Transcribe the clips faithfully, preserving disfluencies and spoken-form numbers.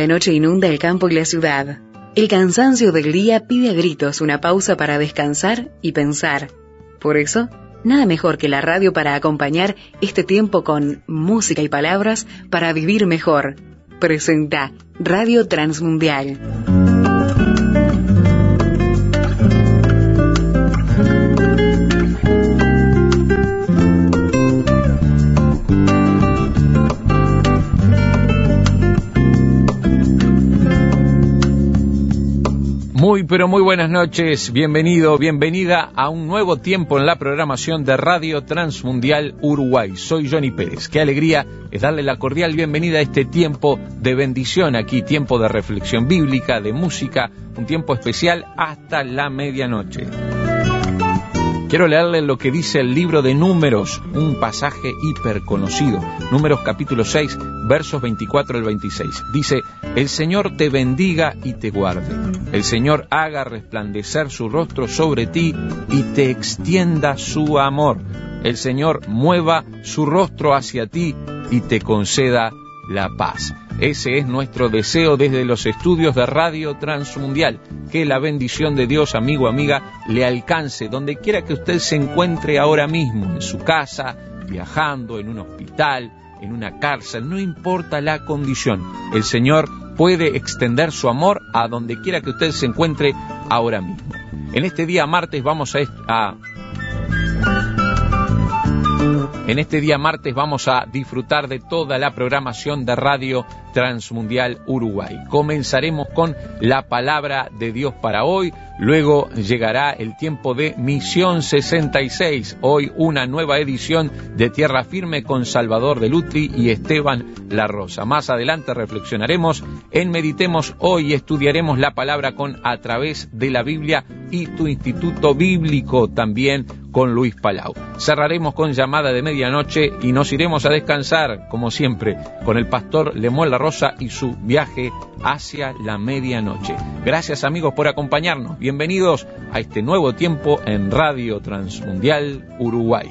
la noche inunda el campo y la ciudad. El cansancio del día pide a gritos una pausa para descansar y pensar. Por eso, nada mejor que la radio para acompañar este tiempo con música y palabras para vivir mejor. Presenta Radio Transmundial. Muy, pero muy buenas noches, bienvenido, bienvenida a un nuevo tiempo en la programación de Radio Transmundial Uruguay. Soy Johnny Pérez, qué alegría es darle la cordial bienvenida a este tiempo de bendición aquí, tiempo de reflexión bíblica, de música, un tiempo especial hasta la medianoche. Quiero leerle lo que dice el libro de Números, un pasaje hiperconocido. Números capítulo seis, versos veinticuatro al veintiséis. Dice, el Señor te bendiga y te guarde. El Señor haga resplandecer su rostro sobre ti y te extienda su amor. El Señor mueva su rostro hacia ti y te conceda la paz. Ese es nuestro deseo desde los estudios de Radio Transmundial. Que la bendición de Dios, amigo, amiga, le alcance donde quiera que usted se encuentre ahora mismo, en su casa, viajando, en un hospital, en una cárcel, no importa la condición. El Señor puede extender su amor a donde quiera que usted se encuentre ahora mismo. En este día martes vamos a... a En este día martes vamos a disfrutar de toda la programación de Radio Transmundial Uruguay. Comenzaremos con la palabra de Dios para hoy, luego llegará el tiempo de Misión sesenta y seis, hoy una nueva edición de Tierra Firme con Salvador de Lutri y Esteban La Rosa. Más adelante reflexionaremos en Meditemos Hoy y estudiaremos la palabra con A Través de la Biblia y tu Instituto Bíblico también con Luis Palau. Cerraremos con llamada de medianoche y nos iremos a descansar, como siempre, con el pastor Lemuel La Rosa y su viaje hacia la medianoche. Gracias, amigos, por acompañarnos. Bienvenidos a este nuevo tiempo en Radio Transmundial Uruguay.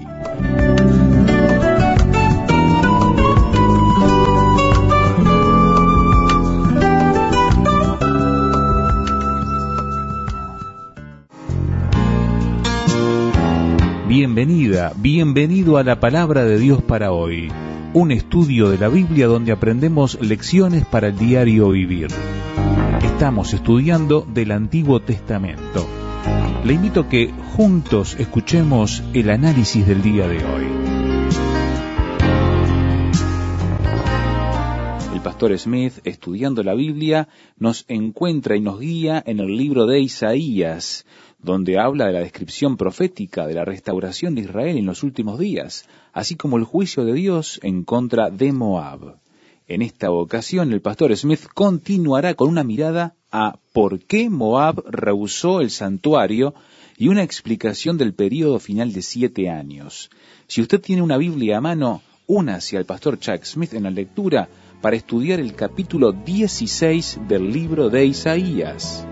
Bienvenida, bienvenido a la Palabra de Dios para hoy, un estudio de la Biblia donde aprendemos lecciones para el diario vivir. Estamos estudiando del Antiguo Testamento. Le invito a que juntos escuchemos el análisis del día de hoy. El pastor Smith, estudiando la Biblia, nos encuentra y nos guía en el libro de Isaías, donde habla de la descripción profética de la restauración de Israel en los últimos días, así como el juicio de Dios en contra de Moab. En esta ocasión, el pastor Smith continuará con una mirada a por qué Moab rehusó el santuario y una explicación del período final de siete años. Si usted tiene una Biblia a mano, únase al pastor Chuck Smith en la lectura para estudiar el capítulo dieciséis del libro de Isaías.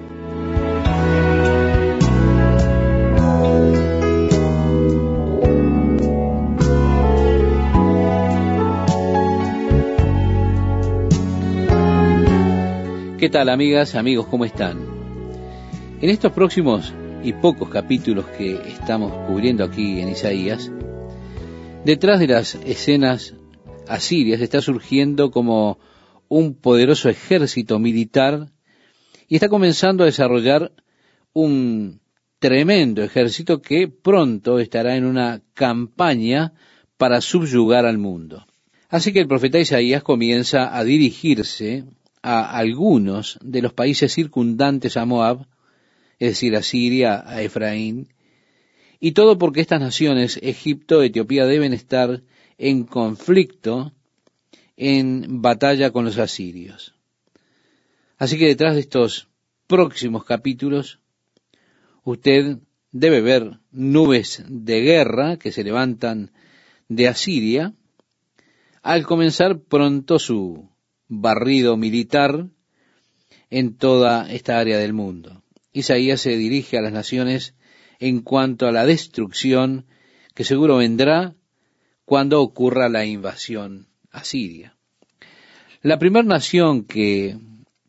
¿Qué tal, amigas, amigos? ¿Cómo están? En estos próximos y pocos capítulos que estamos cubriendo aquí en Isaías, detrás de las escenas asirias está surgiendo como un poderoso ejército militar y está comenzando a desarrollar un tremendo ejército que pronto estará en una campaña para subyugar al mundo. Así que el profeta Isaías comienza a dirigirse a algunos de los países circundantes a Moab, es decir, a Siria, a Efraín, y todo porque estas naciones, Egipto, Etiopía, deben estar en conflicto, en batalla con los asirios. Así que detrás de estos próximos capítulos, usted debe ver nubes de guerra que se levantan de Asiria, al comenzar pronto su barrido militar en toda esta área del mundo. Isaías se dirige a las naciones en cuanto a la destrucción que seguro vendrá cuando ocurra la invasión asiria. La primera nación que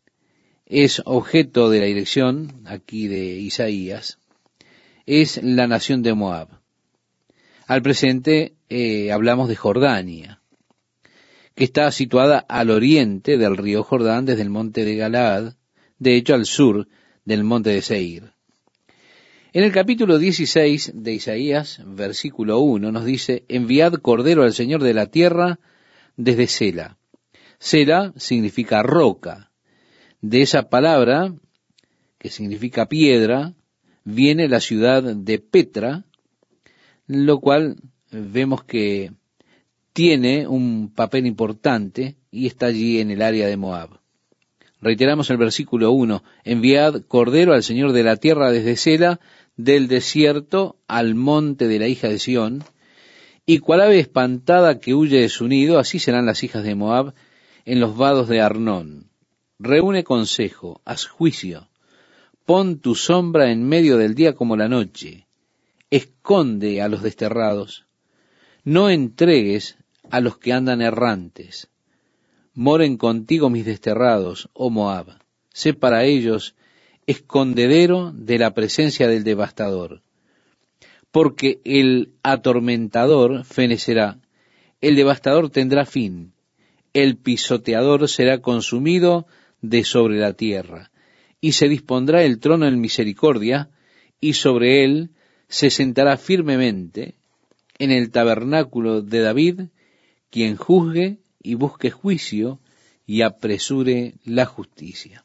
es objeto de la dirección aquí de Isaías, es la nación de Moab. Al presente eh, hablamos de Jordania, que está situada al oriente del río Jordán desde el monte de Galaad, de hecho al sur del monte de Seir. En el capítulo dieciséis de Isaías, versículo uno, nos dice: enviad cordero al Señor de la tierra desde Sela. Sela significa roca. De esa palabra, que significa piedra, viene la ciudad de Petra, lo cual vemos que tiene un papel importante y está allí en el área de Moab. Reiteramos el versículo uno, enviad cordero al Señor de la tierra desde Sela, del desierto al monte de la hija de Sión, y cual ave espantada que huye de su nido, así serán las hijas de Moab en los vados de Arnón. Reúne consejo, haz juicio, pon tu sombra en medio del día como la noche, esconde a los desterrados, no entregues a los que andan errantes. Moren contigo mis desterrados, oh Moab, sé para ellos escondedero de la presencia del devastador. Porque el atormentador fenecerá, el devastador tendrá fin, el pisoteador será consumido de sobre la tierra, y se dispondrá el trono en misericordia, y sobre él se sentará firmemente en el tabernáculo de David, quien juzgue y busque juicio y apresure la justicia.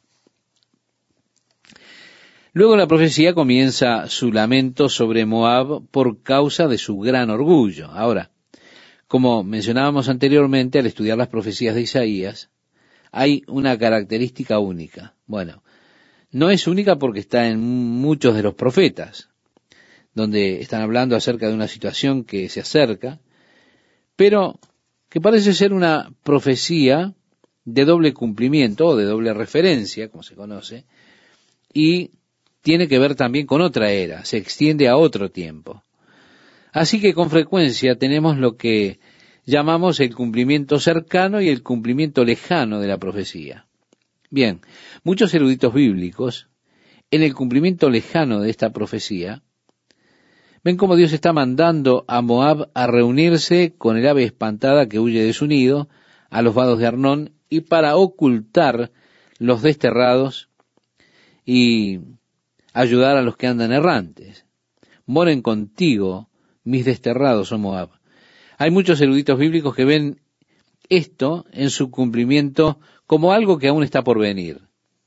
Luego la profecía comienza su lamento sobre Moab por causa de su gran orgullo. Ahora, como mencionábamos anteriormente al estudiar las profecías de Isaías, hay una característica única. Bueno, no es única porque está en muchos de los profetas, donde están hablando acerca de una situación que se acerca, pero que parece ser una profecía de doble cumplimiento o de doble referencia, como se conoce, y tiene que ver también con otra era, se extiende a otro tiempo. Así que con frecuencia tenemos lo que llamamos el cumplimiento cercano y el cumplimiento lejano de la profecía. Bien, muchos eruditos bíblicos, en el cumplimiento lejano de esta profecía, ven cómo Dios está mandando a Moab a reunirse con el ave espantada que huye de su nido, a los vados de Arnón, y para ocultar los desterrados y ayudar a los que andan errantes. Moren contigo mis desterrados, oh Moab. Hay muchos eruditos bíblicos que ven esto en su cumplimiento como algo que aún está por venir.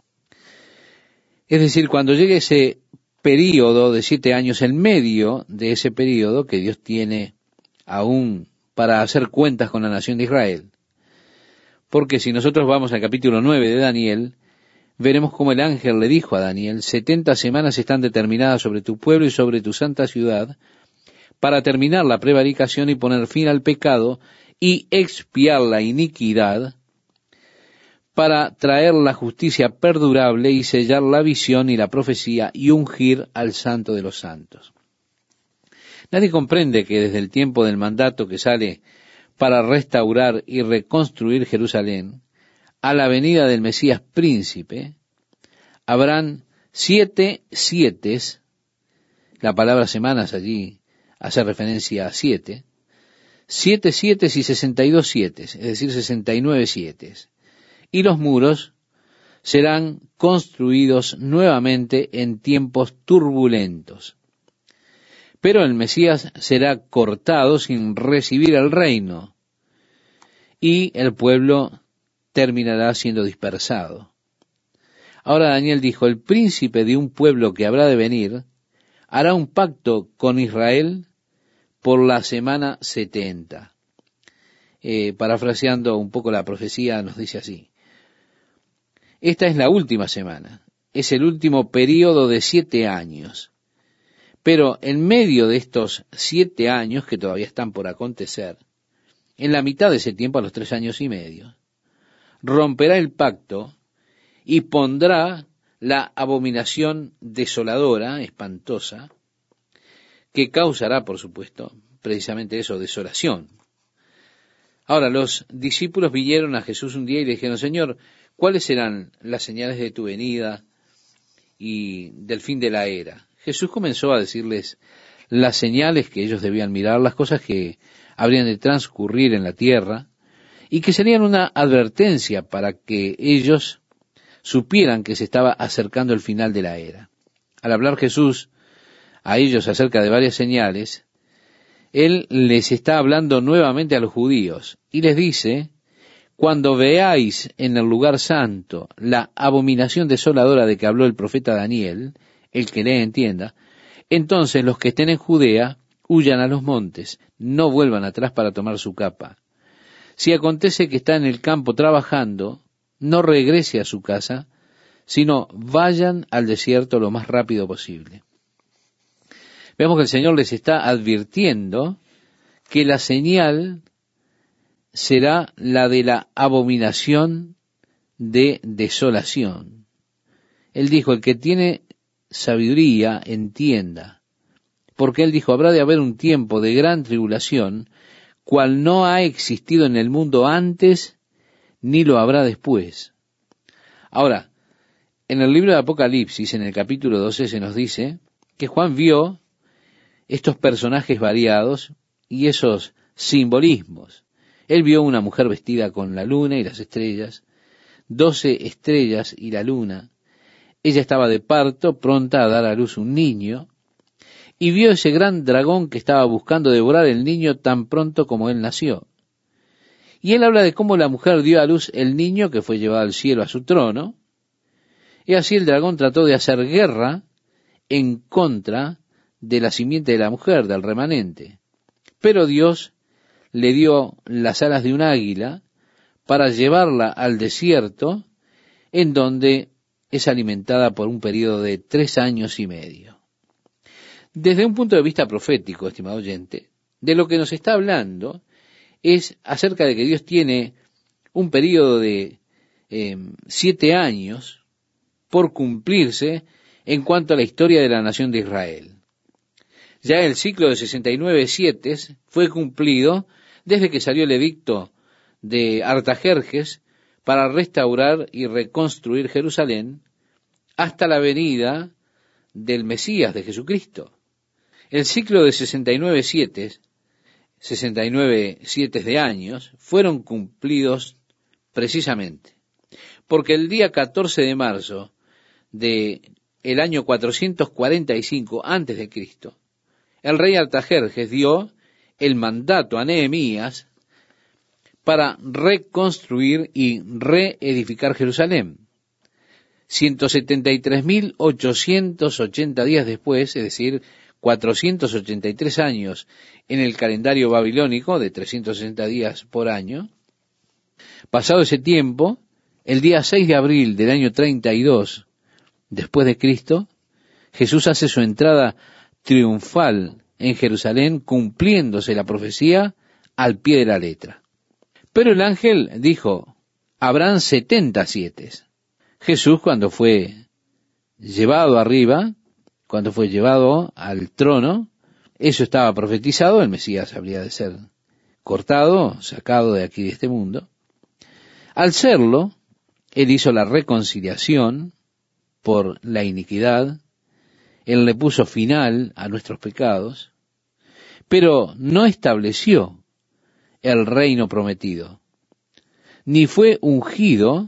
Es decir, cuando llegue ese período de siete años, en medio de ese período que Dios tiene aún para hacer cuentas con la nación de Israel. Porque si nosotros vamos al capítulo nueve de Daniel, veremos cómo el ángel le dijo a Daniel: setenta semanas están determinadas sobre tu pueblo y sobre tu santa ciudad, para terminar la prevaricación y poner fin al pecado y expiar la iniquidad, para traer la justicia perdurable y sellar la visión y la profecía y ungir al santo de los santos. Nadie comprende que desde el tiempo del mandato que sale para restaurar y reconstruir Jerusalén, a la venida del Mesías príncipe, habrán siete sietes, la palabra semanas allí hace referencia a siete, siete sietes y sesenta y dos sietes, es decir, sesenta y nueve sietes. Y los muros serán construidos nuevamente en tiempos turbulentos. Pero el Mesías será cortado sin recibir el reino, y el pueblo terminará siendo dispersado. Ahora Daniel dijo: el príncipe de un pueblo que habrá de venir hará un pacto con Israel por la semana setenta. Eh, parafraseando un poco la profecía, nos dice así: esta es la última semana, es el último período de siete años. Pero en medio de estos siete años que todavía están por acontecer, en la mitad de ese tiempo, a los tres años y medio, romperá el pacto y pondrá la abominación desoladora, espantosa, que causará, por supuesto, precisamente eso, desolación. Ahora, los discípulos vinieron a Jesús un día y le dijeron: Señor, ¿cuáles serán las señales de tu venida y del fin de la era? Jesús comenzó a decirles las señales que ellos debían mirar, las cosas que habrían de transcurrir en la tierra, y que serían una advertencia para que ellos supieran que se estaba acercando el final de la era. Al hablar Jesús a ellos acerca de varias señales, Él les está hablando nuevamente a los judíos, y les dice: cuando veáis en el lugar santo la abominación desoladora de que habló el profeta Daniel, el que lee entienda, entonces los que estén en Judea huyan a los montes, no vuelvan atrás para tomar su capa. Si acontece que está en el campo trabajando, no regrese a su casa, sino vayan al desierto lo más rápido posible. Vemos que el Señor les está advirtiendo que la señal será la de la abominación de desolación. Él dijo: el que tiene sabiduría entienda, porque Él dijo: habrá de haber un tiempo de gran tribulación, cual no ha existido en el mundo antes, ni lo habrá después. Ahora, en el libro de Apocalipsis, en el capítulo doce, se nos dice que Juan vio estos personajes variados y esos simbolismos. Él vio una mujer vestida con la luna y las estrellas, doce estrellas y la luna. Ella estaba de parto, pronta a dar a luz un niño, y vio ese gran dragón que estaba buscando devorar el niño tan pronto como él nació. Y él habla de cómo la mujer dio a luz el niño que fue llevado al cielo a su trono, y así el dragón trató de hacer guerra en contra de la simiente de la mujer, del remanente. Pero Dios le dio las alas de un águila para llevarla al desierto, en donde es alimentada por un periodo de tres años y medio. Desde un punto de vista profético, estimado oyente, de lo que nos está hablando es acerca de que Dios tiene un periodo de eh, siete años por cumplirse en cuanto a la historia de la nación de Israel. Ya el ciclo de sesenta y nueve siete fue cumplido desde que salió el edicto de Artajerjes para restaurar y reconstruir Jerusalén hasta la venida del Mesías, de Jesucristo. El ciclo de sesenta y nueve siete, sesenta y nueve siete de años, fueron cumplidos precisamente porque el día catorce de marzo de el año cuatrocientos cuarenta y cinco antes de Cristo, el rey Artajerjes dio el mandato a Nehemías para reconstruir y reedificar Jerusalén. ciento setenta y tres mil ochocientos ochenta días después, es decir, cuatrocientos ochenta y tres años en el calendario babilónico de trescientos sesenta días por año, pasado ese tiempo, el día seis de abril del año treinta y dos después de Cristo, Jesús hace su entrada triunfal en Jerusalén, cumpliéndose la profecía al pie de la letra. Pero el ángel dijo: habrán setenta sietes. Jesús, cuando fue llevado arriba, cuando fue llevado al trono, eso estaba profetizado, el Mesías habría de ser cortado, sacado de aquí de este mundo. Al serlo, Él hizo la reconciliación por la iniquidad, Él le puso final a nuestros pecados, pero no estableció el reino prometido, ni fue ungido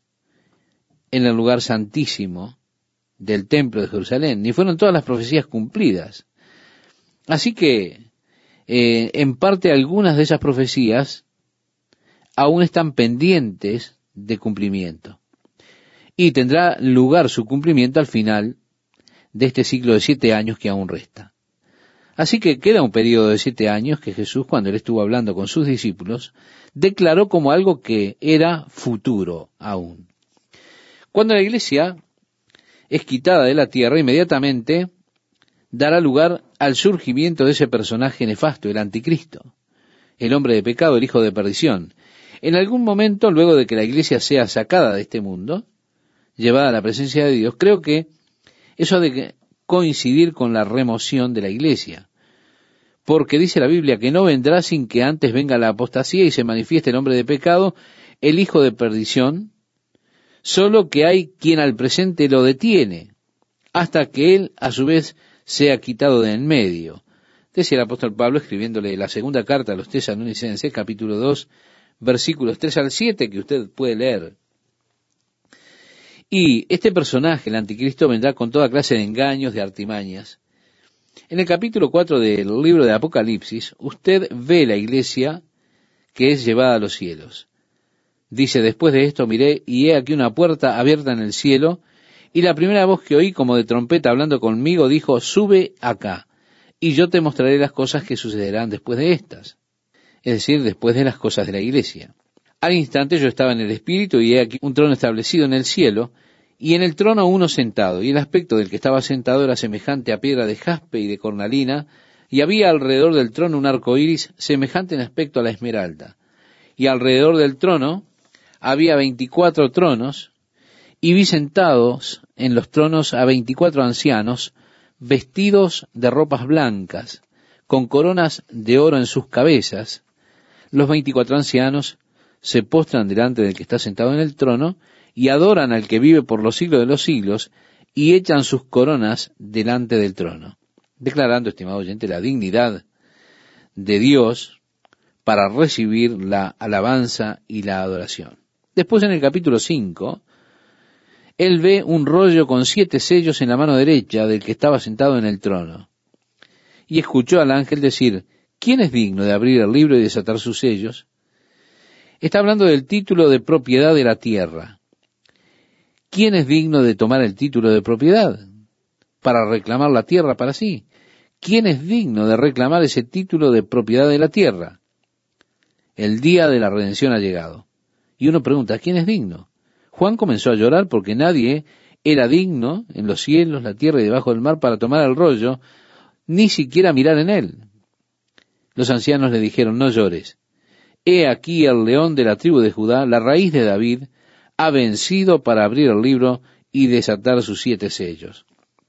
en el lugar santísimo del templo de Jerusalén, ni fueron todas las profecías cumplidas. Así que, eh, en parte, algunas de esas profecías aún están pendientes de cumplimiento, y tendrá lugar su cumplimiento al final de este ciclo de siete años que aún resta. Así que queda un periodo de siete años que Jesús, cuando Él estuvo hablando con sus discípulos, declaró como algo que era futuro aún. Cuando la iglesia es quitada de la tierra, inmediatamente dará lugar al surgimiento de ese personaje nefasto, el anticristo, el hombre de pecado, el hijo de perdición. En algún momento, luego de que la iglesia sea sacada de este mundo, llevada a la presencia de Dios, creo que eso ha de coincidir con la remoción de la iglesia, porque dice la Biblia que no vendrá sin que antes venga la apostasía y se manifieste el hombre de pecado, el hijo de perdición, solo que hay quien al presente lo detiene, hasta que él a su vez sea quitado de en medio. Decía el apóstol Pablo escribiéndole la segunda carta a los Tesalonicenses, capítulo dos, versículos tres al siete, que usted puede leer. Y este personaje, el anticristo, vendrá con toda clase de engaños, de artimañas. En el capítulo cuatro del libro de Apocalipsis, usted ve la iglesia que es llevada a los cielos. Dice, después de esto miré, y he aquí una puerta abierta en el cielo, y la primera voz que oí como de trompeta hablando conmigo dijo, sube acá, y yo te mostraré las cosas que sucederán después de estas. Es decir, después de las cosas de la iglesia. Al instante yo estaba en el espíritu, y he aquí un trono establecido en el cielo, y en el trono uno sentado, y el aspecto del que estaba sentado era semejante a piedra de jaspe y de cornalina, y había alrededor del trono un arco iris semejante en aspecto a la esmeralda. Y alrededor del trono había veinticuatro tronos, y vi sentados en los tronos a veinticuatro ancianos, vestidos de ropas blancas, con coronas de oro en sus cabezas. Los veinticuatro ancianos se postran delante del que está sentado en el trono, y adoran al que vive por los siglos de los siglos, y echan sus coronas delante del trono, declarando, estimado oyente, la dignidad de Dios para recibir la alabanza y la adoración. Después, en el capítulo cinco, él ve un rollo con siete sellos en la mano derecha del que estaba sentado en el trono, y escuchó al ángel decir, ¿quién es digno de abrir el libro y desatar sus sellos? Está hablando del título de propiedad de la tierra. ¿Quién es digno de tomar el título de propiedad para reclamar la tierra para sí? ¿Quién es digno de reclamar ese título de propiedad de la tierra? El día de la redención ha llegado. Y uno pregunta, ¿quién es digno? Juan comenzó a llorar porque nadie era digno en los cielos, la tierra y debajo del mar para tomar el rollo, ni siquiera mirar en él. Los ancianos le dijeron, no llores. He aquí el león de la tribu de Judá, la raíz de David, ha vencido para abrir el libro y desatar sus siete sellos.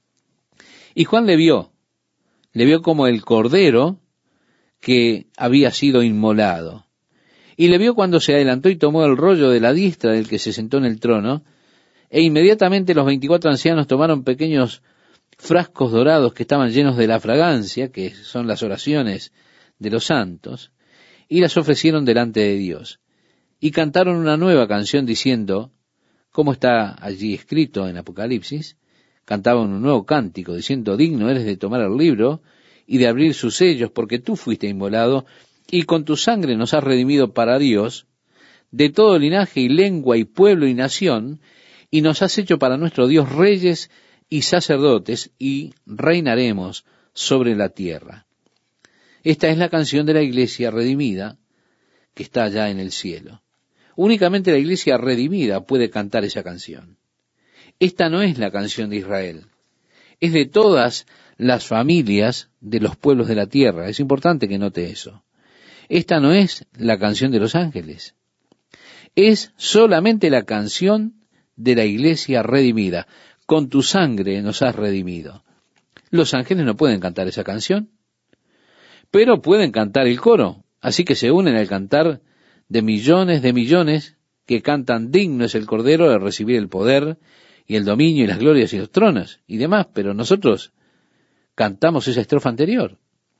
Y Juan le vio, le vio como el cordero que había sido inmolado. Y le vio cuando se adelantó y tomó el rollo de la diestra del que se sentó en el trono, e inmediatamente los veinticuatro ancianos tomaron pequeños frascos dorados que estaban llenos de la fragancia, que son las oraciones de los santos, y las ofrecieron delante de Dios. Y cantaron una nueva canción diciendo, como está allí escrito en Apocalipsis, cantaban un nuevo cántico diciendo, digno eres de tomar el libro y de abrir sus sellos, porque tú fuiste inmolado, y con tu sangre nos has redimido para Dios, de todo linaje y lengua y pueblo y nación, y nos has hecho para nuestro Dios reyes y sacerdotes, y reinaremos sobre la tierra. Esta es la canción de la iglesia redimida que está allá en el cielo. Únicamente la iglesia redimida puede cantar esa canción. Esta no es la canción de Israel, es de todas las familias de los pueblos de la tierra. Es importante que note eso. Esta no es la canción de los ángeles, es solamente la canción de la iglesia redimida. Con tu sangre nos has redimido. Los ángeles no pueden cantar esa canción, pero pueden cantar el coro, así que se unen al cantar de millones de millones que cantan digno es el Cordero de recibir el poder y el dominio y las glorias y los tronos y demás, pero nosotros cantamos esa estrofa anterior.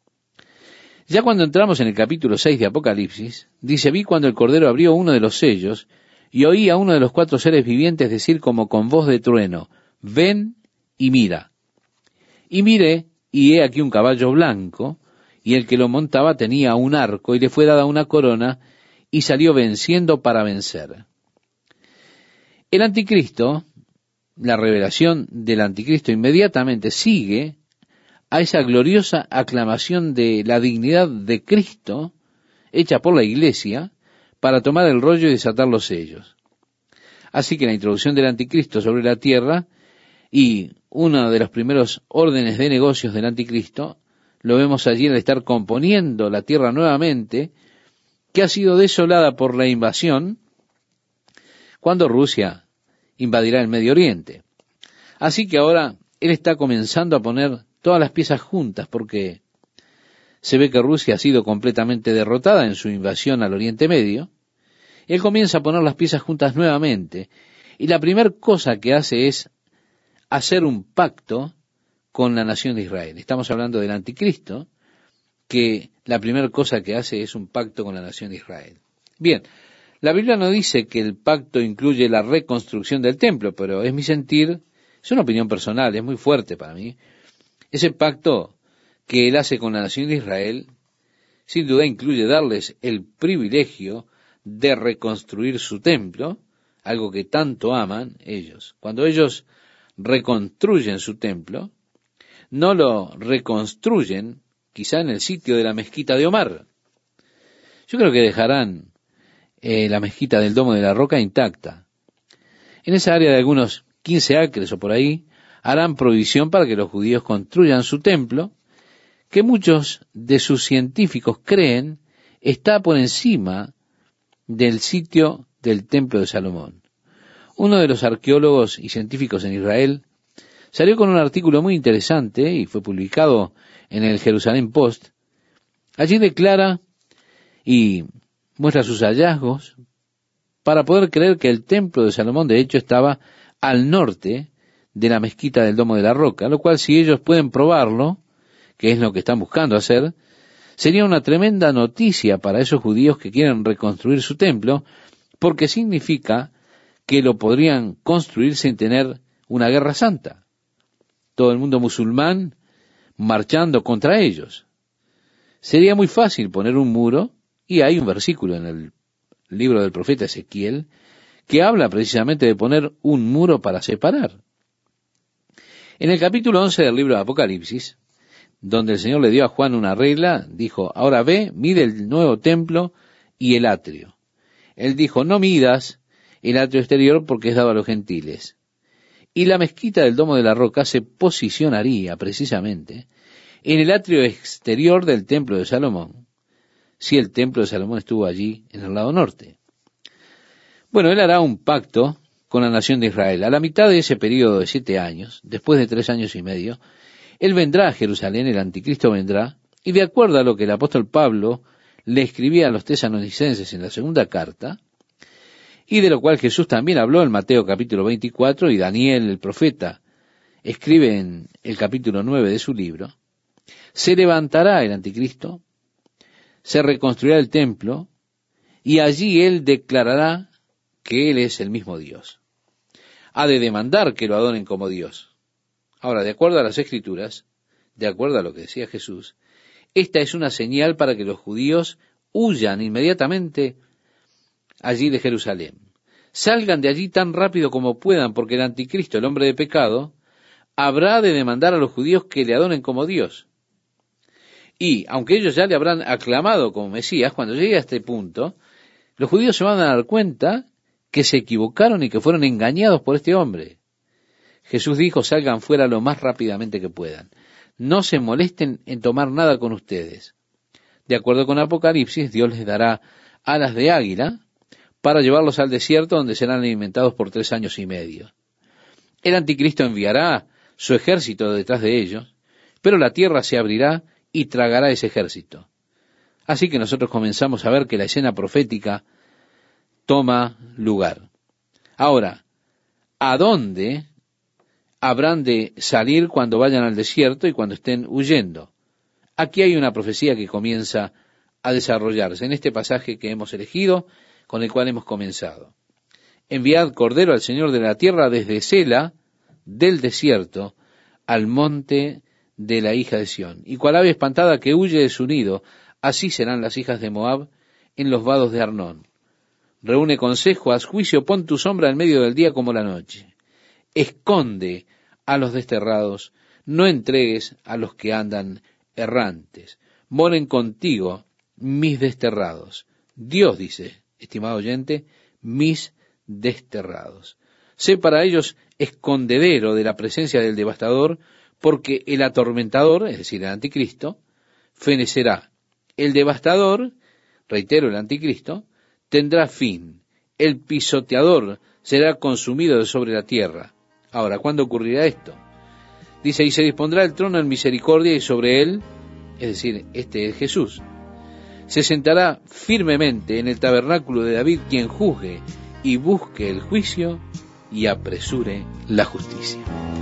Ya cuando entramos en el capítulo seis de Apocalipsis, dice, vi cuando el Cordero abrió uno de los sellos y oí a uno de los cuatro seres vivientes decir como con voz de trueno, ven y mira. Y miré, y he aquí un caballo blanco, y el que lo montaba tenía un arco, y le fue dada una corona, y salió venciendo para vencer. El anticristo, la revelación del anticristo inmediatamente sigue a esa gloriosa aclamación de la dignidad de Cristo, hecha por la iglesia, para tomar el rollo y desatar los sellos. Así que la introducción del anticristo sobre la tierra y uno de los primeros órdenes de negocios del anticristo, lo vemos allí al estar componiendo la tierra nuevamente, que ha sido desolada por la invasión, cuando Rusia invadirá el Medio Oriente. Así que ahora él está comenzando a poner todas las piezas juntas, porque se ve que Rusia ha sido completamente derrotada en su invasión al Oriente Medio. Él comienza a poner las piezas juntas nuevamente, Y la primera cosa que hace es hacer un pacto con la nación de Israel. Estamos hablando del anticristo, que la primera cosa que hace es un pacto con la nación de Israel. Bien, la Biblia no dice que el pacto incluye la reconstrucción del templo, pero es mi sentir, es una opinión personal, es muy fuerte para mí. Ese pacto que él hace con la nación de Israel, sin duda incluye darles el privilegio de reconstruir su templo, algo que tanto aman ellos. Cuando ellos reconstruyen su templo, no lo reconstruyen quizá en el sitio de la mezquita de Omar. Yo creo que dejarán eh, la mezquita del Domo de la Roca intacta. En esa área de algunos quince acres o por ahí, harán provisión para que los judíos construyan su templo, que muchos de sus científicos creen está por encima del sitio del templo de Salomón. Uno de los arqueólogos y científicos en Israel salió con un artículo muy interesante y fue publicado en el Jerusalén Post. Allí declara y muestra sus hallazgos para poder creer que el templo de Salomón de hecho estaba al norte de la mezquita del Domo de la Roca, lo cual si ellos pueden probarlo, que es lo que están buscando hacer, sería una tremenda noticia para esos judíos que quieren reconstruir su templo, porque significa que lo podrían construir sin tener una guerra santa. Todo el mundo musulmán marchando contra ellos. Sería muy fácil poner un muro, y hay un versículo en el libro del profeta Ezequiel que habla precisamente de poner un muro para separar. En el capítulo once del libro de Apocalipsis, donde el Señor le dio a Juan una regla, dijo, ahora ve, mide el nuevo templo y el atrio. Él dijo, no midas el atrio exterior porque es dado a los gentiles. Y la mezquita del Domo de la Roca se posicionaría precisamente en el atrio exterior del templo de Salomón, si el templo de Salomón estuvo allí en el lado norte. Bueno, él hará un pacto con la nación de Israel. A la mitad de ese periodo de siete años, después de tres años y medio, él vendrá a Jerusalén, el anticristo vendrá, y de acuerdo a lo que el apóstol Pablo le escribía a los tesalonicenses en la segunda carta, y de lo cual Jesús también habló en Mateo capítulo veinticuatro, y Daniel el profeta escribe en el capítulo nueve de su libro, se levantará el anticristo, se reconstruirá el templo, y allí él declarará que él es el mismo Dios. Ha de demandar que lo adoren como Dios. Ahora, de acuerdo a las Escrituras, de acuerdo a lo que decía Jesús, esta es una señal para que los judíos huyan inmediatamente allí de Jerusalén. Salgan de allí tan rápido como puedan, porque el anticristo, el hombre de pecado, habrá de demandar a los judíos que le adoren como Dios. Y, aunque ellos ya le habrán aclamado como Mesías, cuando llegue a este punto, los judíos se van a dar cuenta que se equivocaron y que fueron engañados por este hombre. Jesús dijo, salgan fuera lo más rápidamente que puedan. No se molesten en tomar nada con ustedes. De acuerdo con Apocalipsis, Dios les dará alas de águila para llevarlos al desierto donde serán alimentados por tres años y medio. El anticristo enviará su ejército detrás de ellos, pero la tierra se abrirá y tragará ese ejército. Así que nosotros comenzamos a ver que la escena profética toma lugar. Ahora, ¿a dónde habrán de salir cuando vayan al desierto y cuando estén huyendo? Aquí hay una profecía que comienza a desarrollarse en este pasaje que hemos elegido, con el cual hemos comenzado. Enviad cordero al Señor de la tierra desde Sela, del desierto, al monte de la hija de Sión. Y cual ave espantada que huye de su nido, así serán las hijas de Moab en los vados de Arnón. Reúne consejo, haz juicio, pon tu sombra en medio del día como la noche. Esconde a los desterrados, no entregues a los que andan errantes. Moren contigo mis desterrados. Dios dice, estimado oyente, mis desterrados. Sé para ellos escondedero de la presencia del devastador, porque el atormentador, es decir, el anticristo, fenecerá. El devastador, reitero, el anticristo, tendrá fin. El pisoteador será consumido de sobre la tierra. Ahora, ¿cuándo ocurrirá esto? Dice, y se dispondrá el trono en misericordia y sobre él, es decir, este es Jesús, se sentará firmemente en el tabernáculo de David quien juzgue y busque el juicio y apresure la justicia.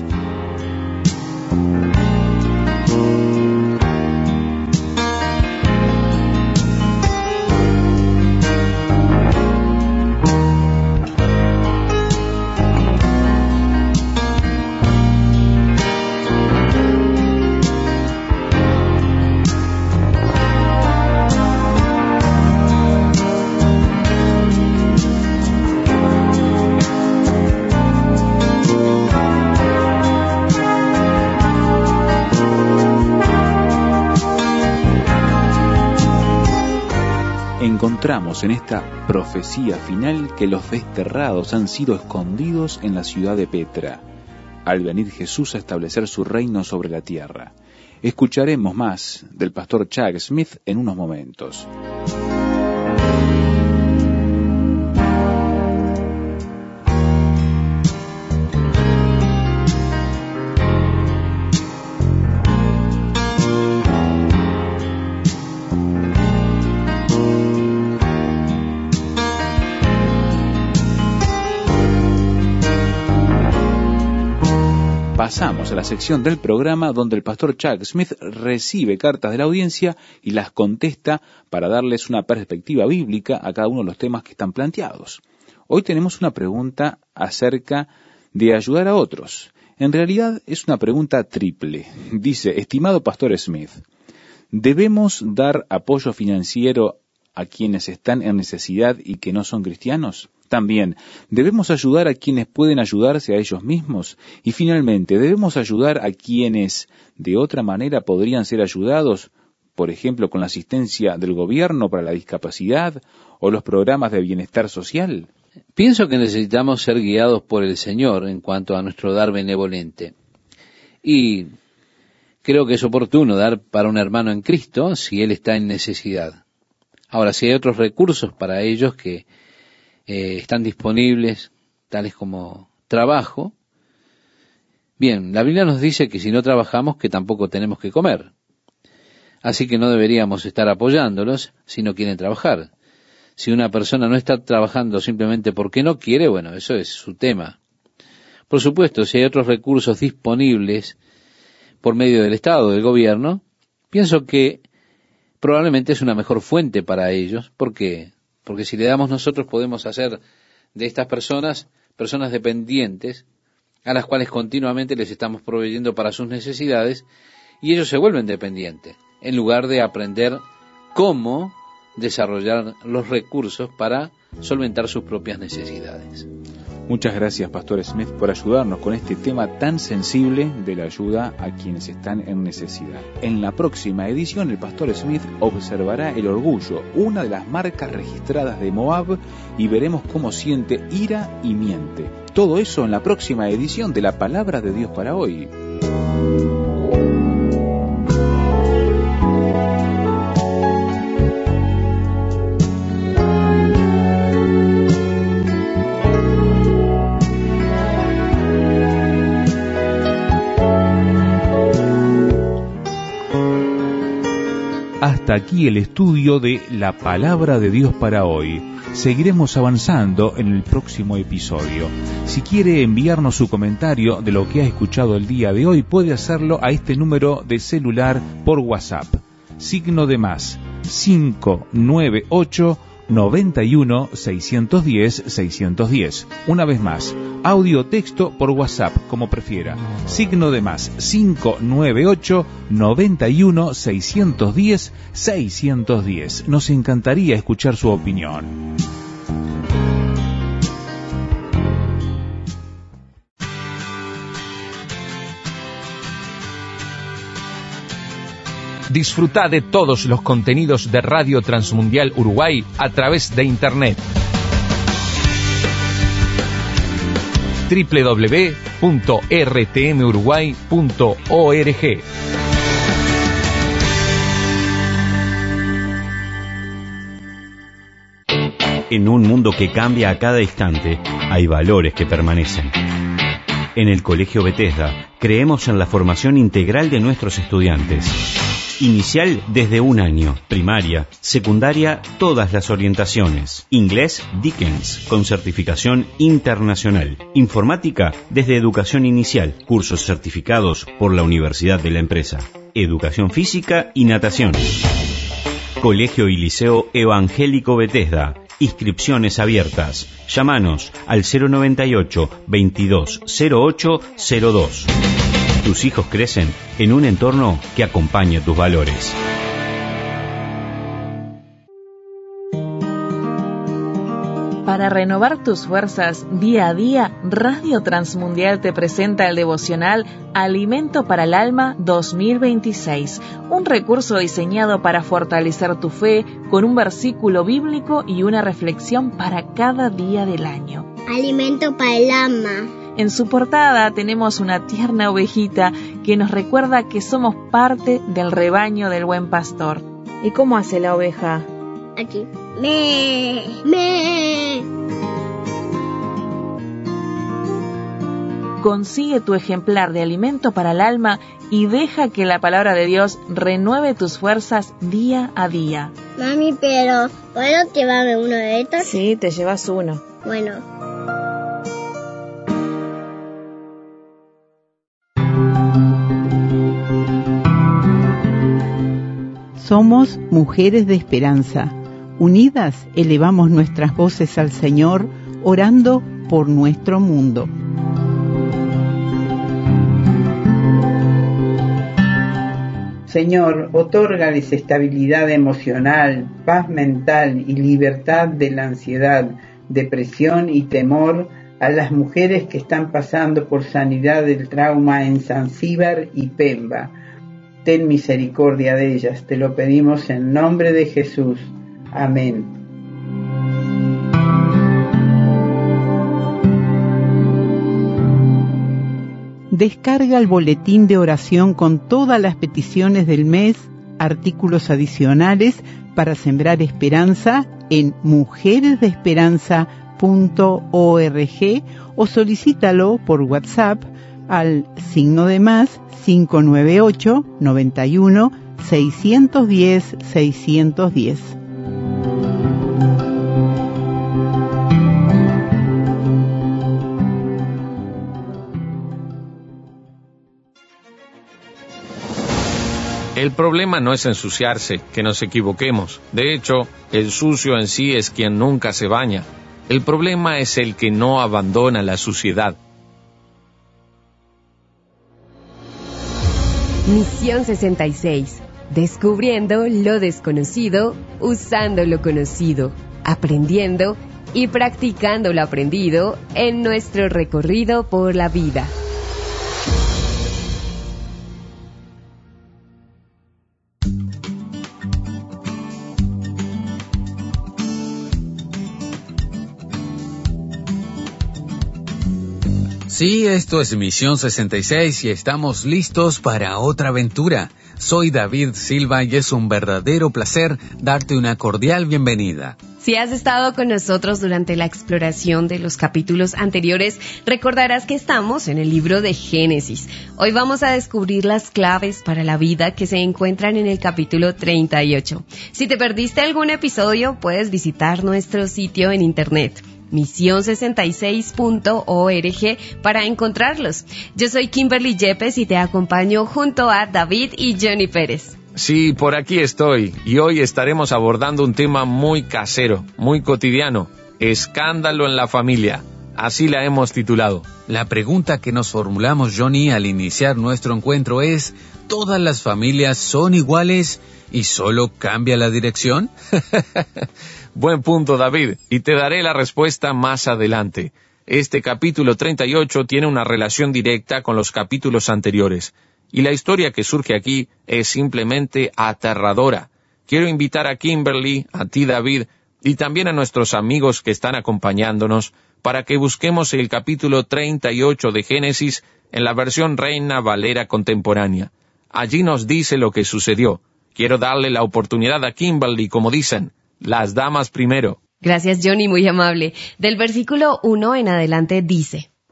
Encontramos en esta profecía final que los desterrados han sido escondidos en la ciudad de Petra, al venir Jesús a establecer su reino sobre la tierra. Escucharemos más del pastor Chuck Smith en unos momentos. Pasamos a la sección del programa donde el pastor Chuck Smith recibe cartas de la audiencia y las contesta para darles una perspectiva bíblica a cada uno de los temas que están planteados. Hoy tenemos una pregunta acerca de ayudar a otros. En realidad es una pregunta triple. Dice, estimado pastor Smith, ¿debemos dar apoyo financiero a quienes están en necesidad y que no son cristianos? También, ¿debemos ayudar a quienes pueden ayudarse a ellos mismos? Y finalmente, ¿debemos ayudar a quienes de otra manera podrían ser ayudados? Por ejemplo, con la asistencia del gobierno para la discapacidad o los programas de bienestar social. Pienso que necesitamos ser guiados por el Señor en cuanto a nuestro dar benevolente. Y creo que es oportuno dar para un hermano en Cristo si él está en necesidad. Ahora, si hay otros recursos para ellos que Eh, están disponibles, tales como trabajo. Bien, la Biblia nos dice que si no trabajamos, que tampoco tenemos que comer. Así que no deberíamos estar apoyándolos si no quieren trabajar. Si una persona no está trabajando simplemente porque no quiere, bueno, eso es su tema. Por supuesto, si hay otros recursos disponibles por medio del Estado, del gobierno, pienso que probablemente es una mejor fuente para ellos, porque Porque si le damos nosotros podemos hacer de estas personas, personas dependientes, a las cuales continuamente les estamos proveyendo para sus necesidades, y ellos se vuelven dependientes, en lugar de aprender cómo desarrollar los recursos para solventar sus propias necesidades. Muchas gracias, pastor Smith, por ayudarnos con este tema tan sensible de la ayuda a quienes están en necesidad. En la próxima edición, el pastor Smith observará el orgullo, una de las marcas registradas de Moab, y veremos cómo siente ira y miente. Todo eso en la próxima edición de la Palabra de Dios para hoy. Hasta aquí el estudio de la Palabra de Dios para hoy. Seguiremos avanzando en el próximo episodio. Si quiere enviarnos su comentario de lo que ha escuchado el día de hoy, puede hacerlo a este número de celular por WhatsApp. Signo de más, cinco nueve ocho, noventa y uno, seiscientos diez, seiscientos diez. Una vez más, audio o texto por WhatsApp, como prefiera. Signo de más, cinco nueve ocho, noventa y uno, seiscientos diez, seiscientos diez. Nos encantaría escuchar su opinión. Disfruta de todos los contenidos de Radio Transmundial Uruguay a través de Internet. doble u doble u doble u punto r t m uruguay punto org. En un mundo que cambia a cada instante, hay valores que permanecen. En el Colegio Bethesda creemos en la formación integral de nuestros estudiantes. Inicial desde un año, primaria, secundaria, todas las orientaciones. Inglés Dickens, con certificación internacional. Informática desde educación inicial, cursos certificados por la Universidad de la Empresa. Educación física y natación. Colegio y Liceo Evangélico Bethesda. Inscripciones abiertas. Llámanos al cero noventa y ocho, veintidós, cero ocho, cero dos. Tus hijos crecen en un entorno que acompañe tus valores. Para renovar tus fuerzas día a día, Radio Transmundial te presenta el devocional Alimento para el Alma dos mil veintiséis, un recurso diseñado para fortalecer tu fe con un versículo bíblico y una reflexión para cada día del año. Alimento para el alma. En su portada tenemos una tierna ovejita que nos recuerda que somos parte del rebaño del buen pastor. ¿Y cómo hace la oveja? Aquí. Me, me. Consigue tu ejemplar de Alimento para el Alma y deja que la palabra de Dios renueve tus fuerzas día a día. Mami, pero ¿puedo llevarme uno de estos? Sí, te llevas uno. Bueno. Somos mujeres de esperanza. Unidas elevamos nuestras voces al Señor, orando por nuestro mundo. Señor, otórgales estabilidad emocional, paz mental y libertad de la ansiedad, depresión y temor a las mujeres que están pasando por sanidad del trauma en Zanzíbar y Pemba. Ten misericordia de ellas, te lo pedimos en nombre de Jesús. Amén. Descarga el boletín de oración con todas las peticiones del mes, artículos adicionales para sembrar esperanza en mujeres de esperanza punto org o solicítalo por WhatsApp al signo de más cinco nueve ocho, noventa y uno, seiscientos diez, seiscientos diez. El problema no es ensuciarse, que nos equivoquemos. De hecho, el sucio en sí es quien nunca se baña. El problema es el que no abandona la suciedad. Misión sesenta y seis. Descubriendo lo desconocido, usando lo conocido, aprendiendo y practicando lo aprendido en nuestro recorrido por la vida. Sí, esto es Misión sesenta y seis y estamos listos para otra aventura. Soy David Silva y es un verdadero placer darte una cordial bienvenida. Si has estado con nosotros durante la exploración de los capítulos anteriores, recordarás que estamos en el libro de Génesis. Hoy vamos a descubrir las claves para la vida que se encuentran en el capítulo treinta y ocho. Si te perdiste algún episodio, puedes visitar nuestro sitio en internet, misión sesenta y seis punto org, para encontrarlos. Yo soy Kimberly Yepes y te acompaño junto a David y Johnny Pérez. Sí, por aquí estoy, y hoy estaremos abordando un tema muy casero, muy cotidiano: escándalo en la familia. Así la hemos titulado. La pregunta que nos formulamos, Johnny, al iniciar nuestro encuentro es: ¿todas las familias son iguales y solo cambia la dirección? Buen punto, David, y te daré la respuesta más adelante. Este capítulo treinta y ocho tiene una relación directa con los capítulos anteriores, y la historia que surge aquí es simplemente aterradora. Quiero invitar a Kimberly, a ti, David, y también a nuestros amigos que están acompañándonos, para que busquemos el capítulo treinta y ocho de Génesis en la versión Reina Valera contemporánea. Allí nos dice lo que sucedió. Quiero darle la oportunidad a Kimberly, como dicen, las damas primero. Gracias, Johnny, muy amable. Del versículo uno en adelante dice: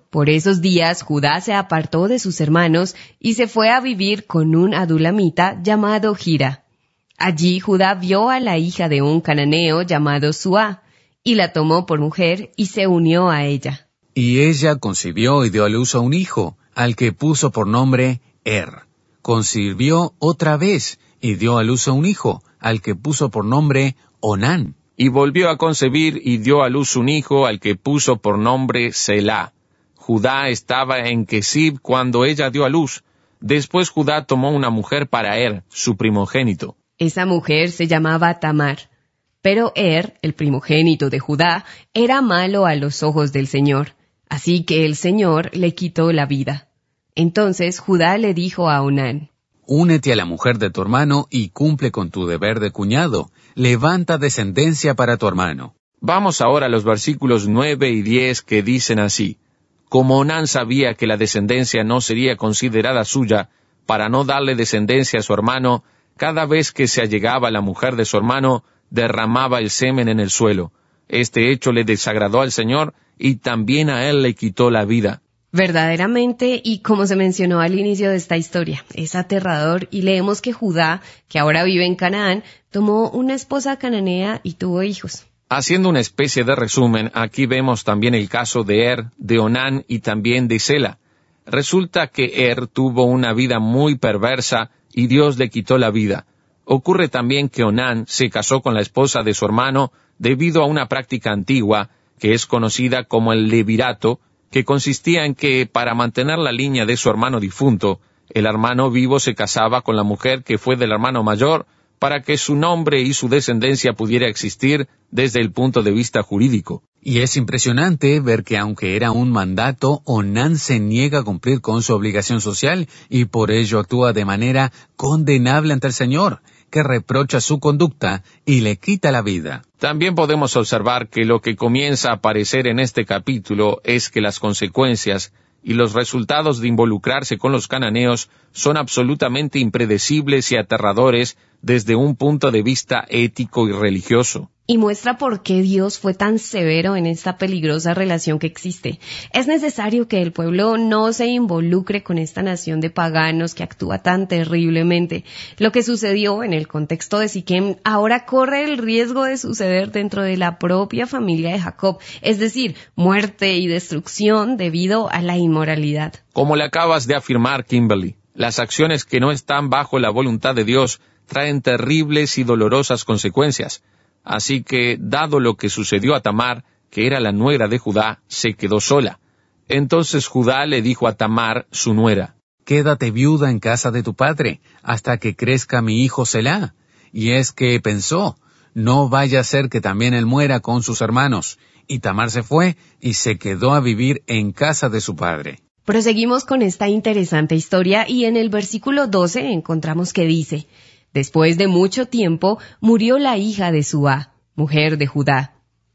Por esos días Judá se apartó de sus hermanos y se fue a vivir con un adulamita llamado Hira. Allí Judá vio a la hija de un cananeo llamado Suá, y la tomó por mujer y se unió a ella. Y ella concibió y dio a luz a un hijo, al que puso por nombre Er. Concibió otra vez y dio a luz a un hijo, al que puso por nombre Onán. Y volvió a concebir y dio a luz un hijo, al que puso por nombre Selá. Judá estaba en Kesib cuando ella dio a luz. Después Judá tomó una mujer para Er, su primogénito. Esa mujer se llamaba Tamar. Pero Er, el primogénito de Judá, era malo a los ojos del Señor, así que el Señor le quitó la vida. Entonces Judá le dijo a Onán: Únete a la mujer de tu hermano y cumple con tu deber de cuñado. Levanta descendencia para tu hermano. Vamos ahora a los versículos nueve y diez que dicen así: Como Onán sabía que la descendencia no sería considerada suya, para no darle descendencia a su hermano, cada vez que se allegaba la mujer de su hermano, derramaba el semen en el suelo. Este hecho le desagradó al Señor, y también a él le quitó la vida. Verdaderamente, y como se mencionó al inicio de esta historia, es aterrador, y leemos que Judá, que ahora vive en Canaán, tomó una esposa cananea y tuvo hijos. Haciendo una especie de resumen, aquí vemos también el caso de Er, de Onán y también de Sela. Resulta que Er tuvo una vida muy perversa y Dios le quitó la vida. Ocurre también que Onán se casó con la esposa de su hermano debido a una práctica antigua, que es conocida como el levirato, que consistía en que, para mantener la línea de su hermano difunto, el hermano vivo se casaba con la mujer que fue del hermano mayor, para que su nombre y su descendencia pudiera existir desde el punto de vista jurídico. Y es impresionante ver que aunque era un mandato, Onán se niega a cumplir con su obligación social y por ello actúa de manera condenable ante el Señor, que reprocha su conducta y le quita la vida. También podemos observar que lo que comienza a aparecer en este capítulo es que las consecuencias y los resultados de involucrarse con los cananeos son absolutamente impredecibles y aterradores desde un punto de vista ético y religioso. Y muestra por qué Dios fue tan severo en esta peligrosa relación que existe. Es necesario que el pueblo no se involucre con esta nación de paganos que actúa tan terriblemente. Lo que sucedió en el contexto de Siquem ahora corre el riesgo de suceder dentro de la propia familia de Jacob, es decir, muerte y destrucción debido a la inmoralidad. Como le acabas de afirmar, Kimberly, las acciones que no están bajo la voluntad de Dios traen terribles y dolorosas consecuencias. Así que, dado lo que sucedió a Tamar, que era la nuera de Judá, se quedó sola. Entonces Judá le dijo a Tamar, su nuera: Quédate viuda en casa de tu padre, hasta que crezca mi hijo Selá. Y es que pensó, no vaya a ser que también él muera con sus hermanos. Y Tamar se fue y se quedó a vivir en casa de su padre. Proseguimos con esta interesante historia y en el versículo doce encontramos que dice: Después de mucho tiempo murió la hija de Suá, mujer de Judá.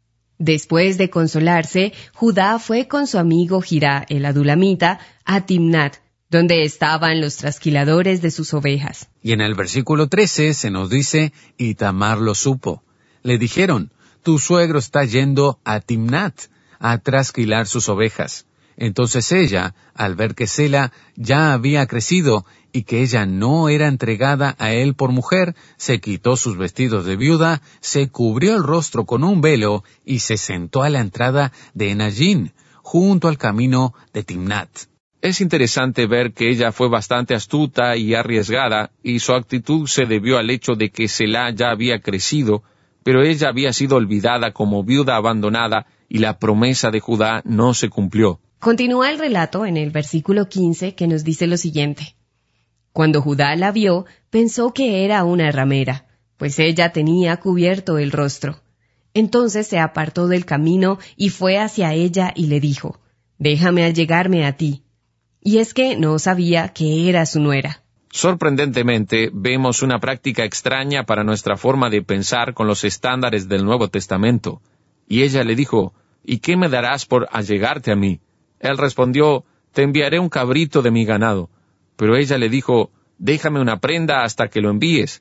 Después de consolarse, Judá fue con su amigo Hira, el adulamita, a Timnat, donde estaban los trasquiladores de sus ovejas. Y en el versículo trece se nos dice, y Tamar lo supo. Le dijeron, tu suegro está yendo a Timnat a trasquilar sus ovejas. Entonces ella, al ver que Sela ya había crecido y que ella no era entregada a él por mujer, se quitó sus vestidos de viuda, se cubrió el rostro con un velo y se sentó a la entrada de Enayín, junto al camino de Timnat. Es interesante ver que ella fue bastante astuta y arriesgada, y su actitud se debió al hecho de que Selá ya había crecido, pero ella había sido olvidada como viuda abandonada y la promesa de Judá no se cumplió. Continúa el relato en el versículo quince que nos dice lo siguiente. Cuando Judá la vio, pensó que era una ramera, pues ella tenía cubierto el rostro. Entonces se apartó del camino y fue hacia ella y le dijo, déjame allegarme a ti. Y es que no sabía que era su nuera. Sorprendentemente, vemos una práctica extraña para nuestra forma de pensar con los estándares del Nuevo Testamento. Y ella le dijo, ¿y qué me darás por allegarte a mí? Él respondió, te enviaré un cabrito de mi ganado. Pero ella le dijo, déjame una prenda hasta que lo envíes.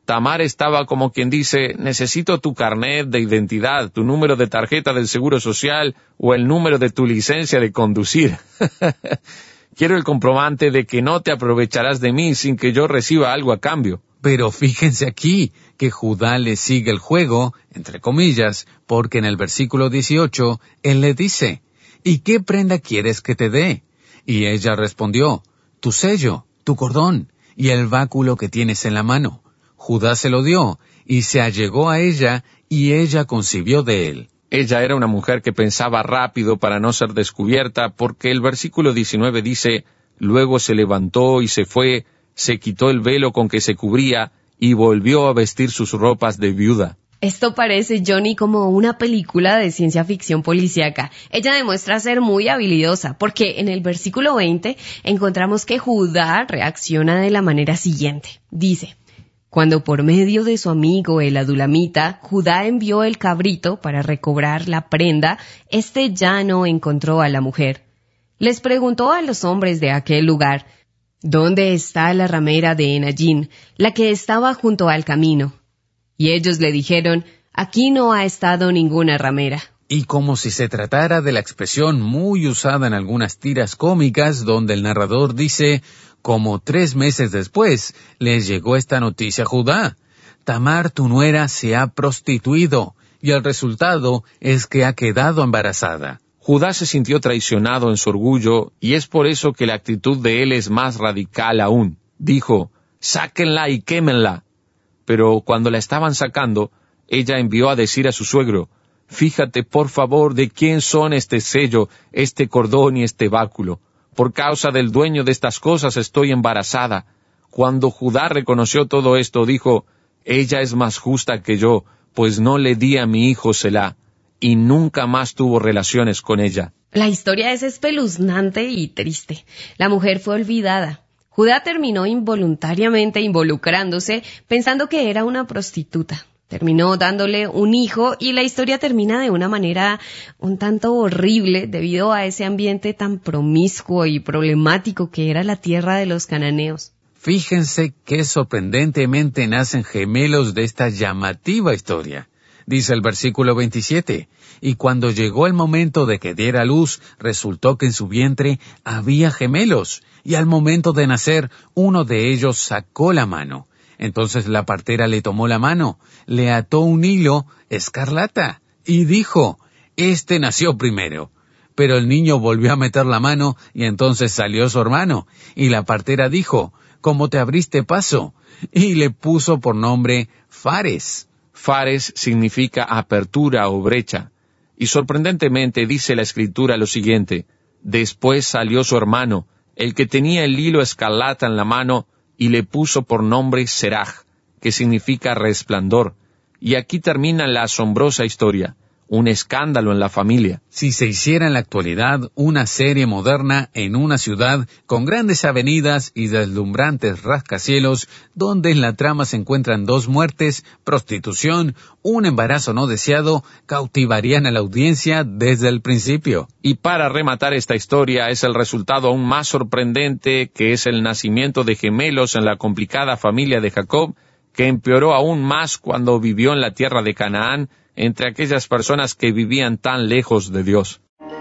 Tamar estaba como quien dice, necesito tu carnet de identidad, tu número de tarjeta del Seguro Social o el número de tu licencia de conducir. Quiero el comprobante de que no te aprovecharás de mí sin que yo reciba algo a cambio. Pero fíjense aquí que Judá le sigue el juego, entre comillas, porque en el versículo dieciocho, él le dice, ¿y qué prenda quieres que te dé? Y ella respondió, tu sello, tu cordón y el báculo que tienes en la mano. Judá se lo dio, y se allegó a ella, y ella concibió de él. Ella era una mujer que pensaba rápido para no ser descubierta, porque el versículo diecinueve dice, luego se levantó y se fue, se quitó el velo con que se cubría, y volvió a vestir sus ropas de viuda. Esto parece, Johnny, como una película de ciencia ficción policíaca. Ella demuestra ser muy habilidosa, porque en el versículo veinte encontramos que Judá reacciona de la manera siguiente. Dice, cuando por medio de su amigo el adulamita, Judá envió el cabrito para recobrar la prenda, este ya no encontró a la mujer. Les preguntó a los hombres de aquel lugar, ¿dónde está la ramera de Enallín, la que estaba junto al camino? Y ellos le dijeron, aquí no ha estado ninguna ramera. Y como si se tratara de la expresión muy usada en algunas tiras cómicas, donde el narrador dice, como tres meses después, les llegó esta noticia a Judá. Tamar, tu nuera, se ha prostituido, y el resultado es que ha quedado embarazada. Judá se sintió traicionado en su orgullo, y es por eso que la actitud de él es más radical aún. Dijo, sáquenla y quémenla. Pero cuando la estaban sacando, ella envió a decir a su suegro, fíjate por favor de quién son este sello, este cordón y este báculo. Por causa del dueño de estas cosas estoy embarazada. Cuando Judá reconoció todo esto, dijo, ella es más justa que yo, pues no le di a mi hijo Selá, y nunca más tuvo relaciones con ella. La historia es espeluznante y triste. La mujer fue olvidada. Judá terminó involuntariamente involucrándose, pensando que era una prostituta. Terminó dándole un hijo y la historia termina de una manera un tanto horrible debido a ese ambiente tan promiscuo y problemático que era la tierra de los cananeos. Fíjense qué sorprendentemente nacen gemelos de esta llamativa historia. Dice el versículo veintisiete, y cuando llegó el momento de que diera luz, resultó que en su vientre había gemelos, y al momento de nacer, uno de ellos sacó la mano. Entonces la partera le tomó la mano, le ató un hilo escarlata, y dijo, este nació primero. Pero el niño volvió a meter la mano, y entonces salió su hermano, y la partera dijo, ¿cómo te abriste paso? Y le puso por nombre Fares. Fares significa apertura o brecha. Y sorprendentemente dice la Escritura lo siguiente, después salió su hermano, el que tenía el hilo escarlata en la mano, y le puso por nombre Seraj, que significa resplandor. Y aquí termina la asombrosa historia, un escándalo en la familia. Si se hiciera en la actualidad una serie moderna en una ciudad con grandes avenidas y deslumbrantes rascacielos, donde en la trama se encuentran dos muertes, prostitución, un embarazo no deseado, cautivarían a la audiencia desde el principio. Y para rematar esta historia es el resultado aún más sorprendente, que es el nacimiento de gemelos en la complicada familia de Jacob, que empeoró aún más cuando vivió en la tierra de Canaán, entre aquellas personas que vivían tan lejos de Dios.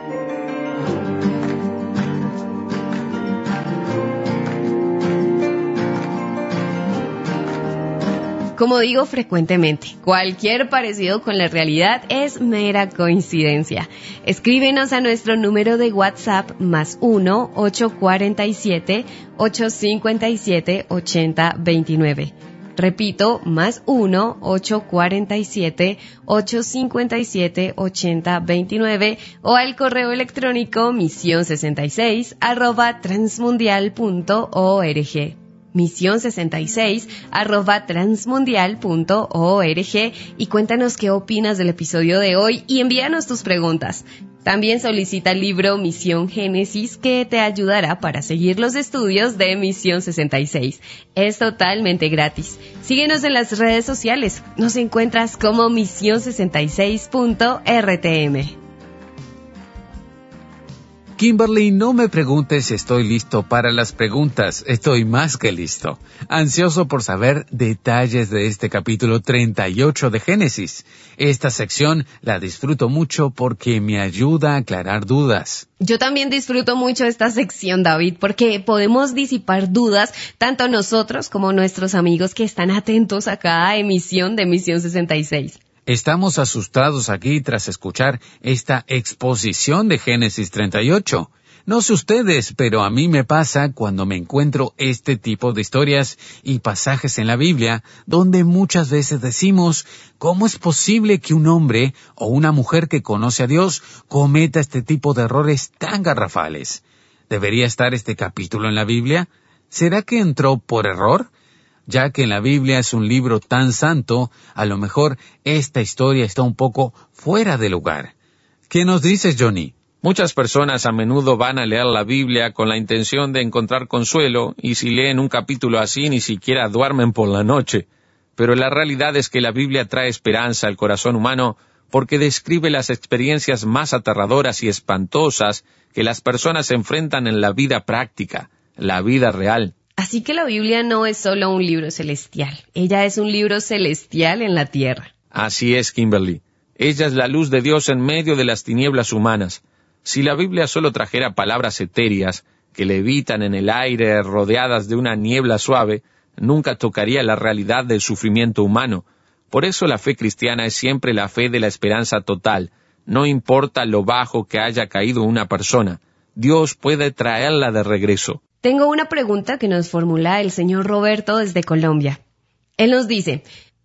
Como digo frecuentemente, cualquier parecido con la realidad es mera coincidencia. Escríbenos a nuestro número de WhatsApp más uno, ocho cuatro siete, ocho cinco siete, ocho cero dos nueve. Repito, más uno, ocho cuatro siete, ocho cinco siete, ocho cero dos nueve o al correo electrónico misión sesenta y seis arroba transmundial punto org. misión sesenta y seis arroba transmundial punto org y cuéntanos qué opinas del episodio de hoy y envíanos tus preguntas. También solicita el libro Misión Génesis, que te ayudará para seguir los estudios de Misión sesenta y seis. Es totalmente gratis. Síguenos en las redes sociales. Nos encuentras como misión sesenta y seis punto r t m. Kimberly, no me preguntes si estoy listo para las preguntas. Estoy más que listo. Ansioso por saber detalles de este capítulo treinta y ocho de Génesis. Esta sección la disfruto mucho porque me ayuda a aclarar dudas. Yo también disfruto mucho esta sección, David, porque podemos disipar dudas tanto nosotros como nuestros amigos que están atentos a cada emisión de Misión sesenta y seis. Estamos asustados aquí tras escuchar esta exposición de Génesis treinta y ocho. No sé ustedes, pero a mí me pasa cuando me encuentro este tipo de historias y pasajes en la Biblia, donde muchas veces decimos, ¿cómo es posible que un hombre o una mujer que conoce a Dios cometa este tipo de errores tan garrafales? ¿Debería estar este capítulo en la Biblia? ¿Será que entró por error? Ya que en la Biblia es un libro tan santo, a lo mejor esta historia está un poco fuera de lugar. ¿Qué nos dices, Johnny? Muchas personas a menudo van a leer la Biblia con la intención de encontrar consuelo, y si leen un capítulo así ni siquiera duermen por la noche. Pero la realidad es que la Biblia trae esperanza al corazón humano porque describe las experiencias más aterradoras y espantosas que las personas enfrentan en la vida práctica, la vida real. Así que la Biblia no es solo un libro celestial, ella es un libro celestial en la tierra. Así es, Kimberly. Ella es la luz de Dios en medio de las tinieblas humanas. Si la Biblia solo trajera palabras etéreas que levitan en el aire rodeadas de una niebla suave, nunca tocaría la realidad del sufrimiento humano. Por eso la fe cristiana es siempre la fe de la esperanza total. No importa lo bajo que haya caído una persona, Dios puede traerla de regreso. Tengo una pregunta que nos formula el señor Roberto desde Colombia. Él nos dice,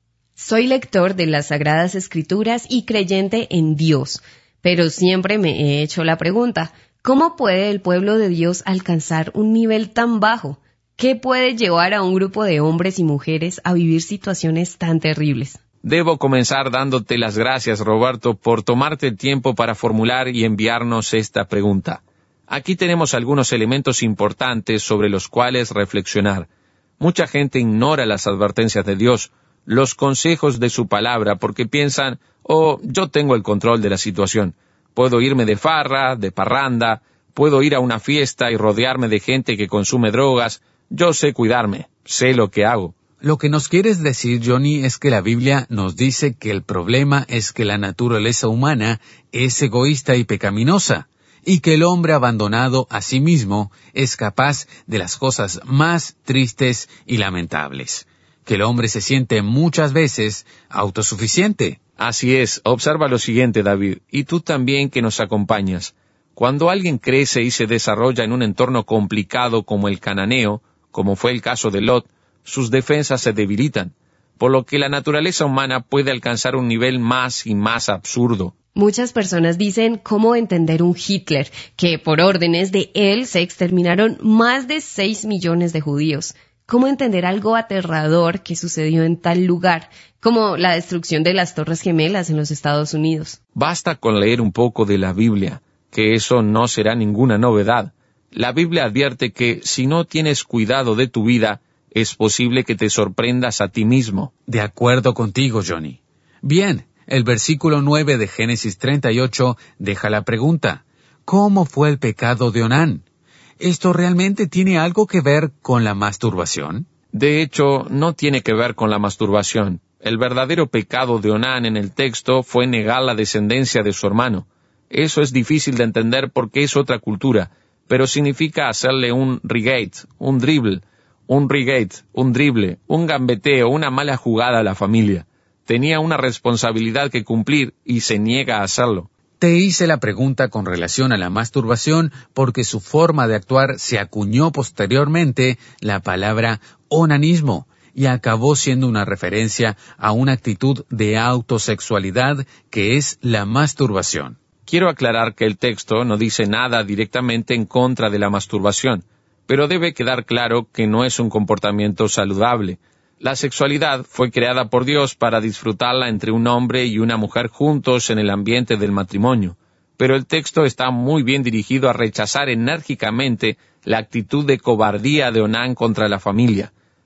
soy lector de las Sagradas Escrituras y creyente en Dios, pero siempre me he hecho la pregunta, ¿cómo puede el pueblo de Dios alcanzar un nivel tan bajo? ¿Qué puede llevar a un grupo de hombres y mujeres a vivir situaciones tan terribles? Debo comenzar dándote las gracias, Roberto, por tomarte el tiempo para formular y enviarnos esta pregunta. Aquí tenemos algunos elementos importantes sobre los cuales reflexionar. Mucha gente ignora las advertencias de Dios, los consejos de su palabra, porque piensan, oh, yo tengo el control de la situación. Puedo irme de farra, de parranda, puedo ir a una fiesta y rodearme de gente que consume drogas. Yo sé cuidarme, sé lo que hago. Lo que nos quieres decir, Johnny, es que la Biblia nos dice que el problema es que la naturaleza humana es egoísta y pecaminosa, y que el hombre abandonado a sí mismo es capaz de las cosas más tristes y lamentables. Que el hombre se siente muchas veces autosuficiente. Así es, observa lo siguiente, David, y tú también que nos acompañas. Cuando alguien crece y se desarrolla en un entorno complicado como el cananeo, como fue el caso de Lot, sus defensas se debilitan, por lo que la naturaleza humana puede alcanzar un nivel más y más absurdo. Muchas personas dicen cómo entender un Hitler, que por órdenes de él se exterminaron más de seis millones de judíos. ¿Cómo entender algo aterrador que sucedió en tal lugar, como la destrucción de las Torres Gemelas en los Estados Unidos? Basta con leer un poco de la Biblia, que eso no será ninguna novedad. La Biblia advierte que si no tienes cuidado de tu vida, es posible que te sorprendas a ti mismo. De acuerdo contigo, Johnny. Bien. El versículo nueve de Génesis treinta y ocho deja la pregunta, ¿cómo fue el pecado de Onán? ¿Esto realmente tiene algo que ver con la masturbación? De hecho, no tiene que ver con la masturbación. El verdadero pecado de Onán en el texto fue negar la descendencia de su hermano. Eso es difícil de entender porque es otra cultura, pero significa hacerle un regate, un dribble, un regate, un drible, un gambeteo, una mala jugada a la familia. Tenía una responsabilidad que cumplir y se niega a hacerlo. Te hice la pregunta con relación a la masturbación porque su forma de actuar se acuñó posteriormente la palabra onanismo y acabó siendo una referencia a una actitud de autosexualidad que es la masturbación. Quiero aclarar que el texto no dice nada directamente en contra de la masturbación, pero debe quedar claro que no es un comportamiento saludable. La sexualidad fue creada por Dios para disfrutarla entre un hombre y una mujer juntos en el ambiente del matrimonio, pero el texto está muy bien dirigido a rechazar enérgicamente la actitud de cobardía de Onán contra la familia.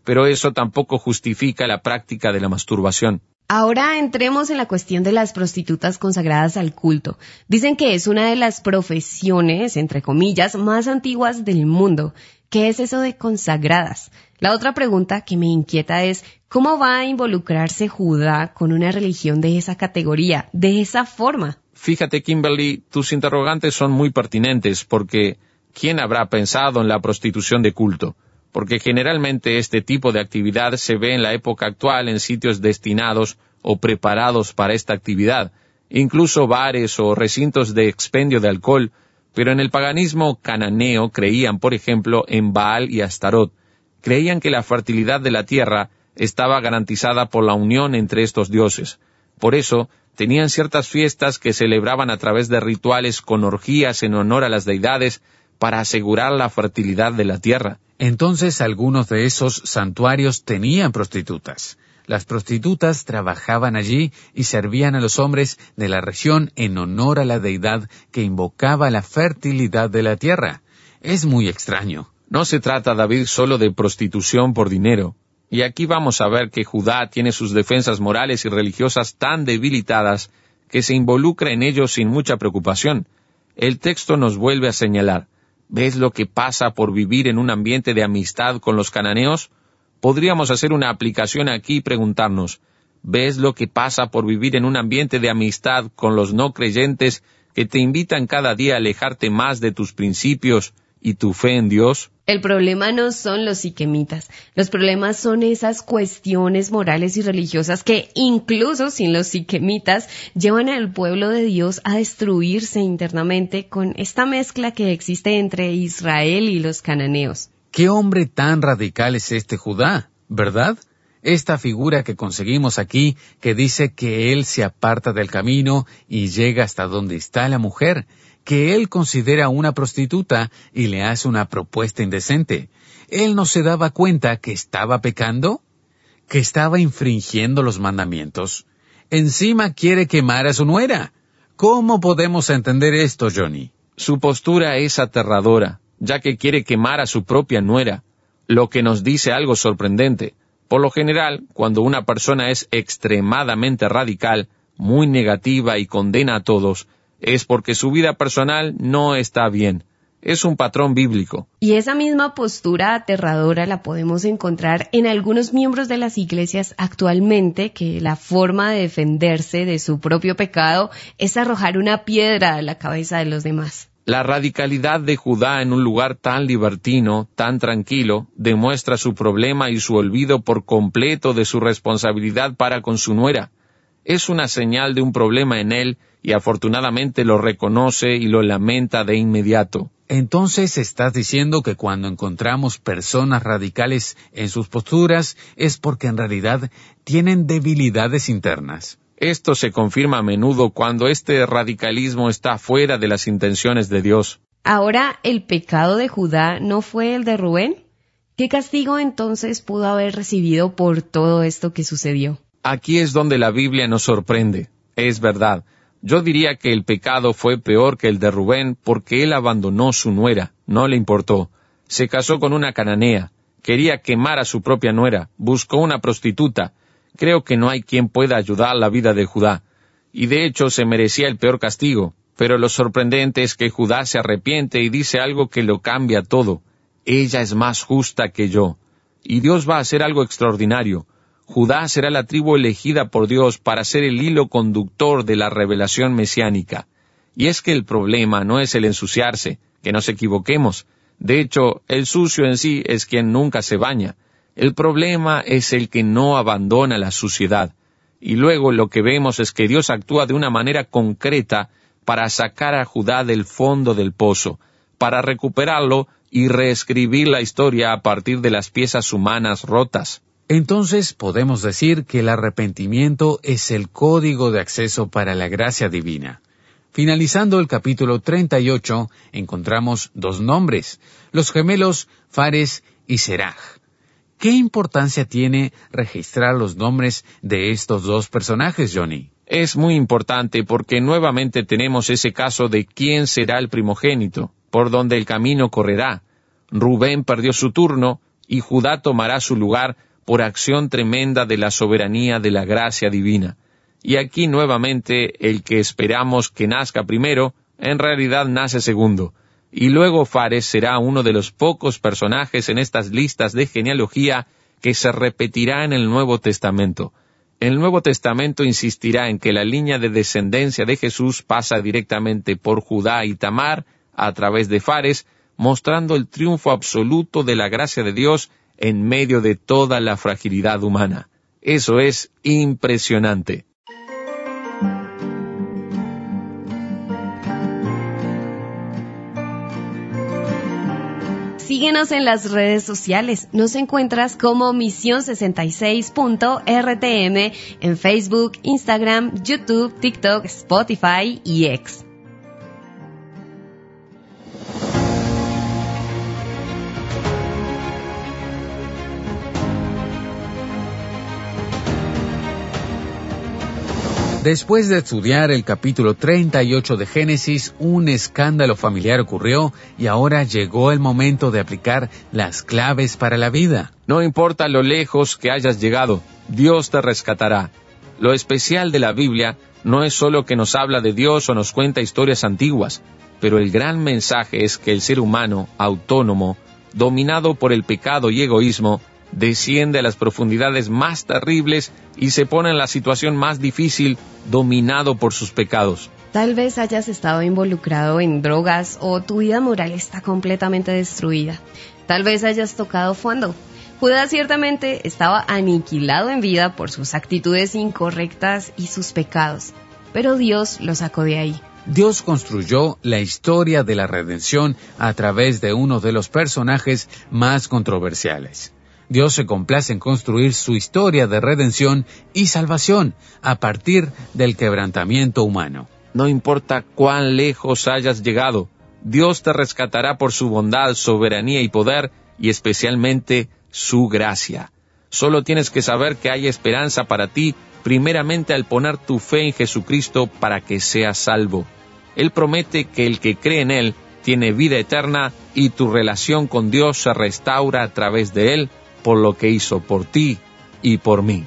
pero eso tampoco justifica la práctica de la masturbación. Ahora entremos en la cuestión de las prostitutas consagradas al culto. Dicen que es una de las profesiones, entre comillas, más antiguas del mundo. ¿Qué es eso de consagradas? La otra pregunta que me inquieta es, ¿cómo va a involucrarse Judá con una religión de esa categoría, de esa forma? Fíjate, Kimberly, tus interrogantes son muy pertinentes porque ¿quién habrá pensado en la prostitución de culto? Porque generalmente este tipo de actividad se ve en la época actual en sitios destinados o preparados para esta actividad, incluso bares o recintos de expendio de alcohol, pero en el paganismo cananeo creían, por ejemplo, en Baal y Astarot. Creían que la fertilidad de la tierra estaba garantizada por la unión entre estos dioses. Por eso, tenían ciertas fiestas que celebraban a través de rituales con orgías en honor a las deidades para asegurar la fertilidad de la tierra. Entonces algunos de esos santuarios tenían prostitutas. Las prostitutas trabajaban allí y servían a los hombres de la región en honor a la deidad que invocaba la fertilidad de la tierra. Es muy extraño. No se trata, David, solo de prostitución por dinero. Y aquí vamos a ver que Judá tiene sus defensas morales y religiosas tan debilitadas que se involucra en ello sin mucha preocupación. El texto nos vuelve a señalar. ¿Ves lo que pasa por vivir en un ambiente de amistad con los cananeos? Podríamos hacer una aplicación aquí y preguntarnos, ¿ves lo que pasa por vivir en un ambiente de amistad con los no creyentes que te invitan cada día a alejarte más de tus principios y tu fe en Dios? El problema no son los siquemitas, los problemas son esas cuestiones morales y religiosas que, incluso sin los siquemitas, llevan al pueblo de Dios a destruirse internamente con esta mezcla que existe entre Israel y los cananeos. ¿Qué hombre tan radical es este Judá, verdad? Esta figura que conseguimos aquí, que dice que él se aparta del camino y llega hasta donde está la mujer, que él considera una prostituta y le hace una propuesta indecente. ¿Él no se daba cuenta que estaba pecando? ¿Que estaba infringiendo los mandamientos? Encima quiere quemar a su nuera. ¿Cómo podemos entender esto, Johnny? Su postura es aterradora, ya que quiere quemar a su propia nuera, lo que nos dice algo sorprendente. Por lo general, cuando una persona es extremadamente radical, muy negativa y condena a todos, es porque su vida personal no está bien. Es un patrón bíblico. Y esa misma postura aterradora la podemos encontrar en algunos miembros de las iglesias actualmente, que la forma de defenderse de su propio pecado es arrojar una piedra a la cabeza de los demás. La radicalidad de Judá en un lugar tan libertino, tan tranquilo, demuestra su problema y su olvido por completo de su responsabilidad para con su nuera. Es una señal de un problema en él y afortunadamente lo reconoce y lo lamenta de inmediato. Entonces estás diciendo que cuando encontramos personas radicales en sus posturas es porque en realidad tienen debilidades internas. Esto se confirma a menudo cuando este radicalismo está fuera de las intenciones de Dios. Ahora, ¿el pecado de Judá no fue el de Rubén? ¿Qué castigo entonces pudo haber recibido por todo esto que sucedió? Aquí es donde la Biblia nos sorprende. Es verdad. Yo diría que el pecado fue peor que el de Rubén porque él abandonó su nuera, no le importó. Se casó con una cananea, quería quemar a su propia nuera, buscó una prostituta. Creo que no hay quien pueda ayudar la vida de Judá. Y de hecho se merecía el peor castigo. Pero lo sorprendente es que Judá se arrepiente y dice algo que lo cambia todo. Ella es más justa que yo. Y Dios va a hacer algo extraordinario. Judá será la tribu elegida por Dios para ser el hilo conductor de la revelación mesiánica. Y es que el problema no es el ensuciarse, que nos equivoquemos. De hecho, el sucio en sí es quien nunca se baña. El problema es el que no abandona la suciedad. Y luego lo que vemos es que Dios actúa de una manera concreta para sacar a Judá del fondo del pozo, para recuperarlo y reescribir la historia a partir de las piezas humanas rotas. Entonces podemos decir que el arrepentimiento es el código de acceso para la gracia divina. Finalizando el capítulo treinta y ocho, encontramos dos nombres, los gemelos Fares y Seraj. ¿Qué importancia tiene registrar los nombres de estos dos personajes, Johnny? Es muy importante porque nuevamente tenemos ese caso de quién será el primogénito, por donde el camino correrá. Rubén perdió su turno, y Judá tomará su lugar por acción tremenda de la soberanía de la gracia divina. Y aquí nuevamente el que esperamos que nazca primero, en realidad nace segundo. Y luego Fares será uno de los pocos personajes en estas listas de genealogía que se repetirá en el Nuevo Testamento. El Nuevo Testamento insistirá en que la línea de descendencia de Jesús pasa directamente por Judá y Tamar a través de Fares, mostrando el triunfo absoluto de la gracia de Dios en medio de toda la fragilidad humana. Eso es impresionante. Síguenos en las redes sociales. Nos encuentras como Misión sesenta y seis punto R T M en Facebook, Instagram, YouTube, TikTok, Spotify y X. Después de estudiar el capítulo treinta y ocho de Génesis, un escándalo familiar ocurrió y ahora llegó el momento de aplicar las claves para la vida. No importa lo lejos que hayas llegado, Dios te rescatará. Lo especial de la Biblia no es solo que nos habla de Dios o nos cuenta historias antiguas, pero el gran mensaje es que el ser humano, autónomo, dominado por el pecado y egoísmo, desciende a las profundidades más terribles y se pone en la situación más difícil, dominado por sus pecados. Tal vez hayas estado involucrado en drogas o tu vida moral está completamente destruida. Tal vez hayas tocado fondo. Judá ciertamente estaba aniquilado en vida por sus actitudes incorrectas y sus pecados, pero Dios lo sacó de ahí. Dios construyó la historia de la redención a través de uno de los personajes más controversiales. Dios se complace en construir su historia de redención y salvación a partir del quebrantamiento humano. No importa cuán lejos hayas llegado, Dios te rescatará por su bondad, soberanía y poder, y especialmente su gracia. Solo tienes que saber que hay esperanza para ti, primeramente al poner tu fe en Jesucristo para que seas salvo. Él promete que el que cree en Él tiene vida eterna y tu relación con Dios se restaura a través de Él, por lo que hizo por ti y por mí.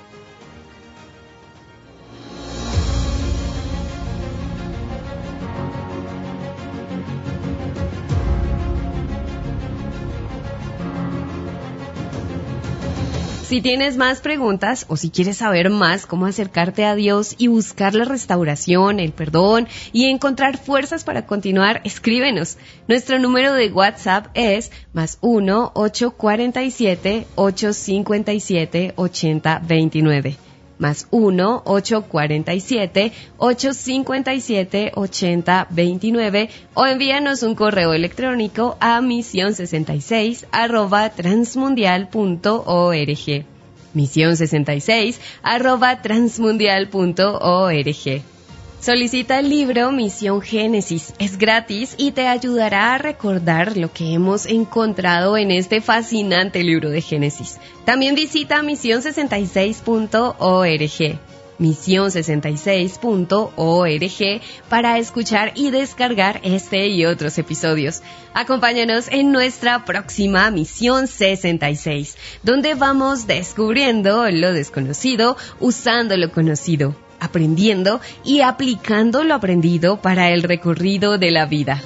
Si tienes más preguntas o si quieres saber más cómo acercarte a Dios y buscar la restauración, el perdón y encontrar fuerzas para continuar, escríbenos. Nuestro número de WhatsApp es más uno ocho cuatro siete ocho cinco siete ocho cero dos nueve. Más uno ocho cuatro siete ocho cinco siete ocho cero dos nueve o envíanos un correo electrónico a misión sesenta y seis arroba transmundial punto org. misión sesenta y seis arroba transmundial punto org. Solicita el libro Misión Génesis. Es gratis y te ayudará a recordar lo que hemos encontrado en este fascinante libro de Génesis. También visita misión sesenta y seis punto org. misión sesenta y seis punto org para escuchar y descargar este y otros episodios. Acompáñanos en nuestra próxima Misión sesenta y seis, donde vamos descubriendo lo desconocido usando lo conocido, aprendiendo y aplicando lo aprendido para el recorrido de la vida.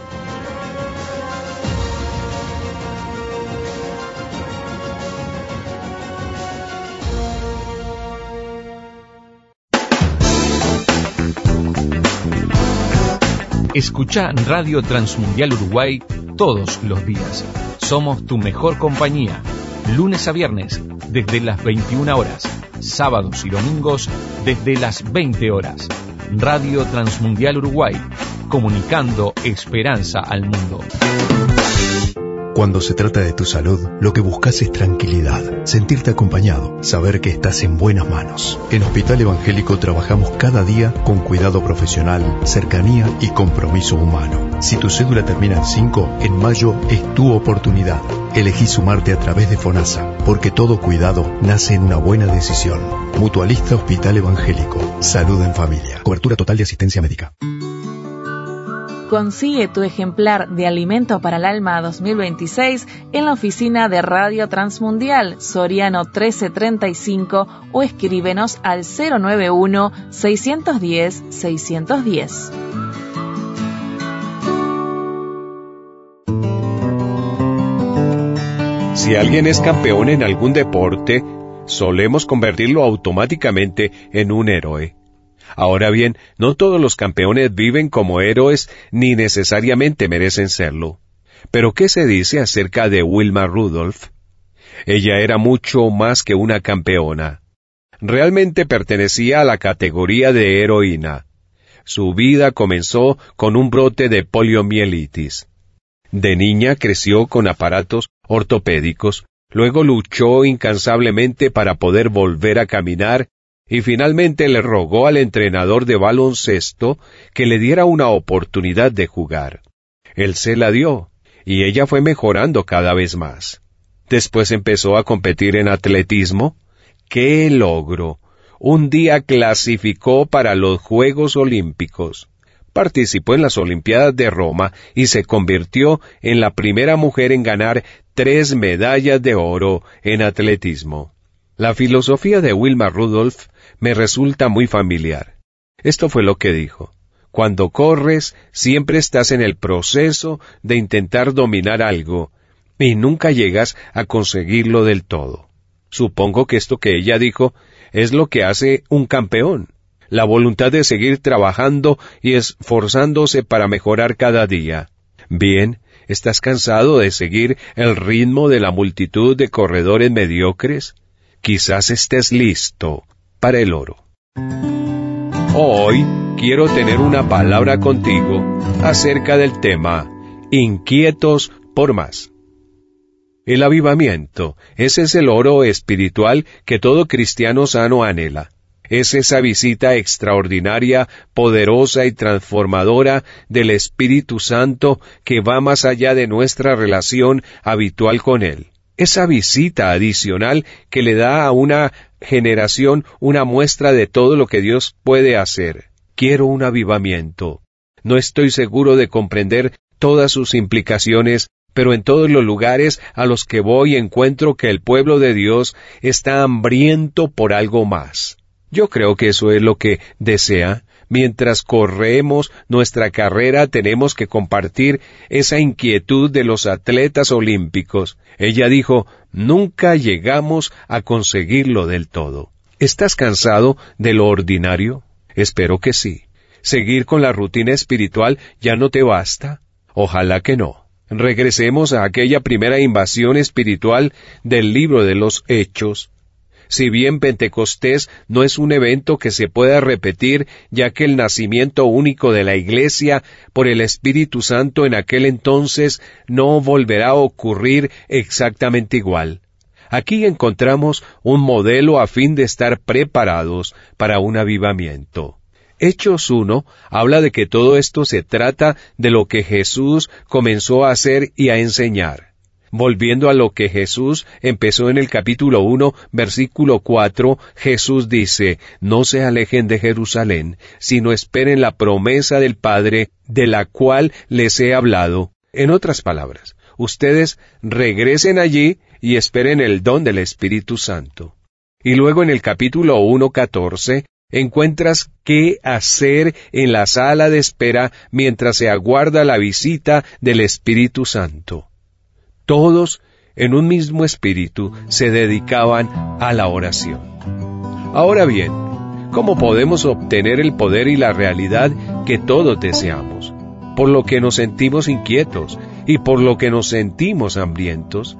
Escucha Radio Transmundial Uruguay todos los días. Somos tu mejor compañía. Lunes a viernes, desde las veintiuna horas. Sábados y domingos, desde las veinte horas. Radio Transmundial Uruguay, comunicando esperanza al mundo. Cuando se trata de tu salud, lo que buscas es tranquilidad, sentirte acompañado, saber que estás en buenas manos. En Hospital Evangélico trabajamos cada día con cuidado profesional, cercanía y compromiso humano. Si tu cédula termina en cinco, en mayo es tu oportunidad. Elegí sumarte a través de FONASA, porque todo cuidado nace en una buena decisión. Mutualista Hospital Evangélico. Salud en familia. Cobertura total de asistencia médica. Consigue tu ejemplar de Alimento para el Alma dos mil veintiséis en la oficina de Radio Transmundial, Soriano trece treinta y cinco, o escríbenos al cero nueve uno, seis uno cero, seis uno cero. Si alguien es campeón en algún deporte, solemos convertirlo automáticamente en un héroe. Ahora bien, no todos los campeones viven como héroes ni necesariamente merecen serlo. Pero ¿qué se dice acerca de Wilma Rudolph? Ella era mucho más que una campeona. Realmente pertenecía a la categoría de heroína. Su vida comenzó con un brote de poliomielitis. De niña creció con aparatos ortopédicos, luego luchó incansablemente para poder volver a caminar y finalmente le rogó al entrenador de baloncesto que le diera una oportunidad de jugar. Él se la dio, y ella fue mejorando cada vez más. Después empezó a competir en atletismo. ¡Qué logro! Un día clasificó para los Juegos Olímpicos. Participó en las Olimpiadas de Roma y se convirtió en la primera mujer en ganar tres medallas de oro en atletismo. La filosofía de Wilma Rudolph me resulta muy familiar. Esto fue lo que dijo: cuando corres, siempre estás en el proceso de intentar dominar algo, y nunca llegas a conseguirlo del todo. Supongo que esto que ella dijo es lo que hace un campeón, la voluntad de seguir trabajando y esforzándose para mejorar cada día. Bien, ¿estás cansado de seguir el ritmo de la multitud de corredores mediocres? Quizás estés listo para el oro. Hoy quiero tener una palabra contigo acerca del tema inquietos por más. El avivamiento, ese es el oro espiritual que todo cristiano sano anhela. Es esa visita extraordinaria, poderosa y transformadora del Espíritu Santo que va más allá de nuestra relación habitual con Él. Esa visita adicional que le da a una generación una muestra de todo lo que Dios puede hacer. Quiero un avivamiento. No estoy seguro de comprender todas sus implicaciones, pero en todos los lugares a los que voy encuentro que el pueblo de Dios está hambriento por algo más. Yo creo que eso es lo que desea. Mientras corremos nuestra carrera tenemos que compartir esa inquietud de los atletas olímpicos. Ella dijo, nunca llegamos a conseguirlo del todo. ¿Estás cansado de lo ordinario? Espero que sí. ¿Seguir con la rutina espiritual ya no te basta? Ojalá que no. Regresemos a aquella primera invasión espiritual del libro de los Hechos. Si bien Pentecostés no es un evento que se pueda repetir, ya que el nacimiento único de la Iglesia por el Espíritu Santo en aquel entonces no volverá a ocurrir exactamente igual. Aquí encontramos un modelo a fin de estar preparados para un avivamiento. Hechos uno habla de que todo esto se trata de lo que Jesús comenzó a hacer y a enseñar. Volviendo a lo que Jesús empezó en el capítulo uno, versículo cuatro, Jesús dice, no se alejen de Jerusalén, sino esperen la promesa del Padre, de la cual les he hablado. En otras palabras, ustedes regresen allí y esperen el don del Espíritu Santo. Y luego en el capítulo uno, catorce, encuentras qué hacer en la sala de espera mientras se aguarda la visita del Espíritu Santo. Todos, en un mismo espíritu, se dedicaban a la oración. Ahora bien, ¿cómo podemos obtener el poder y la realidad que todos deseamos? Por lo que nos sentimos inquietos y por lo que nos sentimos hambrientos.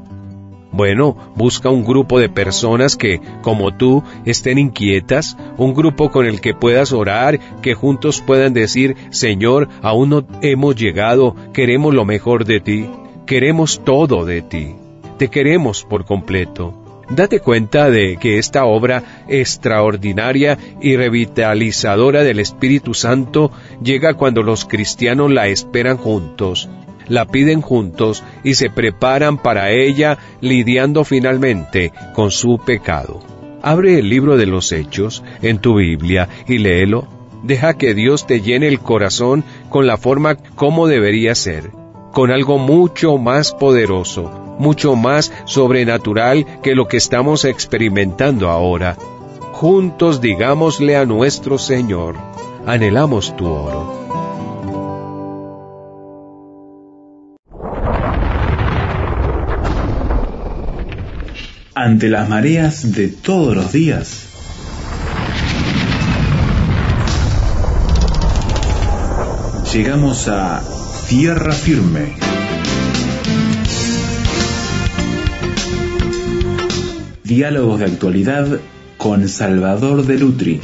Bueno, busca un grupo de personas que, como tú, estén inquietas, un grupo con el que puedas orar, que juntos puedan decir, Señor, aún no hemos llegado, queremos lo mejor de ti. Queremos todo de ti. Te queremos por completo. Date cuenta de que esta obra extraordinaria y revitalizadora del Espíritu Santo llega cuando los cristianos la esperan juntos, la piden juntos y se preparan para ella lidiando finalmente con su pecado. Abre el libro de los Hechos en tu Biblia y léelo. Deja que Dios te llene el corazón con la forma como debería ser, con algo mucho más poderoso, mucho más sobrenatural que lo que estamos experimentando ahora. Juntos digámosle a nuestro Señor, anhelamos tu oro. Ante las mareas de todos los días, llegamos a tierra firme. Diálogos de actualidad con Salvador de Lutri.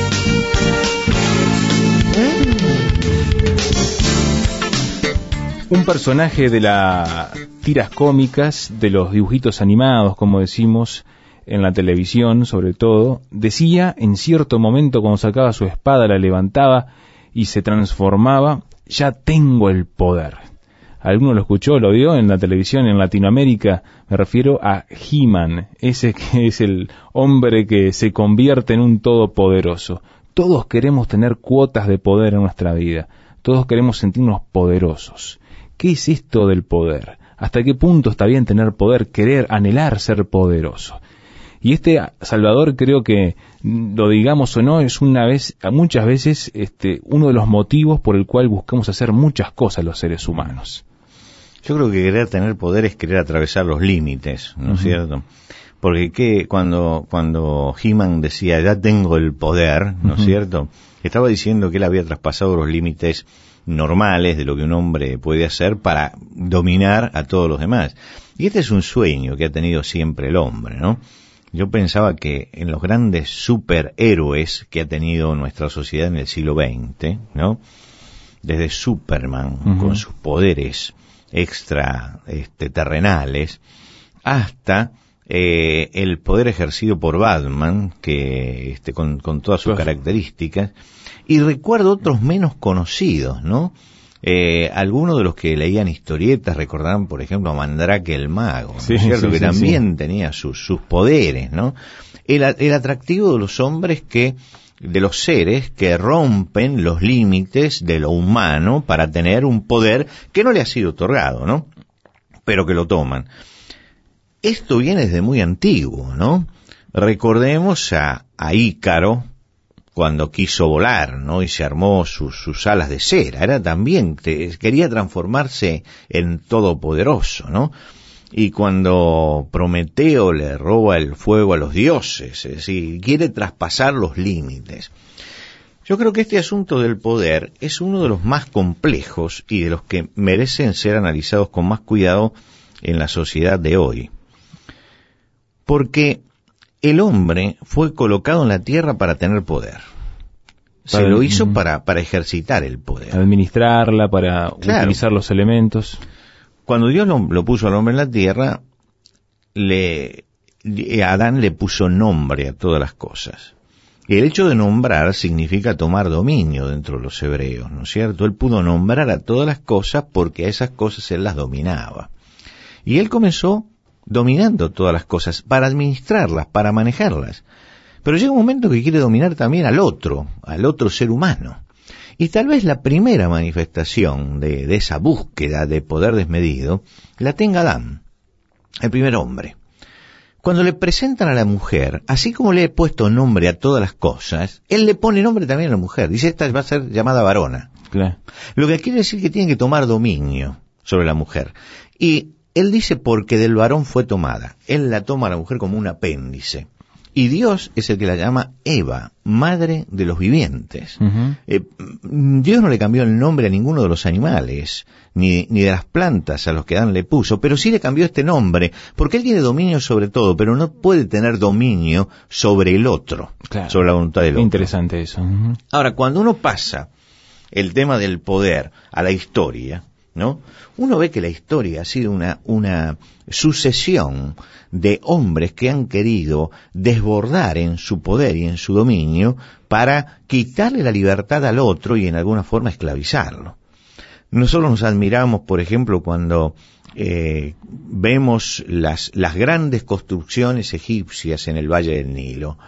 Un personaje de las tiras cómicas, de los dibujitos animados, como decimos, en la televisión sobre todo, decía en cierto momento cuando sacaba su espada, la levantaba y se transformaba: ya tengo el poder. ¿Alguno lo escuchó, lo vio en la televisión en Latinoamérica? Me refiero a He-Man, ese que es el hombre que se convierte en un todopoderoso. Todos queremos tener cuotas de poder en nuestra vida, todos queremos sentirnos poderosos. ¿Qué es esto del poder? ¿Hasta qué punto está bien tener poder, querer, anhelar ser poderoso? Y este Salvador, creo que, lo digamos o no, es una vez, muchas veces este, uno de los motivos por el cual buscamos hacer muchas cosas los seres humanos. Yo creo que querer tener poder es querer atravesar los límites, ¿no es uh-huh. cierto? Porque que cuando cuando He-Man decía ya tengo el poder, ¿no es uh-huh. cierto? Estaba diciendo que él había traspasado los límites normales de lo que un hombre puede hacer para dominar a todos los demás. Y este es un sueño que ha tenido siempre el hombre, ¿no? Yo pensaba que en los grandes superhéroes que ha tenido nuestra sociedad en el siglo veinte, ¿no? Desde Superman, uh-huh. con sus poderes extra este, terrenales, hasta eh, el poder ejercido por Batman, que este, con, con todas sus características, y recuerdo otros menos conocidos, ¿no? Eh, algunos de los que leían historietas recordarán, por ejemplo, a Mandrake el Mago, ¿no? Sí, es cierto, sí, que sí, también sí. tenía sus, sus poderes, ¿no? El, el atractivo de los hombres que, de los seres que rompen los límites de lo humano para tener un poder que no le ha sido otorgado, ¿no? Pero que lo toman. Esto viene desde muy antiguo, ¿no? Recordemos a, a Ícaro, cuando quiso volar, ¿no? Y se armó sus, sus alas de cera. Era también, te, quería transformarse en todopoderoso, ¿no? Y cuando Prometeo le roba el fuego a los dioses, es decir, quiere traspasar los límites. Yo creo que este asunto del poder es uno de los más complejos y de los que merecen ser analizados con más cuidado en la sociedad de hoy. Porque el hombre fue colocado en la tierra para tener poder. Se para, lo hizo uh-huh. para, para ejercitar el poder. Administrarla, para claro. utilizar los elementos. Cuando Dios lo, lo puso al hombre en la tierra, le, a Adán le puso nombre a todas las cosas. Y el hecho de nombrar significa tomar dominio dentro de los hebreos, ¿no es cierto? Él pudo nombrar a todas las cosas porque a esas cosas él las dominaba. Y él comenzó dominando todas las cosas, para administrarlas, para manejarlas. Pero llega un momento que quiere dominar también al otro, al otro ser humano. Y tal vez la primera manifestación de, de esa búsqueda de poder desmedido la tenga Adán, el primer hombre. Cuando le presentan a la mujer, así como le he puesto nombre a todas las cosas, él le pone nombre también a la mujer. Dice, esta va a ser llamada varona. Claro. Lo que quiere decir que tiene que tomar dominio sobre la mujer. Y él dice porque del varón fue tomada. Él la toma a la mujer como un apéndice. Y Dios es el que la llama Eva, madre de los vivientes. Uh-huh. Eh, Dios no le cambió el nombre a ninguno de los animales, ni, ni de las plantas a los que Adán le puso, pero sí le cambió este nombre, porque él tiene dominio sobre todo, pero no puede tener dominio sobre el otro, claro, sobre la voluntad del otro. Interesante eso. Uh-huh. Ahora, cuando uno pasa el tema del poder a la historia, ¿no? Uno ve que la historia ha sido una, una sucesión de hombres que han querido desbordar en su poder y en su dominio para quitarle la libertad al otro y en alguna forma esclavizarlo. Nosotros nos admiramos, por ejemplo, cuando eh, vemos las, las grandes construcciones egipcias en el Valle del Nilo.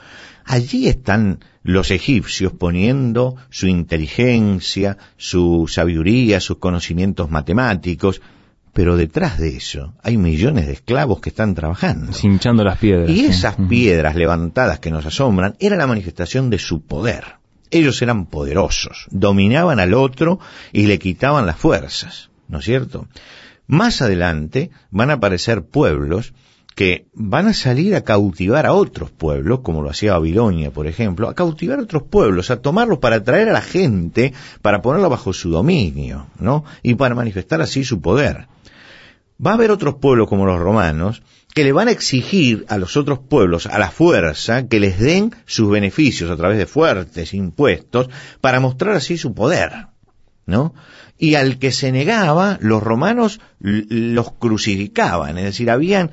allí están los egipcios poniendo su inteligencia, su sabiduría, sus conocimientos matemáticos, pero detrás de eso hay millones de esclavos que están trabajando. Hinchando las piedras. Y esas sí. piedras levantadas que nos asombran era la manifestación de su poder. Ellos eran poderosos, dominaban al otro y le quitaban las fuerzas, ¿no es cierto? Más adelante van a aparecer pueblos que van a salir a cautivar a otros pueblos, como lo hacía Babilonia, por ejemplo, a cautivar a otros pueblos, a tomarlos para atraer a la gente, para ponerla bajo su dominio, ¿no? Y para manifestar así su poder. Va a haber otros pueblos como los romanos que le van a exigir a los otros pueblos, a la fuerza, que les den sus beneficios a través de fuertes impuestos para mostrar así su poder, ¿no? Y al que se negaba, los romanos los crucificaban, es decir, habían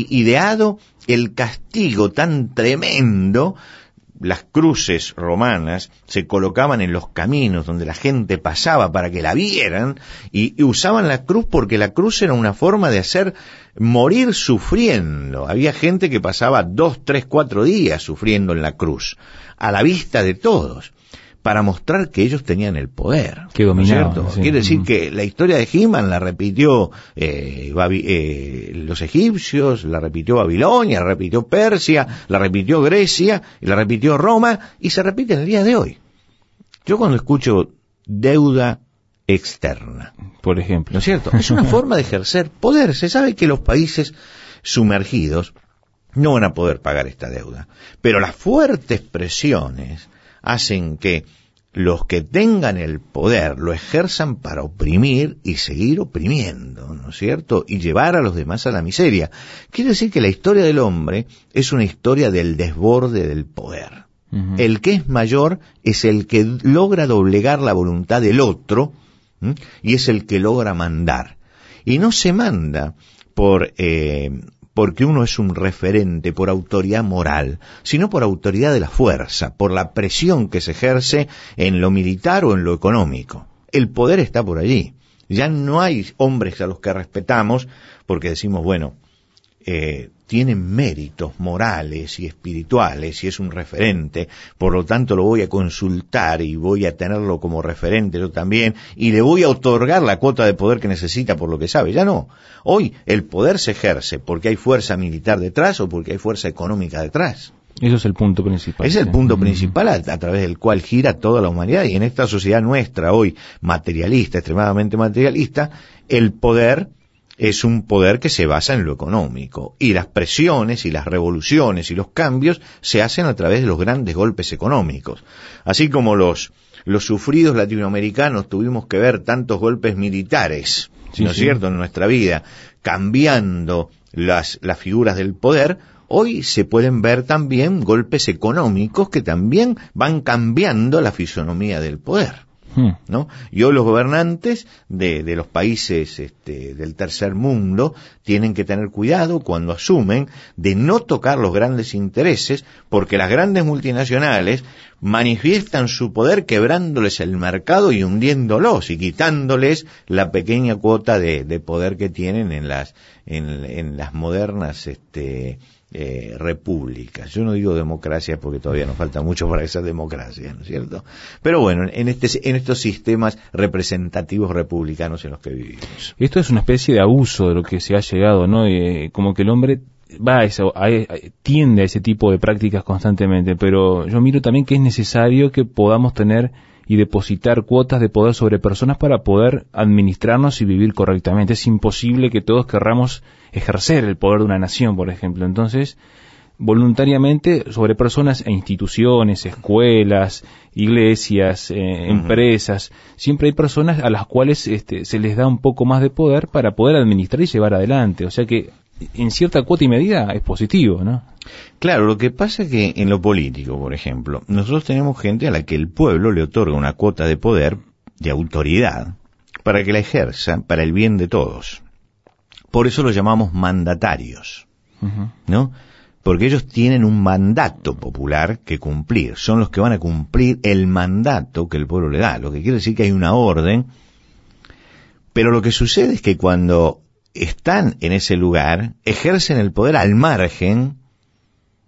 ideado el castigo tan tremendo. Las cruces romanas se colocaban en los caminos donde la gente pasaba para que la vieran, y, y usaban la cruz porque la cruz era una forma de hacer morir sufriendo. Había gente que pasaba dos, tres, cuatro días sufriendo en la cruz, a la vista de todos, para mostrar que ellos tenían el poder. Que dominaban, ¿no es cierto? Sí. Quiere decir que la historia de He-Man la repitió eh, Babi- eh, los egipcios, la repitió Babilonia, la repitió Persia, la repitió Grecia, y la repitió Roma, y se repite en el día de hoy. Yo cuando escucho deuda externa, por ejemplo, ¿no es cierto? Es una forma de ejercer poder. Se sabe que los países sumergidos no van a poder pagar esta deuda, pero las fuertes presiones hacen que los que tengan el poder lo ejerzan para oprimir y seguir oprimiendo, ¿no es cierto? Y llevar a los demás a la miseria. Quiere decir que la historia del hombre es una historia del desborde del poder. Uh-huh. El que es mayor es el que logra doblegar la voluntad del otro, ¿m? Y es el que logra mandar. Y no se manda por... Eh, porque uno es un referente, por autoridad moral, sino por autoridad de la fuerza, por la presión que se ejerce en lo militar o en lo económico. El poder está por allí. Ya no hay hombres a los que respetamos porque decimos, bueno, eh, tienen méritos morales y espirituales y es un referente, por lo tanto lo voy a consultar y voy a tenerlo como referente yo también, y le voy a otorgar la cuota de poder que necesita por lo que sabe. Ya no. Hoy el poder se ejerce porque hay fuerza militar detrás o porque hay fuerza económica detrás. Eso es el punto principal. Es el sí. punto principal a, a través del cual gira toda la humanidad, y en esta sociedad nuestra hoy materialista, extremadamente materialista, el poder es un poder que se basa en lo económico, y las presiones y las revoluciones y los cambios se hacen a través de los grandes golpes económicos. Así como los, los sufridos latinoamericanos tuvimos que ver tantos golpes militares, sí, ¿no es sí. cierto?, en nuestra vida, cambiando las, las figuras del poder. Hoy se pueden ver también golpes económicos que también van cambiando la fisonomía del poder, ¿no? Y hoy los gobernantes de, de los países este, del tercer mundo tienen que tener cuidado cuando asumen de no tocar los grandes intereses, porque las grandes multinacionales manifiestan su poder quebrándoles el mercado y hundiéndolos y quitándoles la pequeña cuota de, de poder que tienen en las en, en las modernas este Eh, repúblicas. Yo no digo democracia porque todavía nos falta mucho para que sea democracia, ¿no es cierto? Pero bueno, en este en estos sistemas representativos republicanos en los que vivimos. Esto es una especie de abuso de lo que se ha llegado, ¿no? Eh, como que el hombre va a eso, a, a, tiende a ese tipo de prácticas constantemente, pero yo miro también que es necesario que podamos tener y depositar cuotas de poder sobre personas para poder administrarnos y vivir correctamente. Es imposible que todos querramos ejercer el poder de una nación, por ejemplo. Entonces, voluntariamente sobre personas e instituciones, escuelas, iglesias, eh, uh-huh. empresas, siempre hay personas a las cuales este, se les da un poco más de poder para poder administrar y llevar adelante. O sea que en cierta cuota y medida es positivo, ¿no? Claro, lo que pasa es que en lo político, por ejemplo, nosotros tenemos gente a la que el pueblo le otorga una cuota de poder, de autoridad, para que la ejerza para el bien de todos. Por eso los llamamos mandatarios, uh-huh. ¿no? Porque ellos tienen un mandato popular que cumplir, son los que van a cumplir el mandato que el pueblo le da, lo que quiere decir que hay una orden, pero lo que sucede es que cuando están en ese lugar, ejercen el poder al margen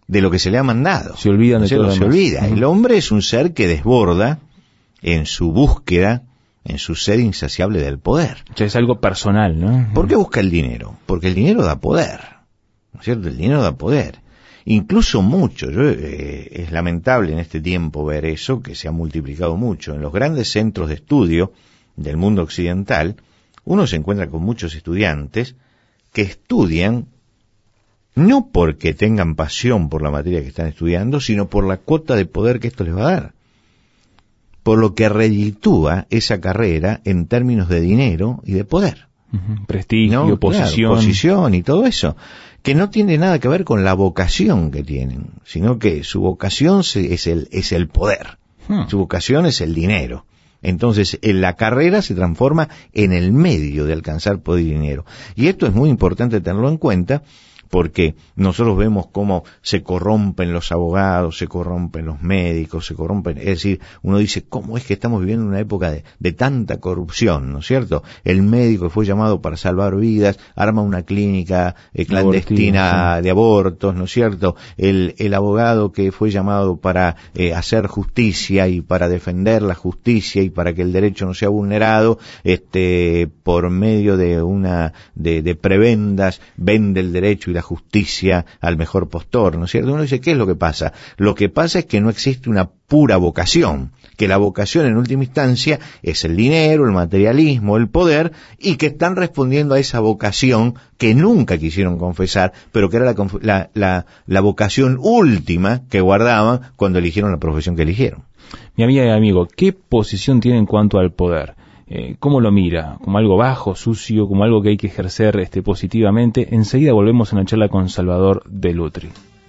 de lo que se le ha mandado. Se olvidan de todo lo demás. Se olvida. El hombre es un ser que desborda en su búsqueda, en su sed insaciable del poder. O sea, es algo personal, ¿no? ¿Por qué busca el dinero? Porque el dinero da poder, ¿no es cierto? El dinero da poder. Incluso mucho, yo, eh, es lamentable en este tiempo ver eso, que se ha multiplicado mucho. En los grandes centros de estudio del mundo occidental, uno se encuentra con muchos estudiantes que estudian no porque tengan pasión por la materia que están estudiando, sino por la cuota de poder que esto les va a dar. Por lo que reditúa esa carrera en términos de dinero y de poder. Uh-huh. Prestigio, ¿no? posición. Claro, posición y todo eso. Que no tiene nada que ver con la vocación que tienen, sino que su vocación es el, es el poder. Hmm. Su vocación es el dinero. Entonces, en la carrera se transforma en el medio de alcanzar poder y dinero. Y esto es muy importante tenerlo en cuenta, porque nosotros vemos cómo se corrompen los abogados, se corrompen los médicos, se corrompen, es decir, uno dice, ¿cómo es que estamos viviendo una época de, de tanta corrupción, ¿no es cierto? El médico que fue llamado para salvar vidas, arma una clínica eh, clandestina sí. de abortos, ¿no es cierto? El, el abogado que fue llamado para eh, hacer justicia y para defender la justicia y para que el derecho no sea vulnerado, este, por medio de una, de, de prebendas, vende el derecho y la justicia al mejor postor, ¿no es cierto? Uno dice, ¿qué es lo que pasa? Lo que pasa es que no existe una pura vocación, que la vocación en última instancia es el dinero, el materialismo, el poder, y que están respondiendo a esa vocación que nunca quisieron confesar, pero que era la, la, la, la vocación última que guardaban cuando eligieron la profesión que eligieron. Mi amiga y amigo, ¿qué posición tiene en cuanto al poder? Eh, ¿Cómo lo mira? ¿Como algo bajo, sucio, como algo que hay que ejercer este, positivamente? Enseguida volvemos a una charla con Salvador de Lutri.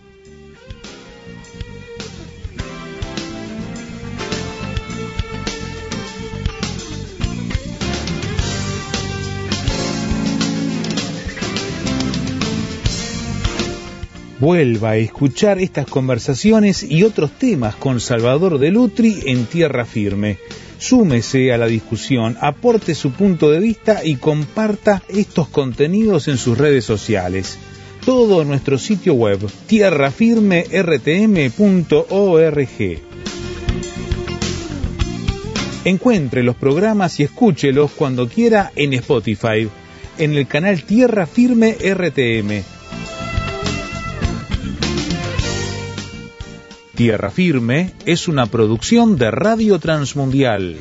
Vuelva a escuchar estas conversaciones y otros temas con Salvador de Lutri en Tierra Firme. Súmese a la discusión, aporte su punto de vista y comparta estos contenidos en sus redes sociales. Todo en nuestro sitio web, tierra firme r t m punto org. Encuentre los programas y escúchelos cuando quiera en Spotify, en el canal Tierra Firme R T M. Tierra Firme es una producción de Radio Transmundial.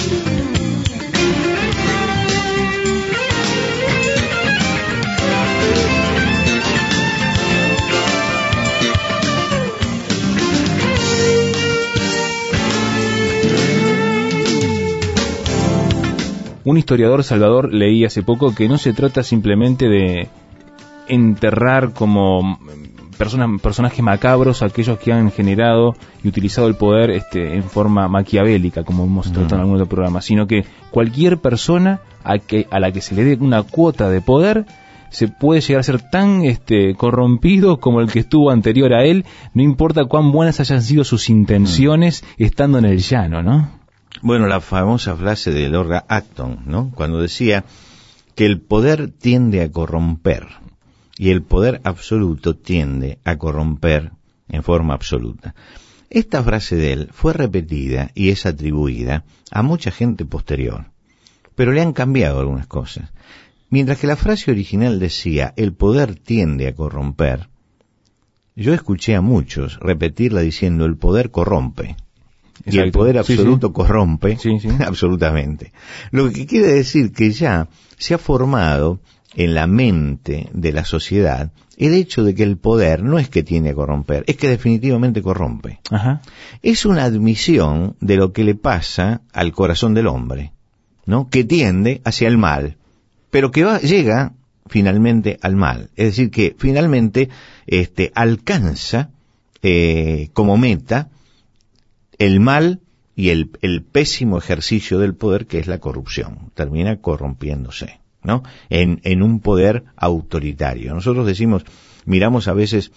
Un historiador, Salvador, leí hace poco que no se trata simplemente de enterrar como personas, personajes macabros aquellos que han generado y utilizado el poder este, en forma maquiavélica, como hemos tratado uh-huh. en algún otro programa, sino que cualquier persona a, que, a la que se le dé una cuota de poder se puede llegar a ser tan este, corrompido como el que estuvo anterior a él, no importa cuán buenas hayan sido sus intenciones uh-huh. estando en el llano, ¿no? Bueno, la famosa frase de Lord Acton, ¿no? Cuando decía que el poder tiende a corromper y el poder absoluto tiende a corromper en forma absoluta. Esta frase de él fue repetida y es atribuida a mucha gente posterior, pero le han cambiado algunas cosas. Mientras que la frase original decía el poder tiende a corromper, yo escuché a muchos repetirla diciendo el poder corrompe. Exacto. Y el poder absoluto sí, sí. corrompe sí, sí. absolutamente. Lo que quiere decir que ya se ha formado en la mente de la sociedad el hecho de que el poder no es que tiende a corromper, es que definitivamente corrompe. Ajá. Es una admisión de lo que le pasa al corazón del hombre, ¿no? Que tiende hacia el mal, pero que va, llega finalmente al mal. Es decir, que finalmente este, alcanza eh, como meta el mal y el, el pésimo ejercicio del poder, que es la corrupción. Termina corrompiéndose, ¿no? En, en un poder autoritario. Nosotros decimos, miramos a veces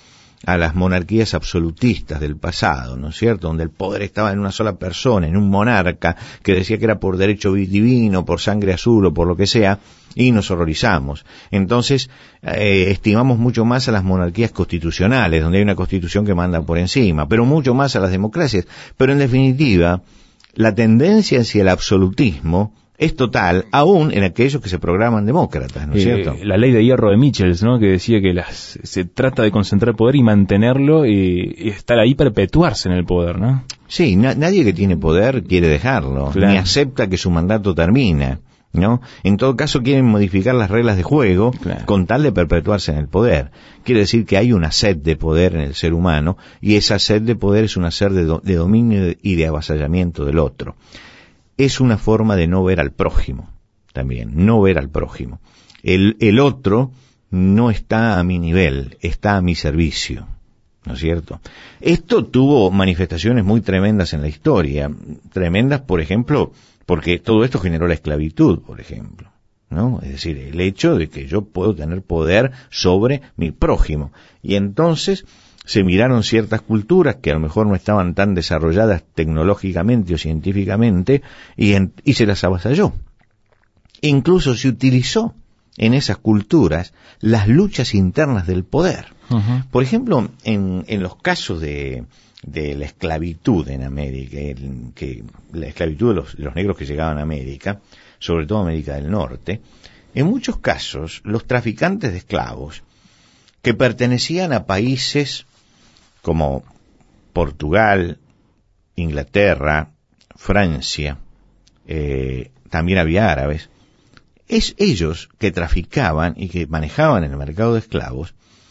a las monarquías absolutistas del pasado, ¿no es cierto?, donde el poder estaba en una sola persona, en un monarca que decía que era por derecho divino, por sangre azul o por lo que sea, y nos horrorizamos. Entonces, eh, estimamos mucho más a las monarquías constitucionales, donde hay una constitución que manda por encima, pero mucho más a las democracias. Pero en definitiva, la tendencia hacia el absolutismo es total, aún en aquellos que se programan demócratas, ¿no es eh, cierto? La ley de hierro de Michels, ¿no?, que decía que las, se trata de concentrar poder y mantenerlo y, y estar ahí, perpetuarse en el poder, ¿no? Sí, na- nadie que tiene poder quiere dejarlo, claro, ni acepta que su mandato termina, ¿no? En todo caso quieren modificar las reglas de juego, claro, con tal de perpetuarse en el poder. Quiere decir que hay una sed de poder en el ser humano, y esa sed de poder es una sed de, do- de dominio y de avasallamiento del otro. Es una forma de no ver al prójimo, también, no ver al prójimo. El, el otro no está a mi nivel, está a mi servicio, ¿no es cierto? Esto tuvo manifestaciones muy tremendas en la historia, tremendas, por ejemplo, porque todo esto generó la esclavitud, por ejemplo, ¿no? Es decir, el hecho de que yo puedo tener poder sobre mi prójimo. Y entonces se miraron ciertas culturas que a lo mejor no estaban tan desarrolladas tecnológicamente o científicamente, y, en, y se las avasalló. Incluso se utilizó en esas culturas las luchas internas del poder. Uh-huh. Por ejemplo, en, en los casos de, de la esclavitud en América, el, que la esclavitud de los, de los negros que llegaban a América, sobre todo a América del Norte, en muchos casos los traficantes de esclavos que pertenecían a países como Portugal, Inglaterra, Francia, eh, también había árabes, es ellos que traficaban y que manejaban el mercado de esclavos,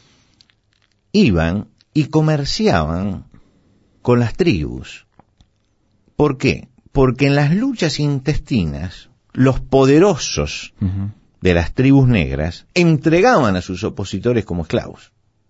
iban y comerciaban con las tribus. ¿Por qué? Porque en las luchas intestinas, los poderosos uh-huh. de las tribus negras entregaban a sus opositores como esclavos.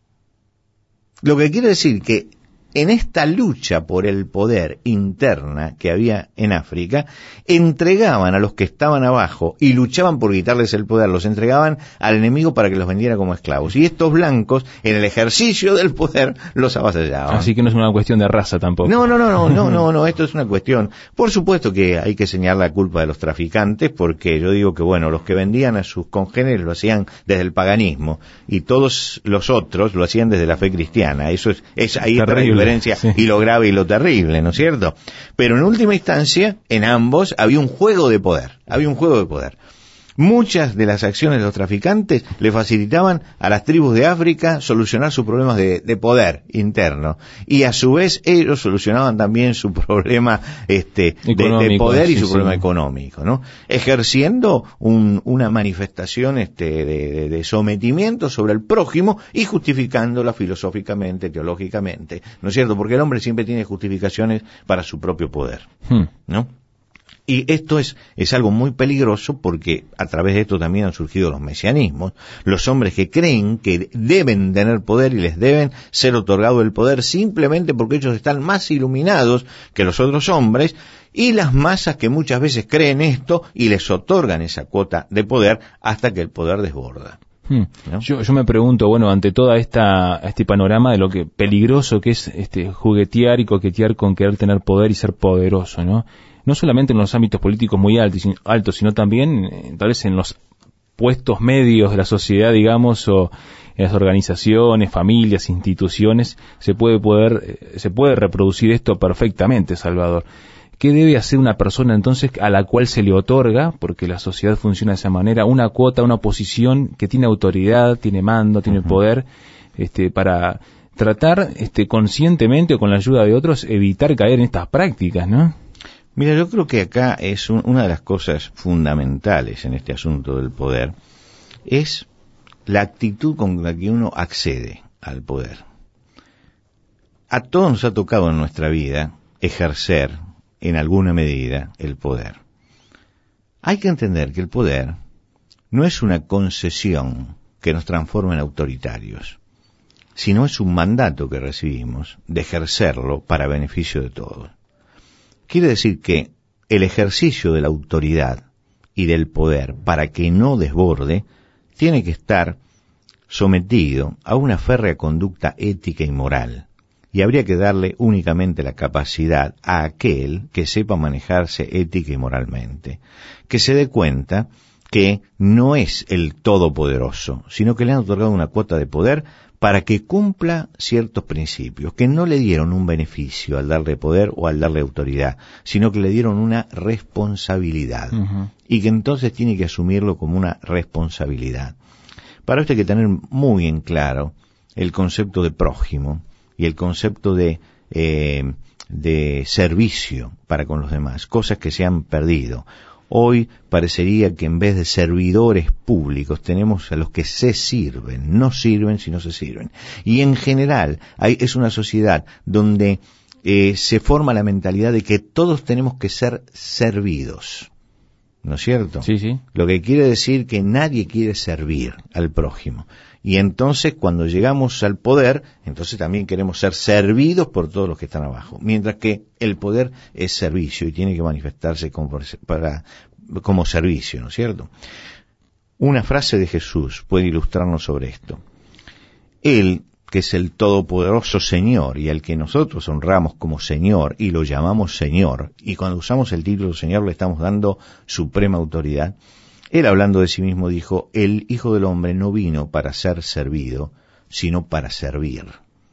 Lo que quiere decir que en esta lucha por el poder interna que había en África, entregaban a los que estaban abajo y luchaban por quitarles el poder, los entregaban al enemigo para que los vendiera como esclavos. Y estos blancos, en el ejercicio del poder, los avasallaban. Así que no es una cuestión de raza tampoco. No, no, no, no, no, no, no, esto es una cuestión. Por supuesto que hay que señalar la culpa de los traficantes, porque yo digo que, bueno, los que vendían a sus congéneres lo hacían desde el paganismo, y todos los otros lo hacían desde la fe cristiana. Eso es, es ahí está la diferencia. Sí. Y lo grave y lo terrible, ¿no es cierto? Pero en última instancia, en ambos había un juego de poder, había un juego de poder. Muchas de las acciones de los traficantes le facilitaban a las tribus de África solucionar sus problemas de, de poder interno, y a su vez ellos solucionaban también su problema este, de, de poder y sí, su sí. problema económico, ¿no? Ejerciendo un, una manifestación este, de, de, de sometimiento sobre el prójimo y justificándola filosóficamente, teológicamente, ¿no es cierto? Porque el hombre siempre tiene justificaciones para su propio poder, hmm. ¿no? Y esto es, es algo muy peligroso, porque a través de esto también han surgido los mesianismos, los hombres que creen que deben tener poder y les deben ser otorgado el poder simplemente porque ellos están más iluminados que los otros hombres, y las masas que muchas veces creen esto y les otorgan esa cuota de poder hasta que el poder desborda. Hmm. ¿No? Yo, yo me pregunto, bueno, ante toda esta este panorama de lo que peligroso que es este juguetear y coquetear con querer tener poder y ser poderoso, ¿no? No solamente en los ámbitos políticos muy altos, altos sino también eh, tal vez en los puestos medios de la sociedad, digamos, o en las organizaciones, familias, instituciones, se puede poder eh, se puede reproducir esto perfectamente, Salvador. ¿Qué debe hacer una persona entonces a la cual se le otorga, porque la sociedad funciona de esa manera, una cuota, una posición que tiene autoridad, tiene mando, tiene uh-huh. poder, este, para tratar este, conscientemente o con la ayuda de otros evitar caer en estas prácticas, ¿no? Mira, yo creo que acá es un, una de las cosas fundamentales en este asunto del poder, es la actitud con la que uno accede al poder. A todos nos ha tocado en nuestra vida ejercer, en alguna medida, el poder. Hay que entender que el poder no es una concesión que nos transforma en autoritarios, sino es un mandato que recibimos de ejercerlo para beneficio de todos. Quiere decir que el ejercicio de la autoridad y del poder, para que no desborde, tiene que estar sometido a una férrea conducta ética y moral, y habría que darle únicamente la capacidad a aquel que sepa manejarse ética y moralmente, que se dé cuenta que no es el todopoderoso, sino que le han otorgado una cuota de poder para que cumpla ciertos principios, que no le dieron un beneficio al darle poder o al darle autoridad, sino que le dieron una responsabilidad, uh-huh. y que entonces tiene que asumirlo como una responsabilidad. Para esto hay que tener muy en claro el concepto de prójimo y el concepto de, eh, de servicio para con los demás, cosas que se han perdido. Hoy parecería que en vez de servidores públicos tenemos a los que se sirven, no sirven sino se sirven. Y en general hay, es una sociedad donde eh, se forma la mentalidad de que todos tenemos que ser servidos, ¿no es cierto? Sí, sí. Lo que quiere decir que nadie quiere servir al prójimo. Y entonces cuando llegamos al poder, entonces también queremos ser servidos por todos los que están abajo. Mientras que el poder es servicio y tiene que manifestarse como, para, como servicio, ¿no es cierto? Una frase de Jesús puede ilustrarnos sobre esto. Él, que es el todopoderoso Señor y al que nosotros honramos como Señor y lo llamamos Señor, y cuando usamos el título Señor le estamos dando suprema autoridad, él hablando de sí mismo dijo, el Hijo del Hombre no vino para ser servido, sino para servir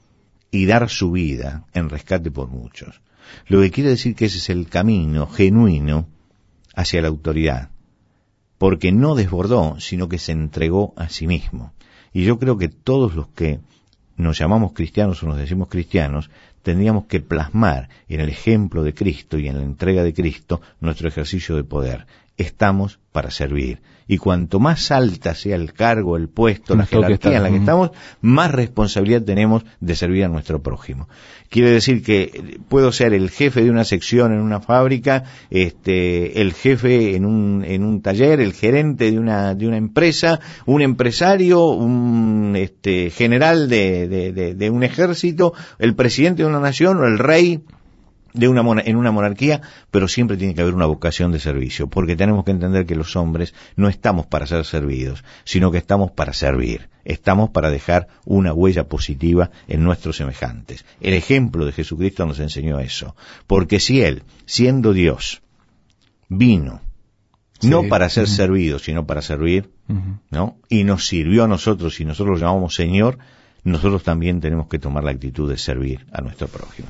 y dar su vida en rescate por muchos. Lo que quiere decir que ese es el camino genuino hacia la autoridad, porque no desbordó, sino que se entregó a sí mismo. Y yo creo que todos los que nos llamamos cristianos o nos decimos cristianos, tendríamos que plasmar en el ejemplo de Cristo y en la entrega de Cristo nuestro ejercicio de poder. Estamos para servir. Y cuanto más alta sea el cargo, el puesto, la jerarquía en la que estamos, más responsabilidad tenemos de servir a nuestro prójimo. Quiere decir que puedo ser el jefe de una sección en una fábrica, este, el jefe en un, en un taller, el gerente de una, de una empresa, un empresario, un, este, general de, de, de, de un ejército, el presidente de una nación o el rey de una en una monarquía, pero siempre tiene que haber una vocación de servicio, porque tenemos que entender que los hombres no estamos para ser servidos, sino que estamos para servir, estamos para dejar una huella positiva en nuestros semejantes. El ejemplo de Jesucristo nos enseñó eso, porque si Él, siendo Dios, vino, sí, no para ser uh-huh. servido, sino para servir, uh-huh. ¿no? Y nos sirvió a nosotros, y nosotros lo llamamos Señor, nosotros también tenemos que tomar la actitud de servir a nuestro prójimo.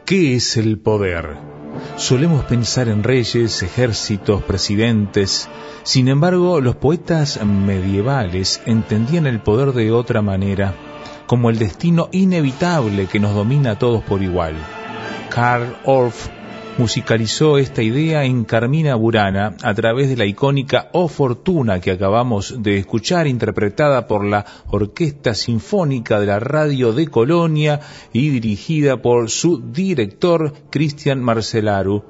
¿Qué es el poder? Solemos pensar en reyes, ejércitos, presidentes. Sin embargo, los poetas medievales entendían el poder de otra manera, como el destino inevitable que nos domina a todos por igual. Carl Orff musicalizó esta idea en Carmina Burana a través de la icónica O Fortuna que acabamos de escuchar, interpretada por la Orquesta Sinfónica de la Radio de Colonia y dirigida por su director Cristian Marcelaru.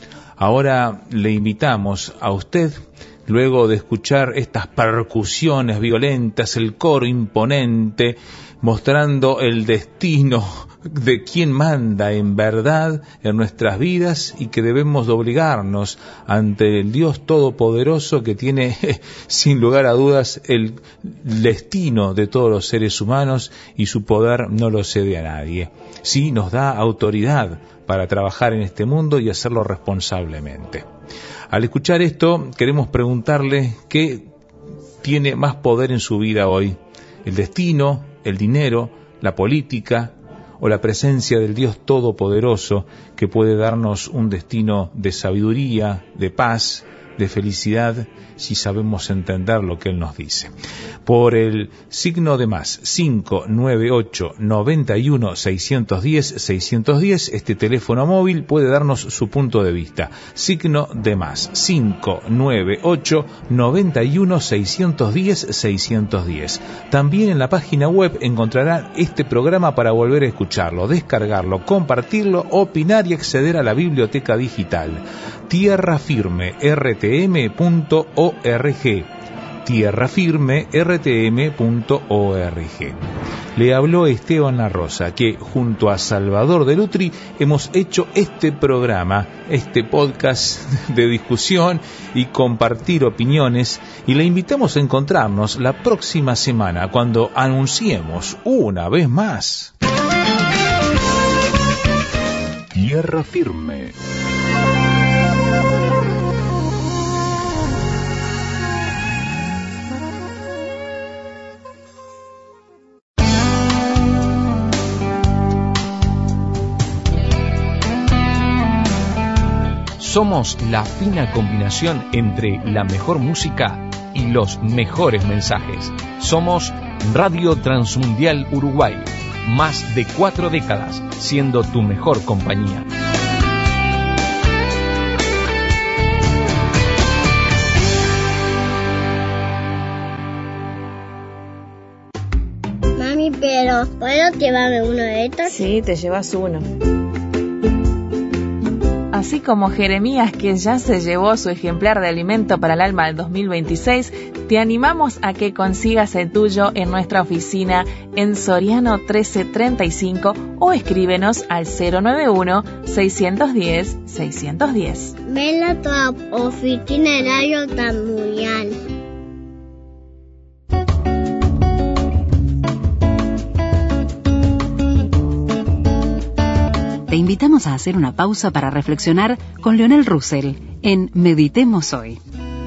Ahora le invitamos a usted, luego de escuchar estas percusiones violentas, el coro imponente, mostrando el destino de quien manda en verdad en nuestras vidas y que debemos doblegarnos ante el Dios Todopoderoso que tiene, sin lugar a dudas, el destino de todos los seres humanos y su poder no lo cede a nadie. Sí, nos da autoridad para trabajar en este mundo y hacerlo responsablemente. Al escuchar esto, queremos preguntarle qué tiene más poder en su vida hoy: el destino, el dinero, la política o la presencia del Dios Todopoderoso que puede darnos un destino de sabiduría, de paz, de felicidad, si sabemos entender lo que Él nos dice. Por el signo de más, cinco nueve ocho, noventa y uno, seiscientos diez, seiscientos diez, este teléfono móvil puede darnos su punto de vista. Signo de más, cinco nueve ocho, noventa y uno, seiscientos diez, seiscientos diez. También en la página web encontrarán este programa para volver a escucharlo, descargarlo, compartirlo, opinar y acceder a la biblioteca digital. Tierra Firme R T M punto org. Tierra Firme R T M punto org. Le habló Esteban La Rosa, que junto a Salvador de Lutri hemos hecho este programa, este podcast de discusión y compartir opiniones, y le invitamos a encontrarnos la próxima semana cuando anunciemos una vez más Tierra Firme. Somos la fina combinación entre la mejor música y los mejores mensajes. Somos Radio Transmundial Uruguay, más de cuatro décadas siendo tu mejor compañía. Mami, pero ¿puedo llevarme uno de estos? Sí, te llevas uno. Así como Jeremías, que ya se llevó su ejemplar de Alimento para el Alma del dos mil veintiséis, te animamos a que consigas el tuyo en nuestra oficina en Soriano trece treinta y cinco o escríbenos al cero nueve uno, seiscientos diez, seiscientos diez. Ven a tu oficina de Radio Transmundial. Te invitamos a hacer una pausa para reflexionar con Leonel Russell en Meditemos Hoy.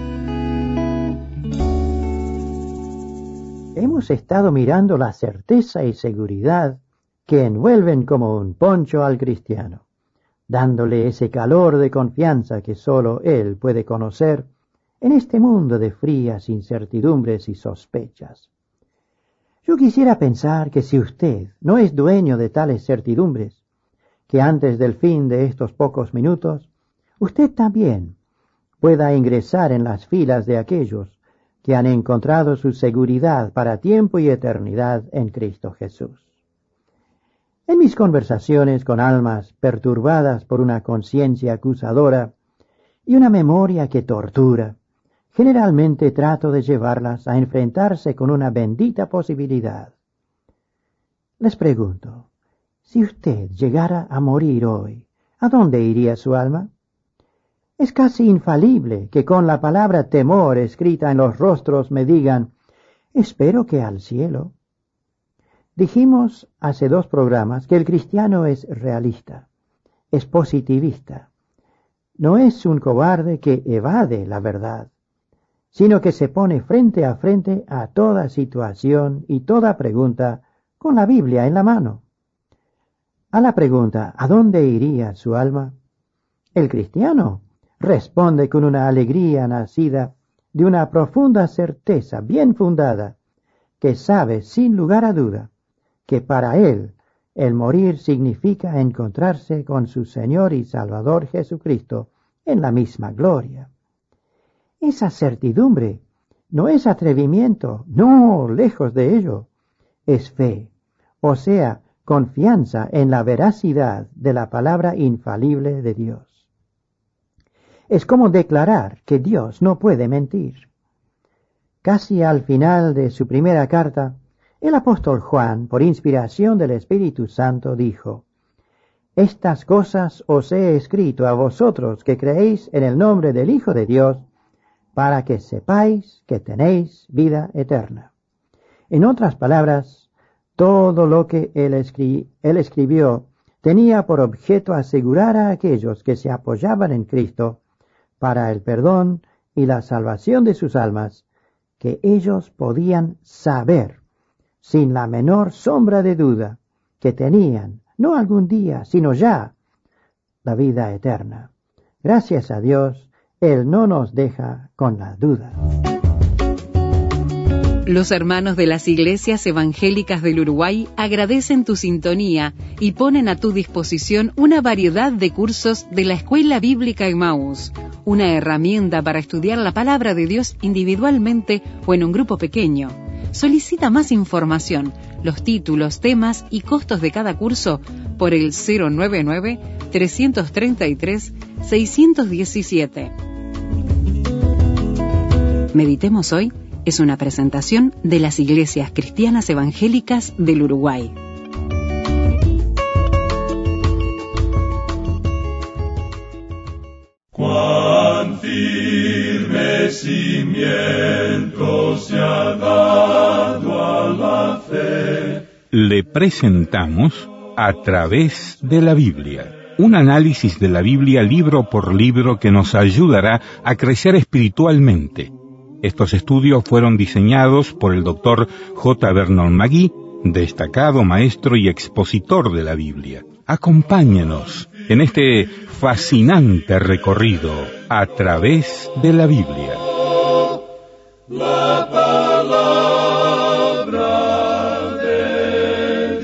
Hemos estado mirando la certeza y seguridad que envuelven como un poncho al cristiano, dándole ese calor de confianza que solo él puede conocer en este mundo de frías incertidumbres y sospechas. Yo quisiera pensar que si usted no es dueño de tales certidumbres, que antes del fin de estos pocos minutos, usted también pueda ingresar en las filas de aquellos que han encontrado su seguridad para tiempo y eternidad en Cristo Jesús. En mis conversaciones con almas perturbadas por una conciencia acusadora y una memoria que tortura, generalmente trato de llevarlas a enfrentarse con una bendita posibilidad. Les pregunto, si usted llegara a morir hoy, ¿a dónde iría su alma? Es casi infalible que con la palabra temor escrita en los rostros me digan, espero que al cielo. Dijimos hace dos programas que el cristiano es realista, es positivista. No es un cobarde que evade la verdad, sino que se pone frente a frente a toda situación y toda pregunta con la Biblia en la mano. A la pregunta ¿a dónde iría su alma?, el cristiano responde con una alegría nacida de una profunda certeza bien fundada, que sabe sin lugar a duda que para él el morir significa encontrarse con su Señor y Salvador Jesucristo en la misma gloria. Esa certidumbre no es atrevimiento, no, lejos de ello, es fe, o sea, confianza en la veracidad de la palabra infalible de Dios. Es como declarar que Dios no puede mentir. Casi al final de su primera carta, el apóstol Juan, por inspiración del Espíritu Santo, dijo: Estas cosas os he escrito a vosotros que creéis en el nombre del Hijo de Dios, para que sepáis que tenéis vida eterna. En otras palabras, todo lo que él, escri- él escribió tenía por objeto asegurar a aquellos que se apoyaban en Cristo para el perdón y la salvación de sus almas, que ellos podían saber, sin la menor sombra de duda, que tenían, no algún día, sino ya, la vida eterna. Gracias a Dios, Él no nos deja con la duda. Los hermanos de las iglesias evangélicas del Uruguay agradecen tu sintonía y ponen a tu disposición una variedad de cursos de la Escuela Bíblica Emmaus, una herramienta para estudiar la palabra de Dios individualmente o en un grupo pequeño. Solicita más información, los títulos, temas y costos de cada curso por el cero nueve nueve, tres tres tres, seis uno siete. Meditemos hoy es una presentación de las Iglesias Cristianas Evangélicas del Uruguay. Cuán firme cimiento se ha dado a la fe. Le presentamos A través de la Biblia, un análisis de la Biblia libro por libro que nos ayudará a crecer espiritualmente. Estos estudios fueron diseñados por el doctor J. Vernon McGee, destacado maestro y expositor de la Biblia. Acompáñenos en este fascinante recorrido a través de la Biblia. La palabra de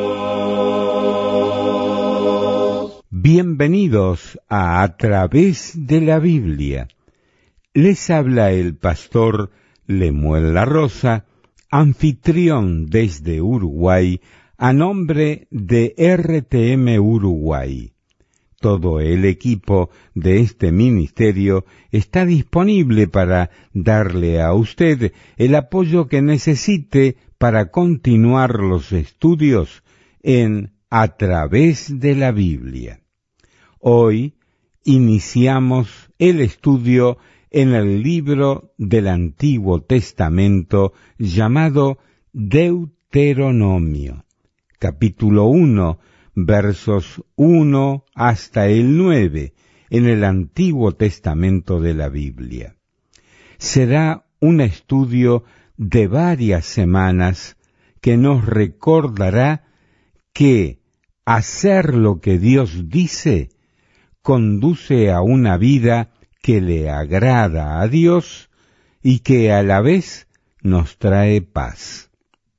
Dios. Bienvenidos a A través de la Biblia. Les habla el pastor Lemuel La Rosa, anfitrión desde Uruguay, a nombre de R T M Uruguay. Todo el equipo de este ministerio está disponible para darle a usted el apoyo que necesite para continuar los estudios en A través de la Biblia. Hoy iniciamos el estudio en el libro del Antiguo Testamento llamado Deuteronomio, capítulo uno, versos uno hasta el nueve, en el Antiguo Testamento de la Biblia. Será un estudio de varias semanas que nos recordará que hacer lo que Dios dice conduce a una vida que le agrada a Dios y que a la vez nos trae paz.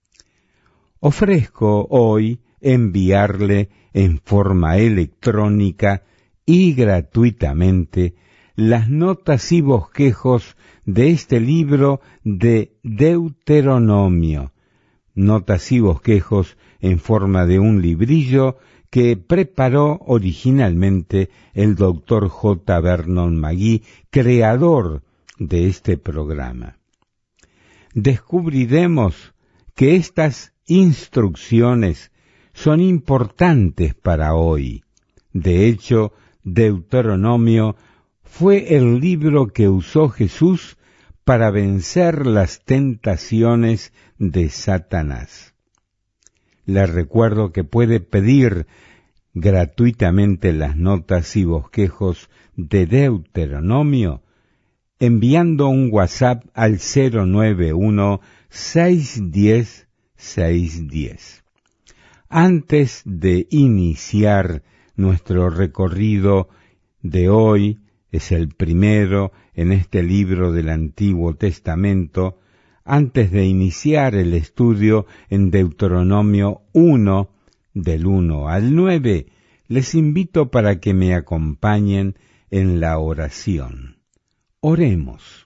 Ofrezco hoy enviarle en forma electrónica y gratuitamente las notas y bosquejos de este libro de Deuteronomio, notas y bosquejos en forma de un librillo que preparó originalmente el doctor J. Vernon McGee, creador de este programa. Descubriremos que estas instrucciones son importantes para hoy. De hecho, Deuteronomio fue el libro que usó Jesús para vencer las tentaciones de Satanás. Le recuerdo que puede pedir gratuitamente las notas y bosquejos de Deuteronomio enviando un WhatsApp al cero nueve uno, seis uno cero, seis uno cero. Antes de iniciar nuestro recorrido de hoy, es el primero en este libro del Antiguo Testamento, antes de iniciar el estudio en Deuteronomio uno, del uno al nueve, les invito para que me acompañen en la oración. Oremos.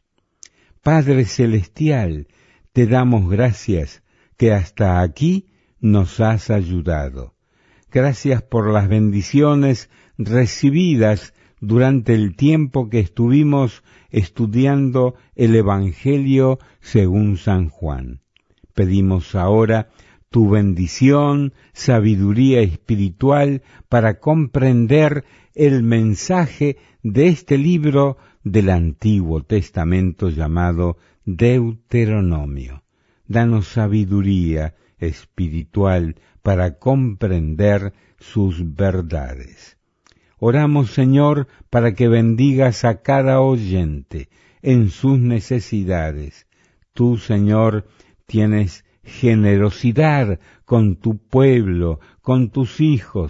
Padre Celestial, te damos gracias que hasta aquí nos has ayudado. Gracias por las bendiciones recibidas durante el tiempo que estuvimos estudiando el Evangelio según San Juan. Pedimos ahora tu bendición, sabiduría espiritual para comprender el mensaje de este libro del Antiguo Testamento llamado Deuteronomio. Danos sabiduría espiritual para comprender sus verdades. Oramos, Señor, para que bendigas a cada oyente en sus necesidades. Tú, Señor, tienes generosidad con tu pueblo, con tus hijos.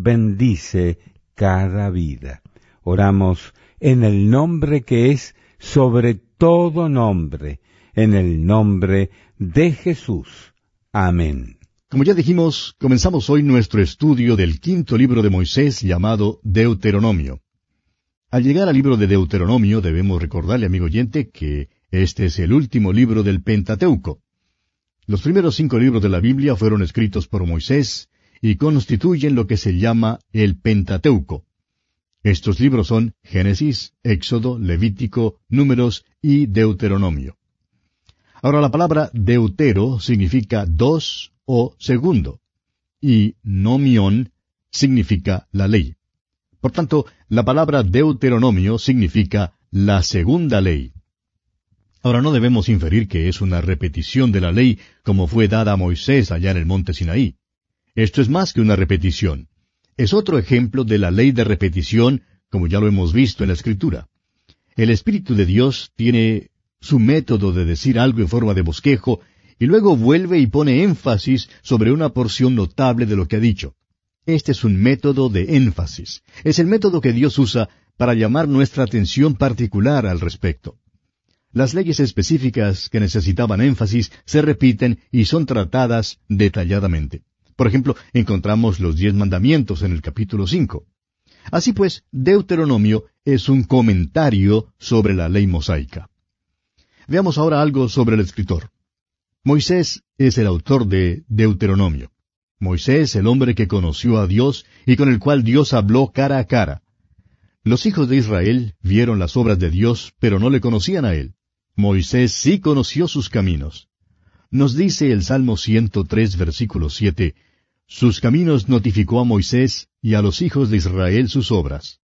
Bendice cada vida. Oramos en el nombre que es sobre todo nombre, en el nombre de Jesús. Amén. Como ya dijimos, comenzamos hoy nuestro estudio del quinto libro de Moisés llamado Deuteronomio. Al llegar al libro de Deuteronomio debemos recordarle, amigo oyente, que este es el último libro del Pentateuco. Los primeros cinco libros de la Biblia fueron escritos por Moisés y constituyen lo que se llama el Pentateuco. Estos libros son Génesis, Éxodo, Levítico, Números y Deuteronomio. Ahora la palabra deutero significa dos o segundo, y nomión significa la ley. Por tanto, la palabra Deuteronomio significa la segunda ley. Ahora no debemos inferir que es una repetición de la ley como fue dada a Moisés allá en el monte Sinaí. Esto es más que una repetición. Es otro ejemplo de la ley de repetición, como ya lo hemos visto en la Escritura. El Espíritu de Dios tiene su método de decir algo en forma de bosquejo, y luego vuelve y pone énfasis sobre una porción notable de lo que ha dicho. Este es un método de énfasis. Es el método que Dios usa para llamar nuestra atención particular al respecto. Las leyes específicas que necesitaban énfasis se repiten y son tratadas detalladamente. Por ejemplo, encontramos los diez mandamientos en el capítulo cinco. Así pues, Deuteronomio es un comentario sobre la ley mosaica. Veamos ahora algo sobre el escritor. Moisés es el autor de Deuteronomio. Moisés, el hombre que conoció a Dios y con el cual Dios habló cara a cara. Los hijos de Israel vieron las obras de Dios, pero no le conocían a él. Moisés sí conoció sus caminos. Nos dice el Salmo ciento tres, versículo siete, «Sus caminos notificó a Moisés y a los hijos de Israel sus obras».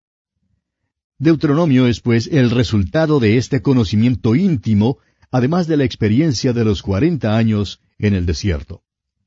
Deuteronomio es, pues, el resultado de este conocimiento íntimo, además de la experiencia de los cuarenta años en el desierto.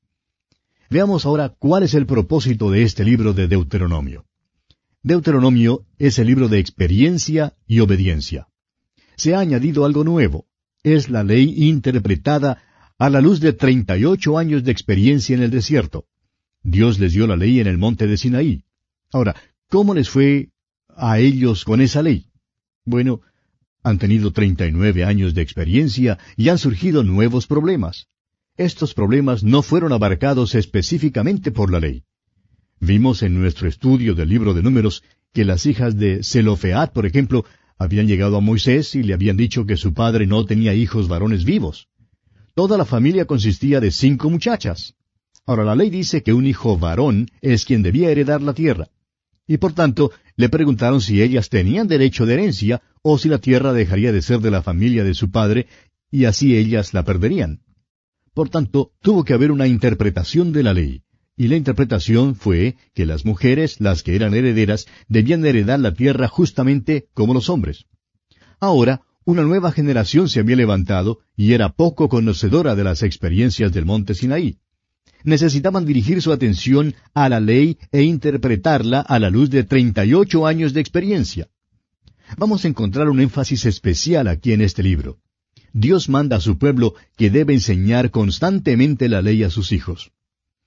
Veamos ahora cuál es el propósito de este libro de Deuteronomio. Deuteronomio es el libro de experiencia y obediencia. Se ha añadido algo nuevo. Es la ley interpretada a la luz de treinta y ocho años de experiencia en el desierto. Dios les dio la ley en el monte de Sinaí. Ahora, ¿cómo les fue a ellos con esa ley? Bueno, han tenido treinta y nueve años de experiencia y han surgido nuevos problemas. Estos problemas no fueron abarcados específicamente por la ley. Vimos en nuestro estudio del libro de Números que las hijas de Zelofead, por ejemplo, habían llegado a Moisés y le habían dicho que su padre no tenía hijos varones vivos. Toda la familia consistía de cinco muchachas. Ahora la ley dice que un hijo varón es quien debía heredar la tierra. Y por tanto, le preguntaron si ellas tenían derecho de herencia o si la tierra dejaría de ser de la familia de su padre y así ellas la perderían. Por tanto, tuvo que haber una interpretación de la ley. Y la interpretación fue que las mujeres, las que eran herederas, debían heredar la tierra justamente como los hombres. Ahora, una nueva generación se había levantado y era poco conocedora de las experiencias del monte Sinaí. Necesitaban dirigir su atención a la ley e interpretarla a la luz de treinta y ocho años de experiencia. Vamos a encontrar un énfasis especial aquí en este libro. Dios manda a su pueblo que debe enseñar constantemente la ley a sus hijos.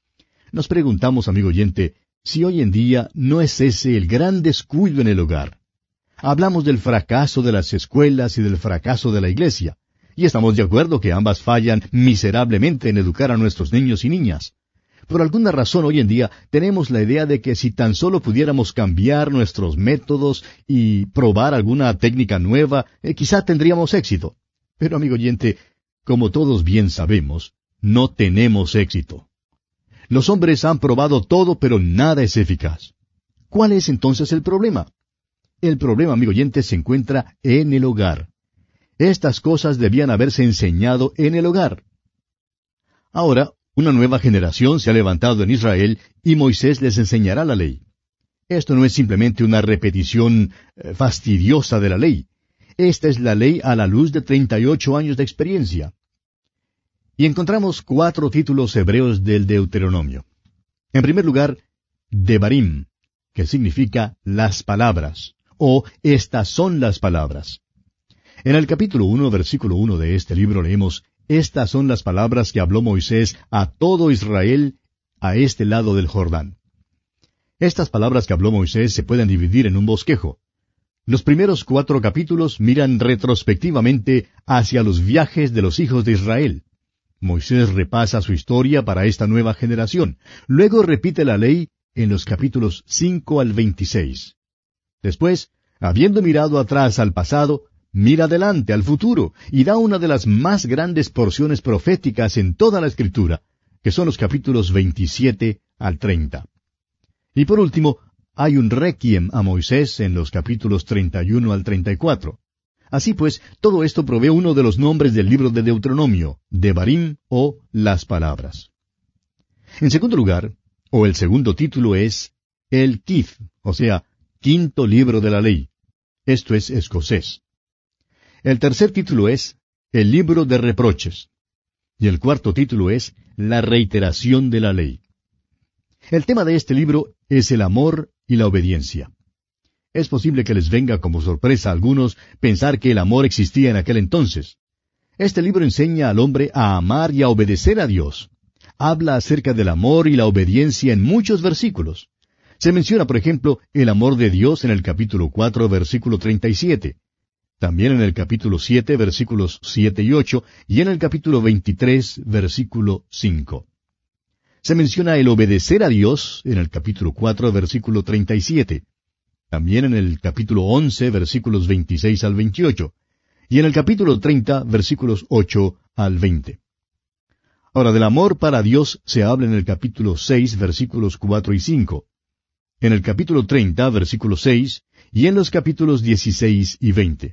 Nos preguntamos, amigo oyente, si hoy en día no es ese el gran descuido en el hogar. Hablamos del fracaso de las escuelas y del fracaso de la iglesia, y estamos de acuerdo que ambas fallan miserablemente en educar a nuestros niños y niñas. Por alguna razón hoy en día tenemos la idea de que si tan solo pudiéramos cambiar nuestros métodos y probar alguna técnica nueva, eh, quizá tendríamos éxito. Pero, amigo oyente, como todos bien sabemos, no tenemos éxito. Los hombres han probado todo, pero nada es eficaz. ¿Cuál es entonces el problema? El problema, amigo oyente, se encuentra en el hogar. Estas cosas debían haberse enseñado en el hogar. Ahora, una nueva generación se ha levantado en Israel y Moisés les enseñará la ley. Esto no es simplemente una repetición eh, fastidiosa de la ley. Esta es la ley a la luz de treinta y ocho años de experiencia. Y encontramos cuatro títulos hebreos del Deuteronomio. En primer lugar, Devarim, que significa las palabras, o estas son las palabras. En el capítulo uno, versículo uno de este libro leemos, estas son las palabras que habló Moisés a todo Israel a este lado del Jordán. Estas palabras que habló Moisés se pueden dividir en un bosquejo. Los primeros cuatro capítulos miran retrospectivamente hacia los viajes de los hijos de Israel. Moisés repasa su historia para esta nueva generación. Luego repite la ley en los capítulos cinco al veintiséis. Después, habiendo mirado atrás al pasado, mira adelante al futuro y da una de las más grandes porciones proféticas en toda la Escritura, que son los capítulos veintisiete al treinta. Y por último, hay un requiem a Moisés en los capítulos treinta y uno al treinta y cuatro. Así pues, todo esto provee uno de los nombres del libro de Deuteronomio, Devarim o las palabras. En segundo lugar, o el segundo título es el Kith, o sea, quinto libro de la ley. Esto es escocés. El tercer título es el libro de reproches. Y el cuarto título es la reiteración de la ley. El tema de este libro es el amor y la obediencia. Es posible que les venga como sorpresa a algunos pensar que el amor existía en aquel entonces. Este libro enseña al hombre a amar y a obedecer a Dios. Habla acerca del amor y la obediencia en muchos versículos. Se menciona, por ejemplo, el amor de Dios en el capítulo cuatro, versículo treinta y siete. También en el capítulo siete, versículos siete y ocho, y en el capítulo veintitrés, versículo cinco. Se menciona el obedecer a Dios en el capítulo cuatro, versículo treinta y siete. También en el capítulo once, versículos veintiséis al veintiocho. Y en el capítulo treinta, versículos ocho al veinte. Ahora, del amor para Dios se habla en el capítulo seis, versículos cuatro y cinco. En el capítulo treinta, versículo seis, y en los capítulos dieciséis y veinte.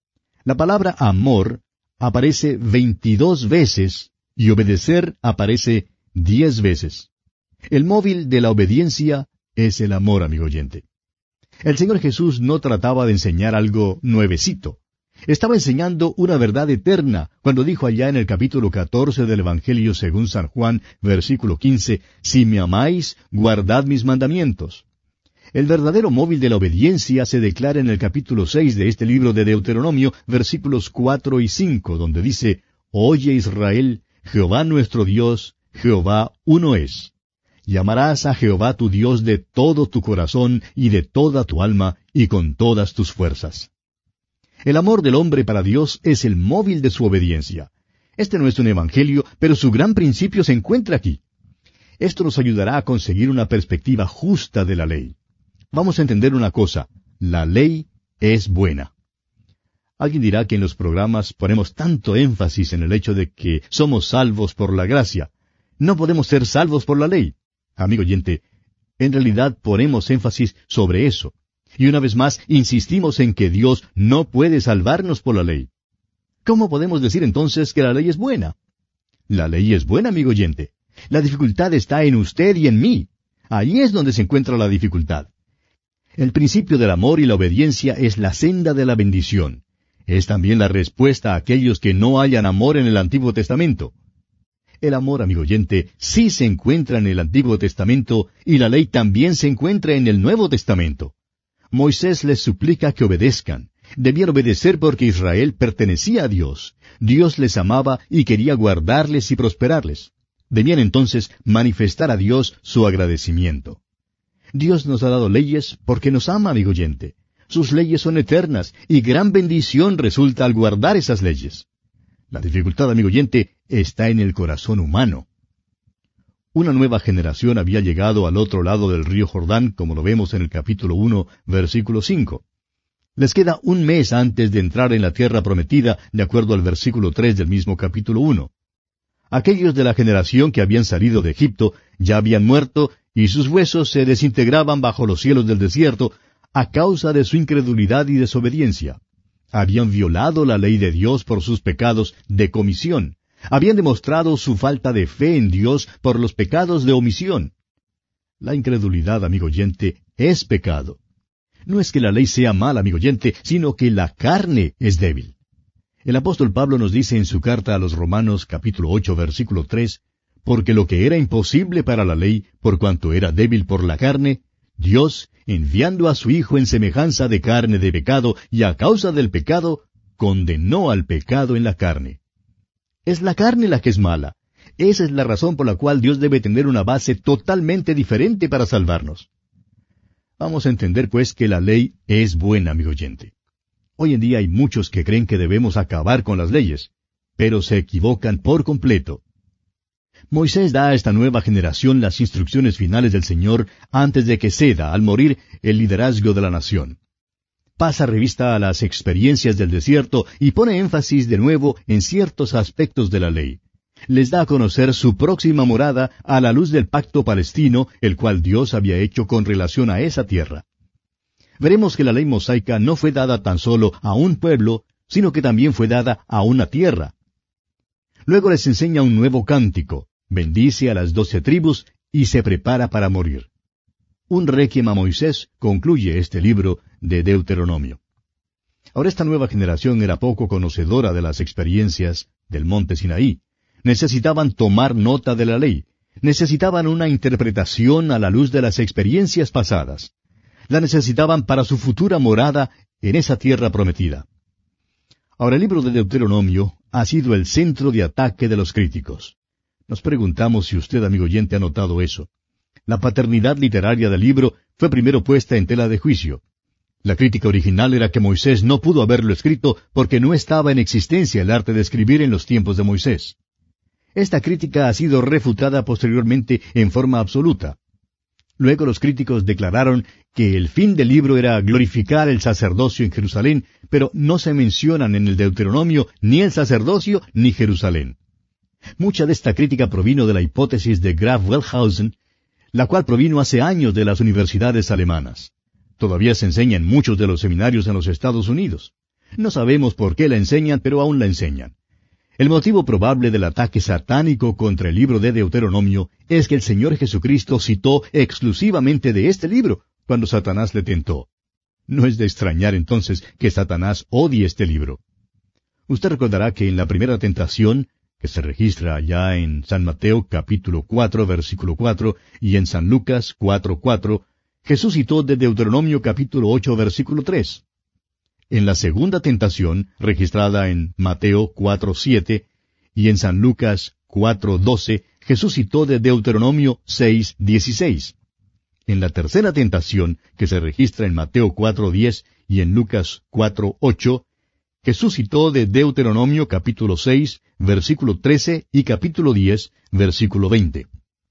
La palabra amor aparece veintidós veces y obedecer aparece diez veces. El móvil de la obediencia es el amor, amigo oyente. El Señor Jesús no trataba de enseñar algo nuevecito. Estaba enseñando una verdad eterna cuando dijo allá en el capítulo catorce del Evangelio según San Juan, versículo quince, si me amáis, guardad mis mandamientos. El verdadero móvil de la obediencia se declara en el capítulo seis de este libro de Deuteronomio, versículos cuatro y cinco, donde dice, Oye Israel, Jehová nuestro Dios, Jehová uno es. Llamarás a Jehová tu Dios de todo tu corazón y de toda tu alma y con todas tus fuerzas. El amor del hombre para Dios es el móvil de su obediencia. Este no es un evangelio, pero su gran principio se encuentra aquí. Esto nos ayudará a conseguir una perspectiva justa de la ley. Vamos a entender una cosa, la ley es buena. Alguien dirá que en los programas ponemos tanto énfasis en el hecho de que somos salvos por la gracia. No podemos ser salvos por la ley. Amigo oyente, en realidad ponemos énfasis sobre eso. Y una vez más, insistimos en que Dios no puede salvarnos por la ley. ¿Cómo podemos decir entonces que la ley es buena? La ley es buena, amigo oyente. La dificultad está en usted y en mí. Ahí es donde se encuentra la dificultad. El principio del amor y la obediencia es la senda de la bendición. Es también la respuesta a aquellos que no hayan amor en el Antiguo Testamento. El amor, amigo oyente, sí se encuentra en el Antiguo Testamento y la ley también se encuentra en el Nuevo Testamento. Moisés les suplica que obedezcan. Debían obedecer porque Israel pertenecía a Dios. Dios les amaba y quería guardarles y prosperarles. Debían entonces manifestar a Dios su agradecimiento. Dios nos ha dado leyes porque nos ama, amigo oyente. Sus leyes son eternas y gran bendición resulta al guardar esas leyes. La dificultad, amigo oyente, está en el corazón humano. Una nueva generación había llegado al otro lado del río Jordán, como lo vemos en el capítulo uno, versículo cinco. Les queda un mes antes de entrar en la tierra prometida, de acuerdo al versículo tres del mismo capítulo uno. Aquellos de la generación que habían salido de Egipto ya habían muerto y sus huesos se desintegraban bajo los cielos del desierto a causa de su incredulidad y desobediencia. Habían violado la ley de Dios por sus pecados de comisión. Habían demostrado su falta de fe en Dios por los pecados de omisión. La incredulidad, amigo oyente, es pecado. No es que la ley sea mala, amigo oyente, sino que la carne es débil. El apóstol Pablo nos dice en su carta a los Romanos capítulo ocho versículo tres, porque lo que era imposible para la ley, por cuanto era débil por la carne, Dios, enviando a su Hijo en semejanza de carne de pecado y a causa del pecado, condenó al pecado en la carne. Es la carne la que es mala. Esa es la razón por la cual Dios debe tener una base totalmente diferente para salvarnos. Vamos a entender, pues, que la ley es buena, amigo oyente. Hoy en día hay muchos que creen que debemos acabar con las leyes, pero se equivocan por completo. Moisés da a esta nueva generación las instrucciones finales del Señor antes de que ceda, al morir, el liderazgo de la nación. Pasa revista a las experiencias del desierto y pone énfasis de nuevo en ciertos aspectos de la ley. Les da a conocer su próxima morada a la luz del pacto palestino, el cual Dios había hecho con relación a esa tierra. Veremos que la ley mosaica no fue dada tan solo a un pueblo, sino que también fue dada a una tierra. Luego les enseña un nuevo cántico, bendice a las doce tribus y se prepara para morir. Un requiem a Moisés concluye este libro de Deuteronomio. Ahora esta nueva generación era poco conocedora de las experiencias del monte Sinaí. Necesitaban tomar nota de la ley. Necesitaban una interpretación a la luz de las experiencias pasadas. La necesitaban para su futura morada en esa tierra prometida. Ahora el libro de Deuteronomio ha sido el centro de ataque de los críticos. Nos preguntamos si usted, amigo oyente, ha notado eso. La paternidad literaria del libro fue primero puesta en tela de juicio. La crítica original era que Moisés no pudo haberlo escrito porque no estaba en existencia el arte de escribir en los tiempos de Moisés. Esta crítica ha sido refutada posteriormente en forma absoluta. Luego los críticos declararon que el fin del libro era glorificar el sacerdocio en Jerusalén, pero no se mencionan en el Deuteronomio ni el sacerdocio ni Jerusalén. Mucha de esta crítica provino de la hipótesis de Graf Wellhausen, la cual provino hace años de las universidades alemanas. Todavía se enseña en muchos de los seminarios en los Estados Unidos. No sabemos por qué la enseñan, pero aún la enseñan. El motivo probable del ataque satánico contra el libro de Deuteronomio es que el Señor Jesucristo citó exclusivamente de este libro cuando Satanás le tentó. No es de extrañar entonces que Satanás odie este libro. Usted recordará que en la primera tentación, que se registra ya en San Mateo capítulo cuatro, versículo cuatro, y en San Lucas cuatro, cuatro, Jesús citó de Deuteronomio capítulo ocho, versículo tres. En la segunda tentación, registrada en Mateo cuatro, siete, y en San Lucas cuatro, doce, Jesús citó de Deuteronomio seis, dieciséis. En la tercera tentación, que se registra en Mateo cuatro, diez y en Lucas cuatro, ocho, Jesús citó de Deuteronomio capítulo seis, versículo trece y capítulo diez, versículo veinte.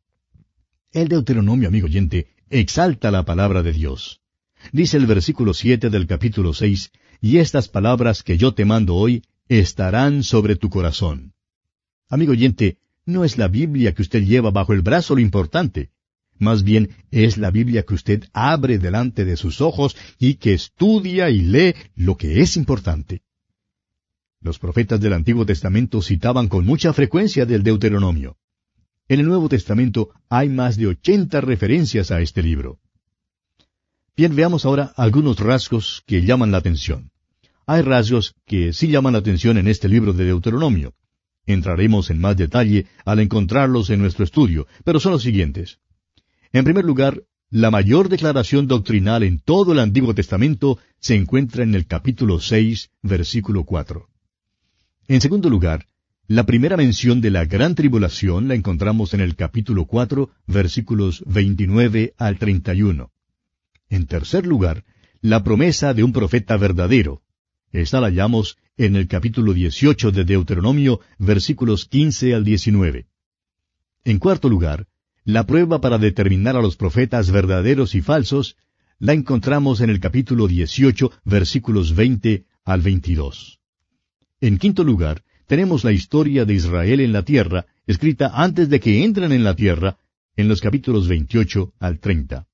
El Deuteronomio, amigo oyente, exalta la palabra de Dios. Dice el versículo siete del capítulo seis, y estas palabras que yo te mando hoy estarán sobre tu corazón. Amigo oyente, no es la Biblia que usted lleva bajo el brazo lo importante. Más bien es la Biblia que usted abre delante de sus ojos y que estudia y lee lo que es importante. Los profetas del Antiguo Testamento citaban con mucha frecuencia del Deuteronomio. En el Nuevo Testamento hay más de ochenta referencias a este libro. Bien, veamos ahora algunos rasgos que llaman la atención. Hay rasgos que sí llaman la atención en este libro de Deuteronomio. Entraremos en más detalle al encontrarlos en nuestro estudio, pero son los siguientes. En primer lugar, la mayor declaración doctrinal en todo el Antiguo Testamento se encuentra en el capítulo seis, versículo cuatro. En segundo lugar, La primera mención de la gran tribulación la encontramos en el capítulo cuatro, versículos veintinueve al treinta y uno. En tercer lugar, la promesa de un profeta verdadero. Esta la hallamos en el capítulo dieciocho de Deuteronomio, versículos quince al diecinueve. En cuarto lugar, la prueba para determinar a los profetas verdaderos y falsos la encontramos en el capítulo dieciocho, versículos veinte al veintidós. En quinto lugar, tenemos la historia de Israel en la tierra, escrita antes de que entren en la tierra, en los capítulos veintiocho al treinta.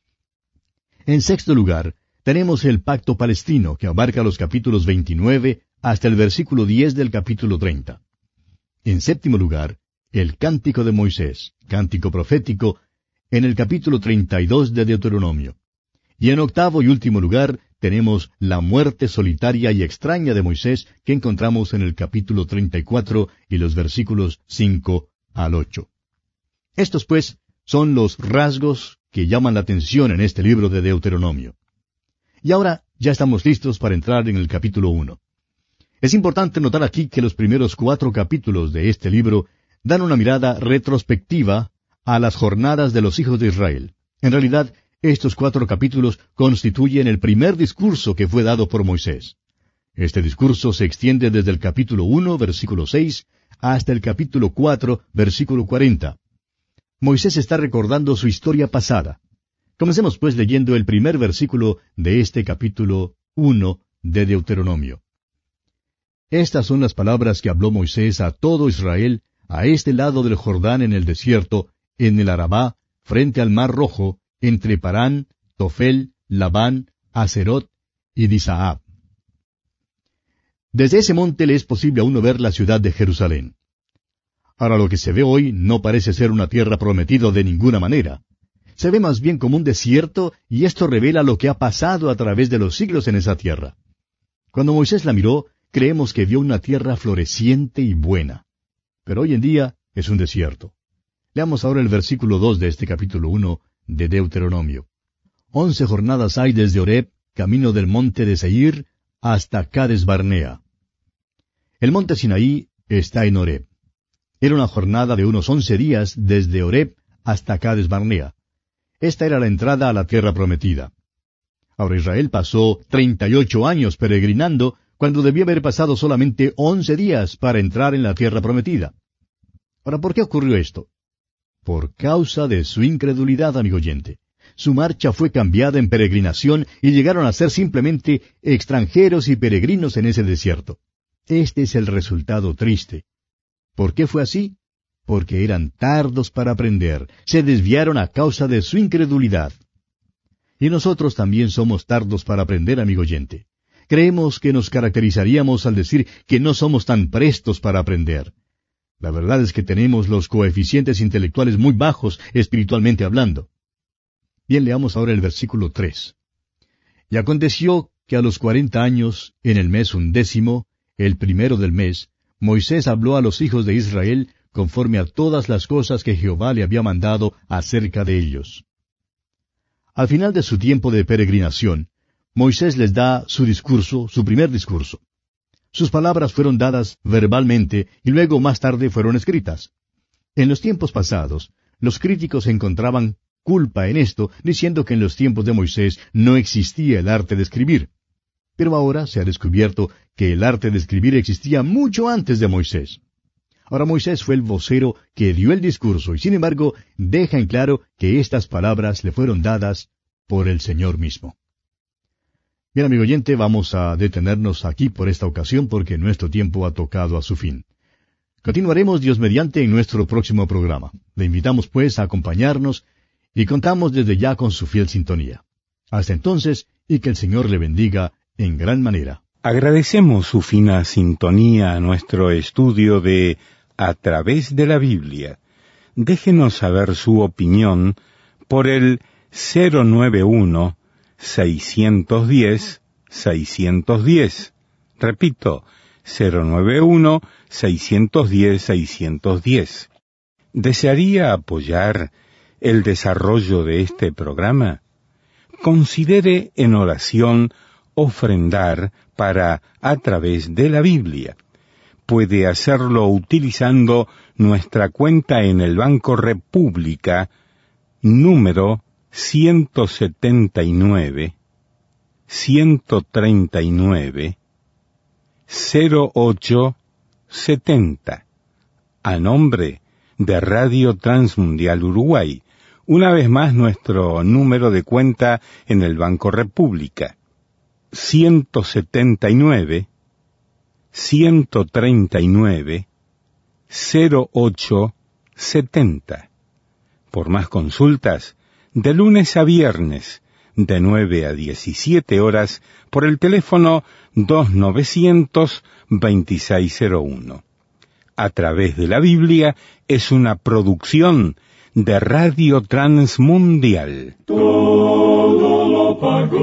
En sexto lugar, tenemos el pacto palestino, que abarca los capítulos veintinueve hasta el versículo diez del capítulo treinta. En séptimo lugar, el cántico de Moisés, cántico profético, en el capítulo treinta y dos de Deuteronomio. Y en octavo y último lugar, tenemos la muerte solitaria y extraña de Moisés, que encontramos en el capítulo treinta y cuatro y los versículos cinco al ocho. Estos, pues, son los rasgos que llaman la atención en este libro de Deuteronomio. Y ahora ya estamos listos para entrar en el capítulo uno. Es importante notar aquí que los primeros cuatro capítulos de este libro dan una mirada retrospectiva a las jornadas de los hijos de Israel. En realidad, estos cuatro capítulos constituyen el primer discurso que fue dado por Moisés. Este discurso se extiende desde el capítulo uno, versículo seis, hasta el capítulo cuatro, versículo cuarenta. Moisés está recordando su historia pasada. Comencemos pues leyendo el primer versículo de este capítulo uno de Deuteronomio. Estas son las palabras que habló Moisés a todo Israel, a este lado del Jordán en el desierto, en el Arabá, frente al Mar Rojo, entre Parán, Tofel, Labán, Aserot y Disaab. Desde ese monte le es posible a uno ver la ciudad de Jerusalén. Ahora lo que se ve hoy no parece ser una tierra prometida de ninguna manera. Se ve más bien como un desierto, y esto revela lo que ha pasado a través de los siglos en esa tierra. Cuando Moisés la miró, creemos que vio una tierra floreciente y buena. Pero hoy en día es un desierto. Leamos ahora el versículo dos de este capítulo uno de Deuteronomio. Once jornadas hay desde Horeb, camino del monte de Seir, hasta Cades Barnea. El monte Sinaí está en Horeb. Era una jornada de unos once días desde Horeb hasta Cades Barnea. Esta era la entrada a la tierra prometida. Ahora Israel pasó treinta y ocho años peregrinando, cuando debió haber pasado solamente once días para entrar en la tierra prometida. Ahora, ¿por qué ocurrió esto? Por causa de su incredulidad, amigo oyente. Su marcha fue cambiada en peregrinación y llegaron a ser simplemente extranjeros y peregrinos en ese desierto. Este es el resultado triste. ¿Por qué fue así? Porque eran tardos para aprender, se desviaron a causa de su incredulidad. Y nosotros también somos tardos para aprender, amigo oyente. Creemos que nos caracterizaríamos al decir que no somos tan prestos para aprender. La verdad es que tenemos los coeficientes intelectuales muy bajos, espiritualmente hablando. Bien, leamos ahora el versículo tres. Y aconteció que a los cuarenta años, en el mes undécimo, el primero del mes, Moisés habló a los hijos de Israel conforme a todas las cosas que Jehová le había mandado acerca de ellos. Al final de su tiempo de peregrinación, Moisés les da su discurso, su primer discurso. Sus palabras fueron dadas verbalmente y luego más tarde fueron escritas. En los tiempos pasados, los críticos encontraban culpa en esto, diciendo que en los tiempos de Moisés no existía el arte de escribir. Pero ahora se ha descubierto que el arte de escribir existía mucho antes de Moisés. Ahora Moisés fue el vocero que dio el discurso y sin embargo deja en claro que estas palabras le fueron dadas por el Señor mismo. Bien, amigo oyente, vamos a detenernos aquí por esta ocasión porque nuestro tiempo ha tocado a su fin. Continuaremos, Dios mediante, en nuestro próximo programa. Le invitamos, pues, a acompañarnos y contamos desde ya con su fiel sintonía. Hasta entonces, y que el Señor le bendiga en gran manera. Agradecemos su fina sintonía a nuestro estudio de A través de la Biblia. Déjenos saber su opinión por el cero nueve uno, seiscientos diez, seiscientos diez. Repito, cero nueve uno, seiscientos diez, seiscientos diez. ¿Desearía apoyar el desarrollo de este programa? Considere en oración ofrendar para A través de la Biblia. puede hacerlo utilizando nuestra cuenta en el Banco República, número ciento setenta y nueve, ciento treinta y nueve, cero ocho setenta, a nombre de Radio Transmundial Uruguay. Una vez más, nuestro número de cuenta en el Banco República, ciento setenta y nueve, ciento treinta y nueve, cero ocho setenta. Por más consultas, de lunes a viernes, de nueve a diecisiete horas, por el teléfono dos novecientos veintiséis cero uno. A través de la Biblia es una producción de Radio Transmundial. Todo lo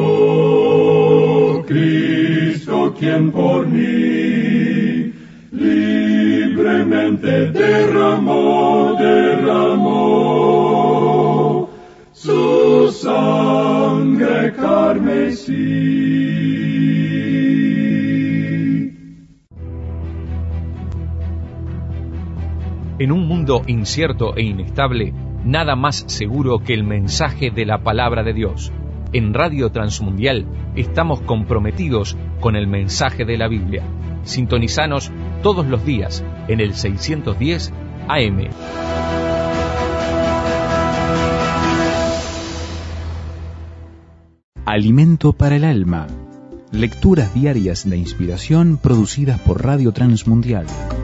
pagó Cristo, quien por mí libremente derramó, derramó su sangre carmesí. En un mundo incierto e inestable, nada más seguro que el mensaje de la palabra de Dios. En Radio Transmundial estamos comprometidos con el mensaje de la Biblia. Sintonizanos todos los días en el seiscientos diez A M. Alimento para el alma. Lecturas diarias de inspiración producidas por Radio Transmundial.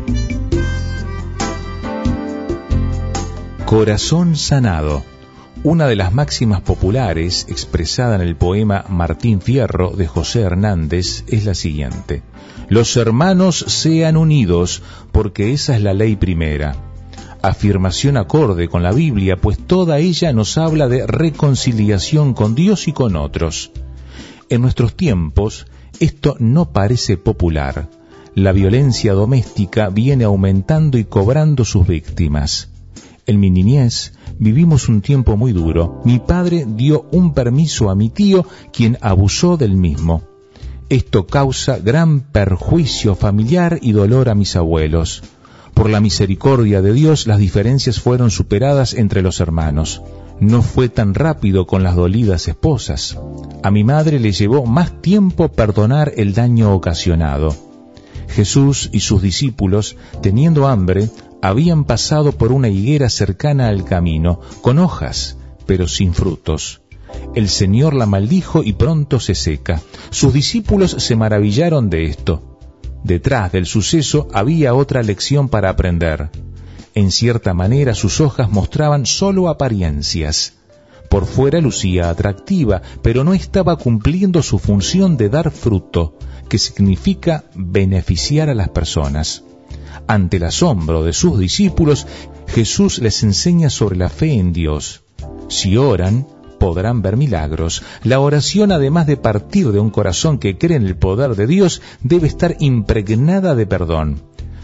Corazón sanado. Una de las máximas populares expresada en el poema Martín Fierro de José Hernández es la siguiente: los hermanos sean unidos, porque esa es la ley primera. Afirmación acorde con la Biblia, pues toda ella nos habla de reconciliación con Dios y con otros. En nuestros tiempos, esto no parece popular. La violencia doméstica viene aumentando y cobrando sus víctimas. En mi niñez vivimos un tiempo muy duro. Mi padre dio un permiso a mi tío, quien abusó del mismo. Esto causa gran perjuicio familiar y dolor a mis abuelos. Por la misericordia de Dios, las diferencias fueron superadas entre los hermanos. No fue tan rápido con las dolidas esposas. A mi madre le llevó más tiempo perdonar el daño ocasionado. Jesús y sus discípulos, teniendo hambre, habían pasado por una higuera cercana al camino, con hojas, pero sin frutos. El Señor la maldijo y pronto se seca. Sus discípulos se maravillaron de esto. Detrás del suceso había otra lección para aprender. En cierta manera sus hojas mostraban solo apariencias. Por fuera lucía atractiva, pero no estaba cumpliendo su función de dar fruto, que significa beneficiar a las personas. Ante el asombro de sus discípulos, Jesús les enseña sobre la fe en Dios. Si oran, podrán ver milagros. La oración, además de partir de un corazón que cree en el poder de Dios, debe estar impregnada de perdón.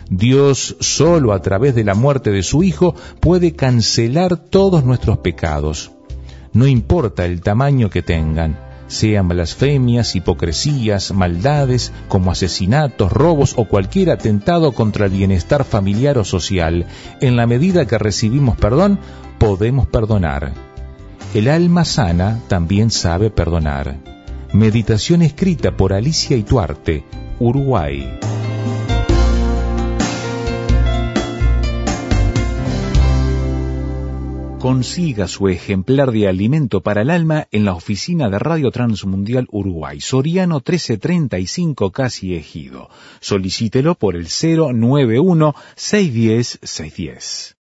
Dios, solo a través de la muerte de su Hijo, puede cancelar todos nuestros pecados. No importa el tamaño que tengan, sean blasfemias, hipocresías, maldades, como asesinatos, robos o cualquier atentado contra el bienestar familiar o social. En la medida que recibimos perdón, podemos perdonar. El alma sana también sabe perdonar. Meditación escrita por Alicia Ituarte, Uruguay. Consiga su ejemplar de Alimento para el Alma en la oficina de Radio Transmundial Uruguay, Soriano trece treinta y cinco, Casi Ejido. Solicítelo por el cero nueve uno, seis uno cero, seis uno cero.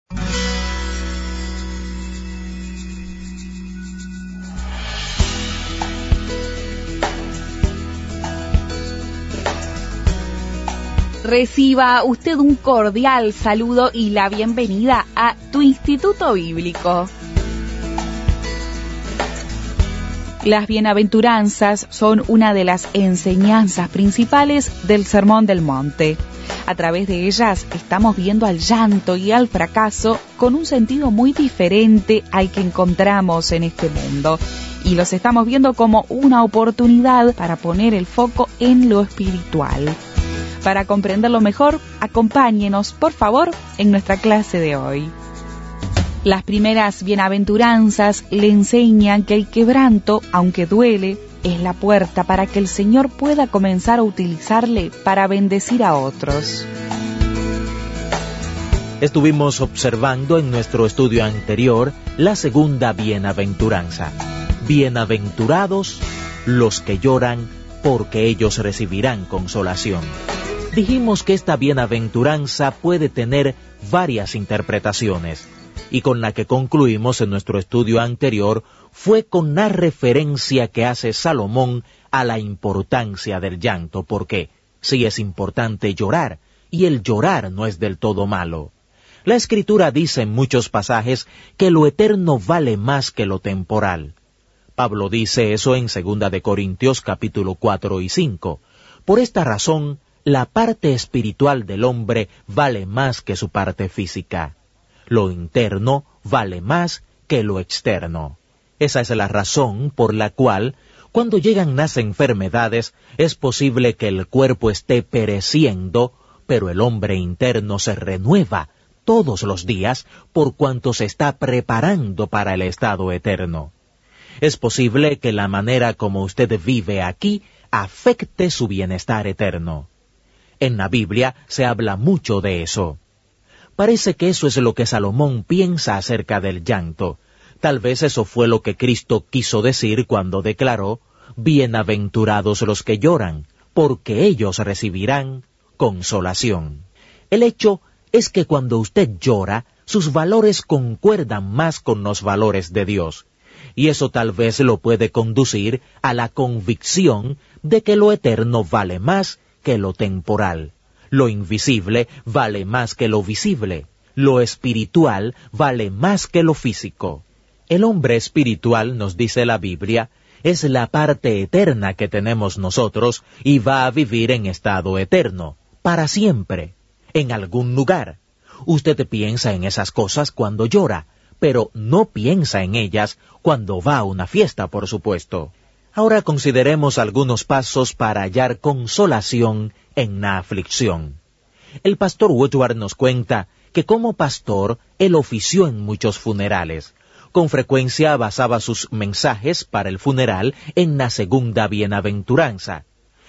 Reciba usted un cordial saludo y la bienvenida a tu Instituto Bíblico. Las bienaventuranzas son una de las enseñanzas principales del Sermón del Monte. A través de ellas estamos viendo al llanto y al fracaso con un sentido muy diferente al que encontramos en este mundo. Y los estamos viendo como una oportunidad para poner el foco en lo espiritual. Para comprenderlo mejor, acompáñenos, por favor, en nuestra clase de hoy. Las primeras bienaventuranzas le enseñan que el quebranto, aunque duele, es la puerta para que el Señor pueda comenzar a utilizarle para bendecir a otros. Estuvimos observando en nuestro estudio anterior la segunda bienaventuranza. Bienaventurados los que lloran, porque ellos recibirán consolación. Dijimos que esta bienaventuranza puede tener varias interpretaciones, y con la que concluimos en nuestro estudio anterior fue con la referencia que hace Salomón a la importancia del llanto, porque sí es importante llorar, y el llorar no es del todo malo. La Escritura dice en muchos pasajes que lo eterno vale más que lo temporal. Pablo dice eso en segunda de Corintios capítulo cuatro y cinco. Por esta razón, la parte espiritual del hombre vale más que su parte física. Lo interno vale más que lo externo. Esa es la razón por la cual, cuando llegan las enfermedades, es posible que el cuerpo esté pereciendo, pero el hombre interno se renueva todos los días por cuanto se está preparando para el estado eterno. Es posible que la manera como usted vive aquí afecte su bienestar eterno. En la Biblia se habla mucho de eso. Parece que eso es lo que Salomón piensa acerca del llanto. Tal vez eso fue lo que Cristo quiso decir cuando declaró: bienaventurados los que lloran, porque ellos recibirán consolación. El hecho es que cuando usted llora, sus valores concuerdan más con los valores de Dios. Y eso tal vez lo puede conducir a la convicción de que lo eterno vale más que lo temporal. Lo invisible vale más que lo visible. Lo espiritual vale más que lo físico. El hombre espiritual, nos dice la Biblia, es la parte eterna que tenemos nosotros y va a vivir en estado eterno, para siempre, en algún lugar. Usted piensa en esas cosas cuando llora, pero no piensa en ellas cuando va a una fiesta, por supuesto. Ahora consideremos algunos pasos para hallar consolación en la aflicción. El pastor Woodward nos cuenta que como pastor, él ofició en muchos funerales. Con frecuencia basaba sus mensajes para el funeral en la segunda bienaventuranza.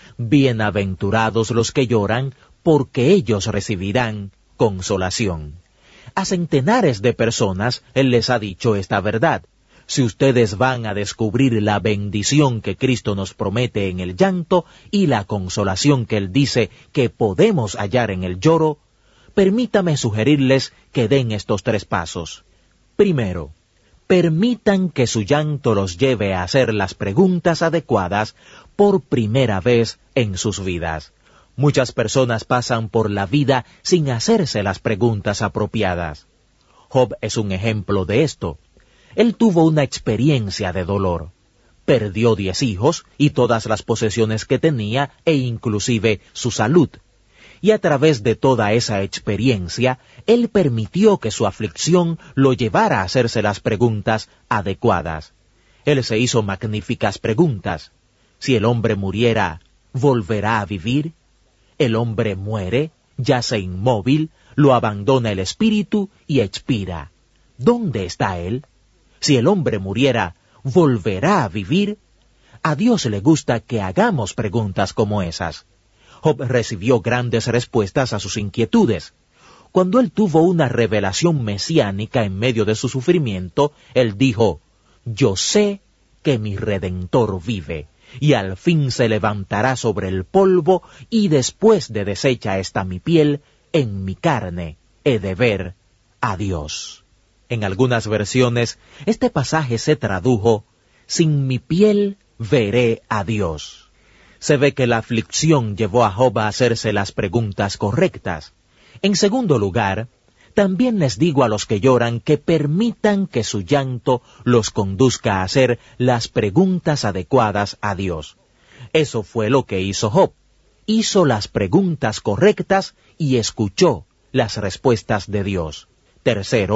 Bienaventurados los que lloran, porque ellos recibirán consolación. A centenares de personas él les ha dicho esta verdad. Si ustedes van a descubrir la bendición que Cristo nos promete en el llanto y la consolación que Él dice que podemos hallar en el lloro, permítame sugerirles que den estos tres pasos. Primero, permitan que su llanto los lleve a hacer las preguntas adecuadas por primera vez en sus vidas. Muchas personas pasan por la vida sin hacerse las preguntas apropiadas. Job es un ejemplo de esto. Él tuvo una experiencia de dolor. Perdió diez hijos y todas las posesiones que tenía e inclusive su salud. Y a través de toda esa experiencia, él permitió que su aflicción lo llevara a hacerse las preguntas adecuadas. Él se hizo magníficas preguntas. Si el hombre muriera, ¿volverá a vivir? El hombre muere, yace inmóvil, lo abandona el espíritu y expira. ¿Dónde está él? Si el hombre muriera, ¿volverá a vivir? A Dios le gusta que hagamos preguntas como esas. Job recibió grandes respuestas a sus inquietudes. Cuando él tuvo una revelación mesiánica en medio de su sufrimiento, él dijo: yo sé que mi Redentor vive, y al fin se levantará sobre el polvo, y después de deshecha esta mi piel, en mi carne he de ver a Dios. En algunas versiones, este pasaje se tradujo: sin mi piel veré a Dios. Se ve que la aflicción llevó a Job a hacerse las preguntas correctas. En segundo lugar, también les digo a los que lloran que permitan que su llanto los conduzca a hacer las preguntas adecuadas a Dios. Eso fue lo que hizo Job. Hizo las preguntas correctas y escuchó las respuestas de Dios. Tercero,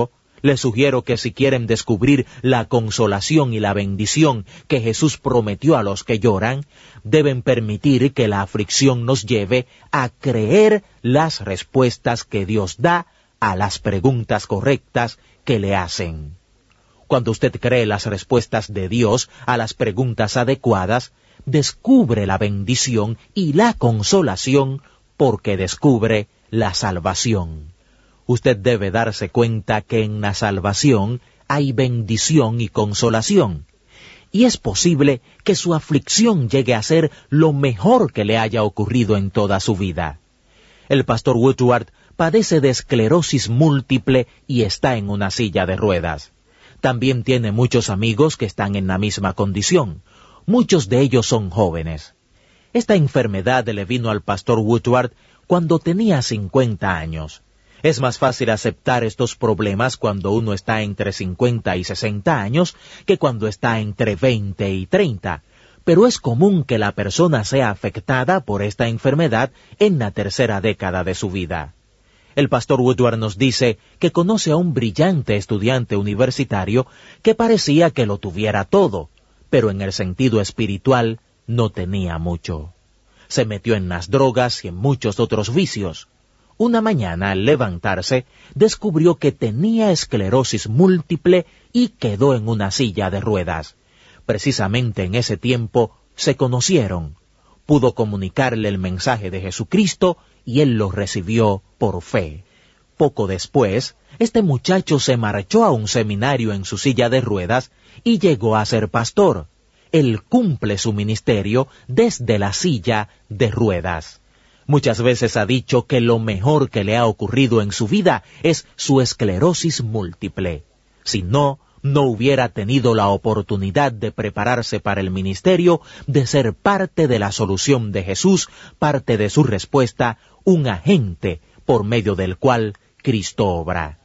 Les sugiero que si quieren descubrir la consolación y la bendición que Jesús prometió a los que lloran, deben permitir que la aflicción nos lleve a creer las respuestas que Dios da a las preguntas correctas que le hacen. Cuando usted cree las respuestas de Dios a las preguntas adecuadas, descubre la bendición y la consolación porque descubre la salvación. Usted debe darse cuenta que en la salvación hay bendición y consolación. Y es posible que su aflicción llegue a ser lo mejor que le haya ocurrido en toda su vida. El pastor Woodward padece de esclerosis múltiple y está en una silla de ruedas. También tiene muchos amigos que están en la misma condición. Muchos de ellos son jóvenes. Esta enfermedad le vino al pastor Woodward cuando tenía cincuenta años. Es más fácil aceptar estos problemas cuando uno está entre cincuenta y sesenta años que cuando está entre veinte y treinta, pero es común que la persona sea afectada por esta enfermedad en la tercera década de su vida. El pastor Woodward nos dice que conoce a un brillante estudiante universitario que parecía que lo tuviera todo, pero en el sentido espiritual no tenía mucho. Se metió en las drogas y en muchos otros vicios. Una mañana, al levantarse, descubrió que tenía esclerosis múltiple y quedó en una silla de ruedas. Precisamente en ese tiempo se conocieron. Pudo comunicarle el mensaje de Jesucristo y él lo recibió por fe. Poco después, este muchacho se marchó a un seminario en su silla de ruedas y llegó a ser pastor. Él cumple su ministerio desde la silla de ruedas. Muchas veces ha dicho que lo mejor que le ha ocurrido en su vida es su esclerosis múltiple. Si no, no hubiera tenido la oportunidad de prepararse para el ministerio, de ser parte de la solución de Jesús, parte de su respuesta, un agente por medio del cual Cristo obra.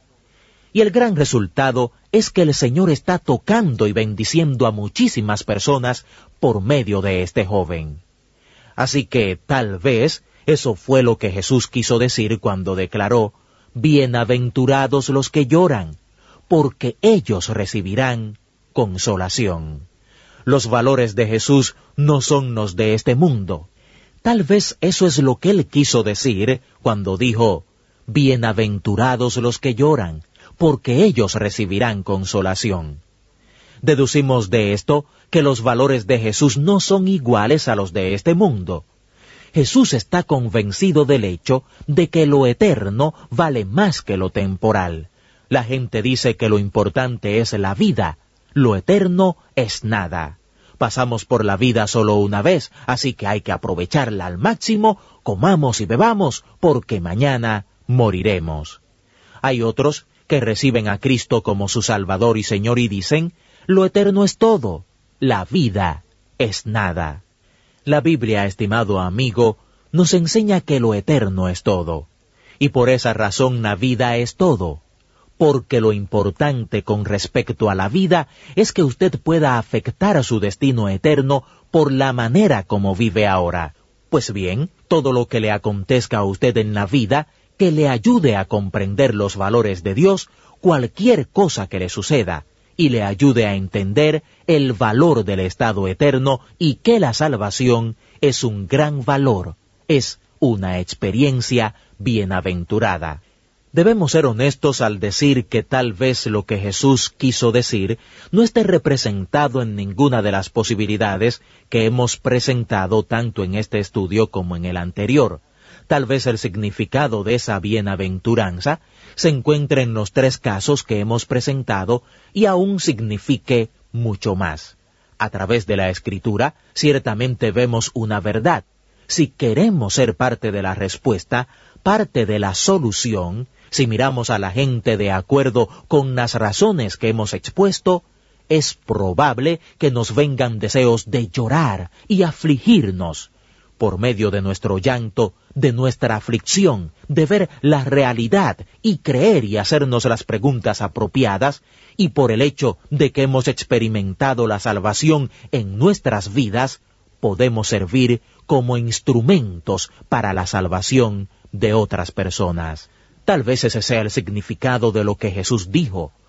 Y el gran resultado es que el Señor está tocando y bendiciendo a muchísimas personas por medio de este joven. Así que tal vez eso fue lo que Jesús quiso decir cuando declaró: bienaventurados los que lloran, porque ellos recibirán consolación. Los valores de Jesús no son los de este mundo. Tal vez eso es lo que él quiso decir cuando dijo: bienaventurados los que lloran, porque ellos recibirán consolación. Deducimos de esto que los valores de Jesús no son iguales a los de este mundo. Jesús está convencido del hecho de que lo eterno vale más que lo temporal. La gente dice que lo importante es la vida, lo eterno es nada. Pasamos por la vida solo una vez, así que hay que aprovecharla al máximo, comamos y bebamos, porque mañana moriremos. Hay otros que reciben a Cristo como su Salvador y Señor y dicen: lo eterno es todo, la vida es nada. La Biblia, estimado amigo, nos enseña que lo eterno es todo, y por esa razón la vida es todo, porque lo importante con respecto a la vida es que usted pueda afectar a su destino eterno por la manera como vive ahora. Pues bien, todo lo que le acontezca a usted en la vida, que le ayude a comprender los valores de Dios, cualquier cosa que le suceda, y le ayude a entender el valor del estado eterno y que la salvación es un gran valor, es una experiencia bienaventurada. Debemos ser honestos al decir que tal vez lo que Jesús quiso decir no esté representado en ninguna de las posibilidades que hemos presentado tanto en este estudio como en el anterior. Tal vez el significado de esa bienaventuranza se encuentre en los tres casos que hemos presentado y aún signifique mucho más. A través de la Escritura, ciertamente vemos una verdad. Si queremos ser parte de la respuesta, parte de la solución, si miramos a la gente de acuerdo con las razones que hemos expuesto, es probable que nos vengan deseos de llorar y afligirnos. Por medio de nuestro llanto, de nuestra aflicción, de ver la realidad y creer y hacernos las preguntas apropiadas, y por el hecho de que hemos experimentado la salvación en nuestras vidas, podemos servir como instrumentos para la salvación de otras personas. Tal vez ese sea el significado de lo que Jesús dijo: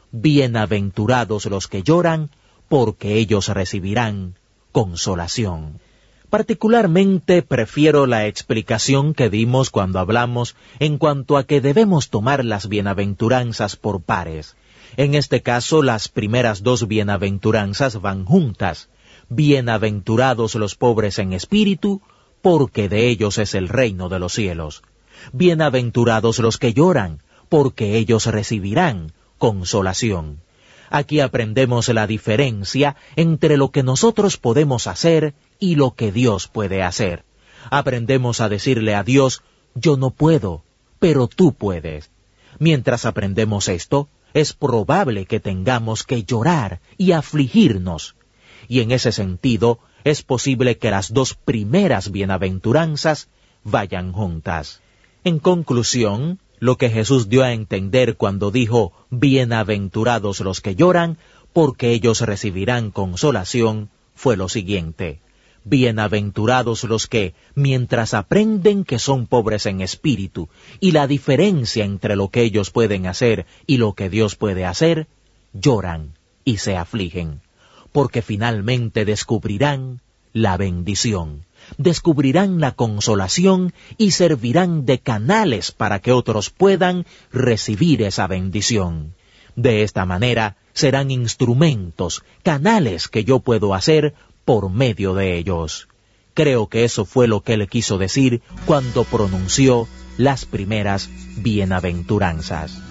Bienaventurados los que lloran, porque ellos recibirán consolación. Particularmente prefiero la explicación que dimos cuando hablamos en cuanto a que debemos tomar las bienaventuranzas por pares. En este caso, las primeras dos bienaventuranzas van juntas. Bienaventurados los pobres en espíritu, porque de ellos es el reino de los cielos. Bienaventurados los que lloran, porque ellos recibirán consolación. Aquí aprendemos la diferencia entre lo que nosotros podemos hacer y lo que Dios puede hacer. Aprendemos a decirle a Dios, yo no puedo, pero tú puedes. Mientras aprendemos esto, es probable que tengamos que llorar y afligirnos. Y en ese sentido, es posible que las dos primeras bienaventuranzas vayan juntas. En conclusión, lo que Jesús dio a entender cuando dijo, bienaventurados los que lloran, porque ellos recibirán consolación, fue lo siguiente. Bienaventurados los que, mientras aprenden que son pobres en espíritu, y la diferencia entre lo que ellos pueden hacer y lo que Dios puede hacer, lloran y se afligen, porque finalmente descubrirán la bendición, descubrirán la consolación y servirán de canales para que otros puedan recibir esa bendición. De esta manera serán instrumentos, canales que yo puedo hacer por medio de ellos. Creo que eso fue lo que él quiso decir cuando pronunció las primeras bienaventuranzas.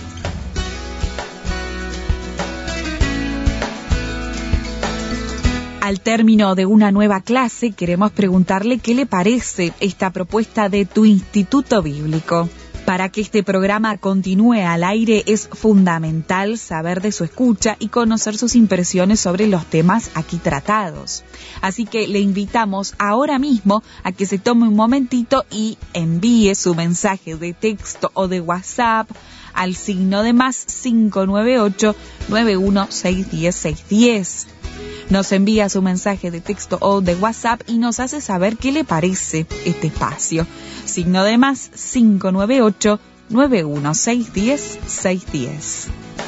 Al término de una nueva clase, queremos preguntarle qué le parece esta propuesta de tu Instituto Bíblico. Para que este programa continúe al aire es fundamental saber de su escucha y conocer sus impresiones sobre los temas aquí tratados. Así que le invitamos ahora mismo a que se tome un momentito y envíe su mensaje de texto o de WhatsApp al signo de más cinco nueve ocho, nueve uno seis, diez, seis diez. Nos envía su mensaje de texto o de WhatsApp y nos hace saber qué le parece este espacio. Signo de más cinco nueve ocho, nueve uno seis, diez, seis diez.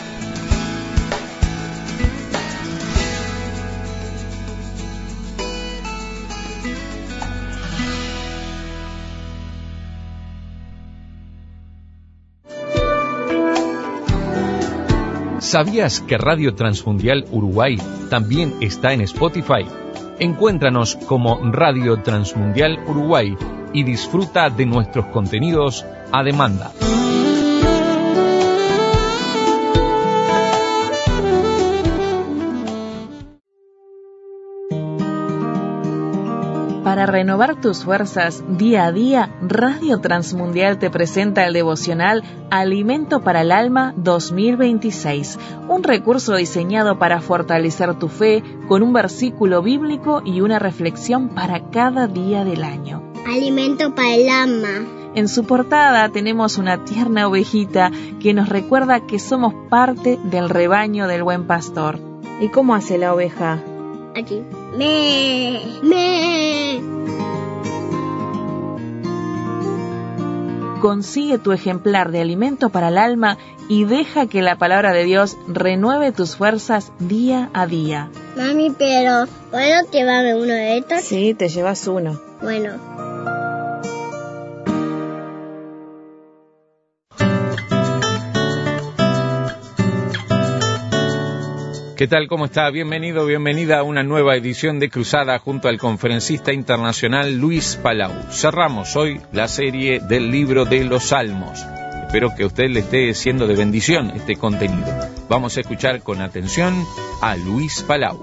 ¿Sabías que Radio Transmundial Uruguay también está en Spotify? Encuéntranos como Radio Transmundial Uruguay y disfruta de nuestros contenidos a demanda. Para renovar tus fuerzas día a día, Radio Transmundial te presenta el devocional Alimento para el Alma dos mil veintiséis, un recurso diseñado para fortalecer tu fe con un versículo bíblico y una reflexión para cada día del año. Alimento para el alma. En su portada tenemos una tierna ovejita que nos recuerda que somos parte del rebaño del buen pastor. ¿Y cómo hace la oveja? Aquí. Me, me. Consigue tu ejemplar de Alimento para el Alma y deja que la palabra de Dios renueve tus fuerzas día a día. Mami, pero ¿puedo llevarme uno de estos? Sí, te llevas uno. Bueno. ¿Qué tal? ¿Cómo está? Bienvenido, bienvenida a una nueva edición de Cruzada junto al conferencista internacional Luis Palau. Cerramos hoy la serie del libro de los Salmos. Espero que a usted le esté siendo de bendición este contenido. Vamos a escuchar con atención a Luis Palau.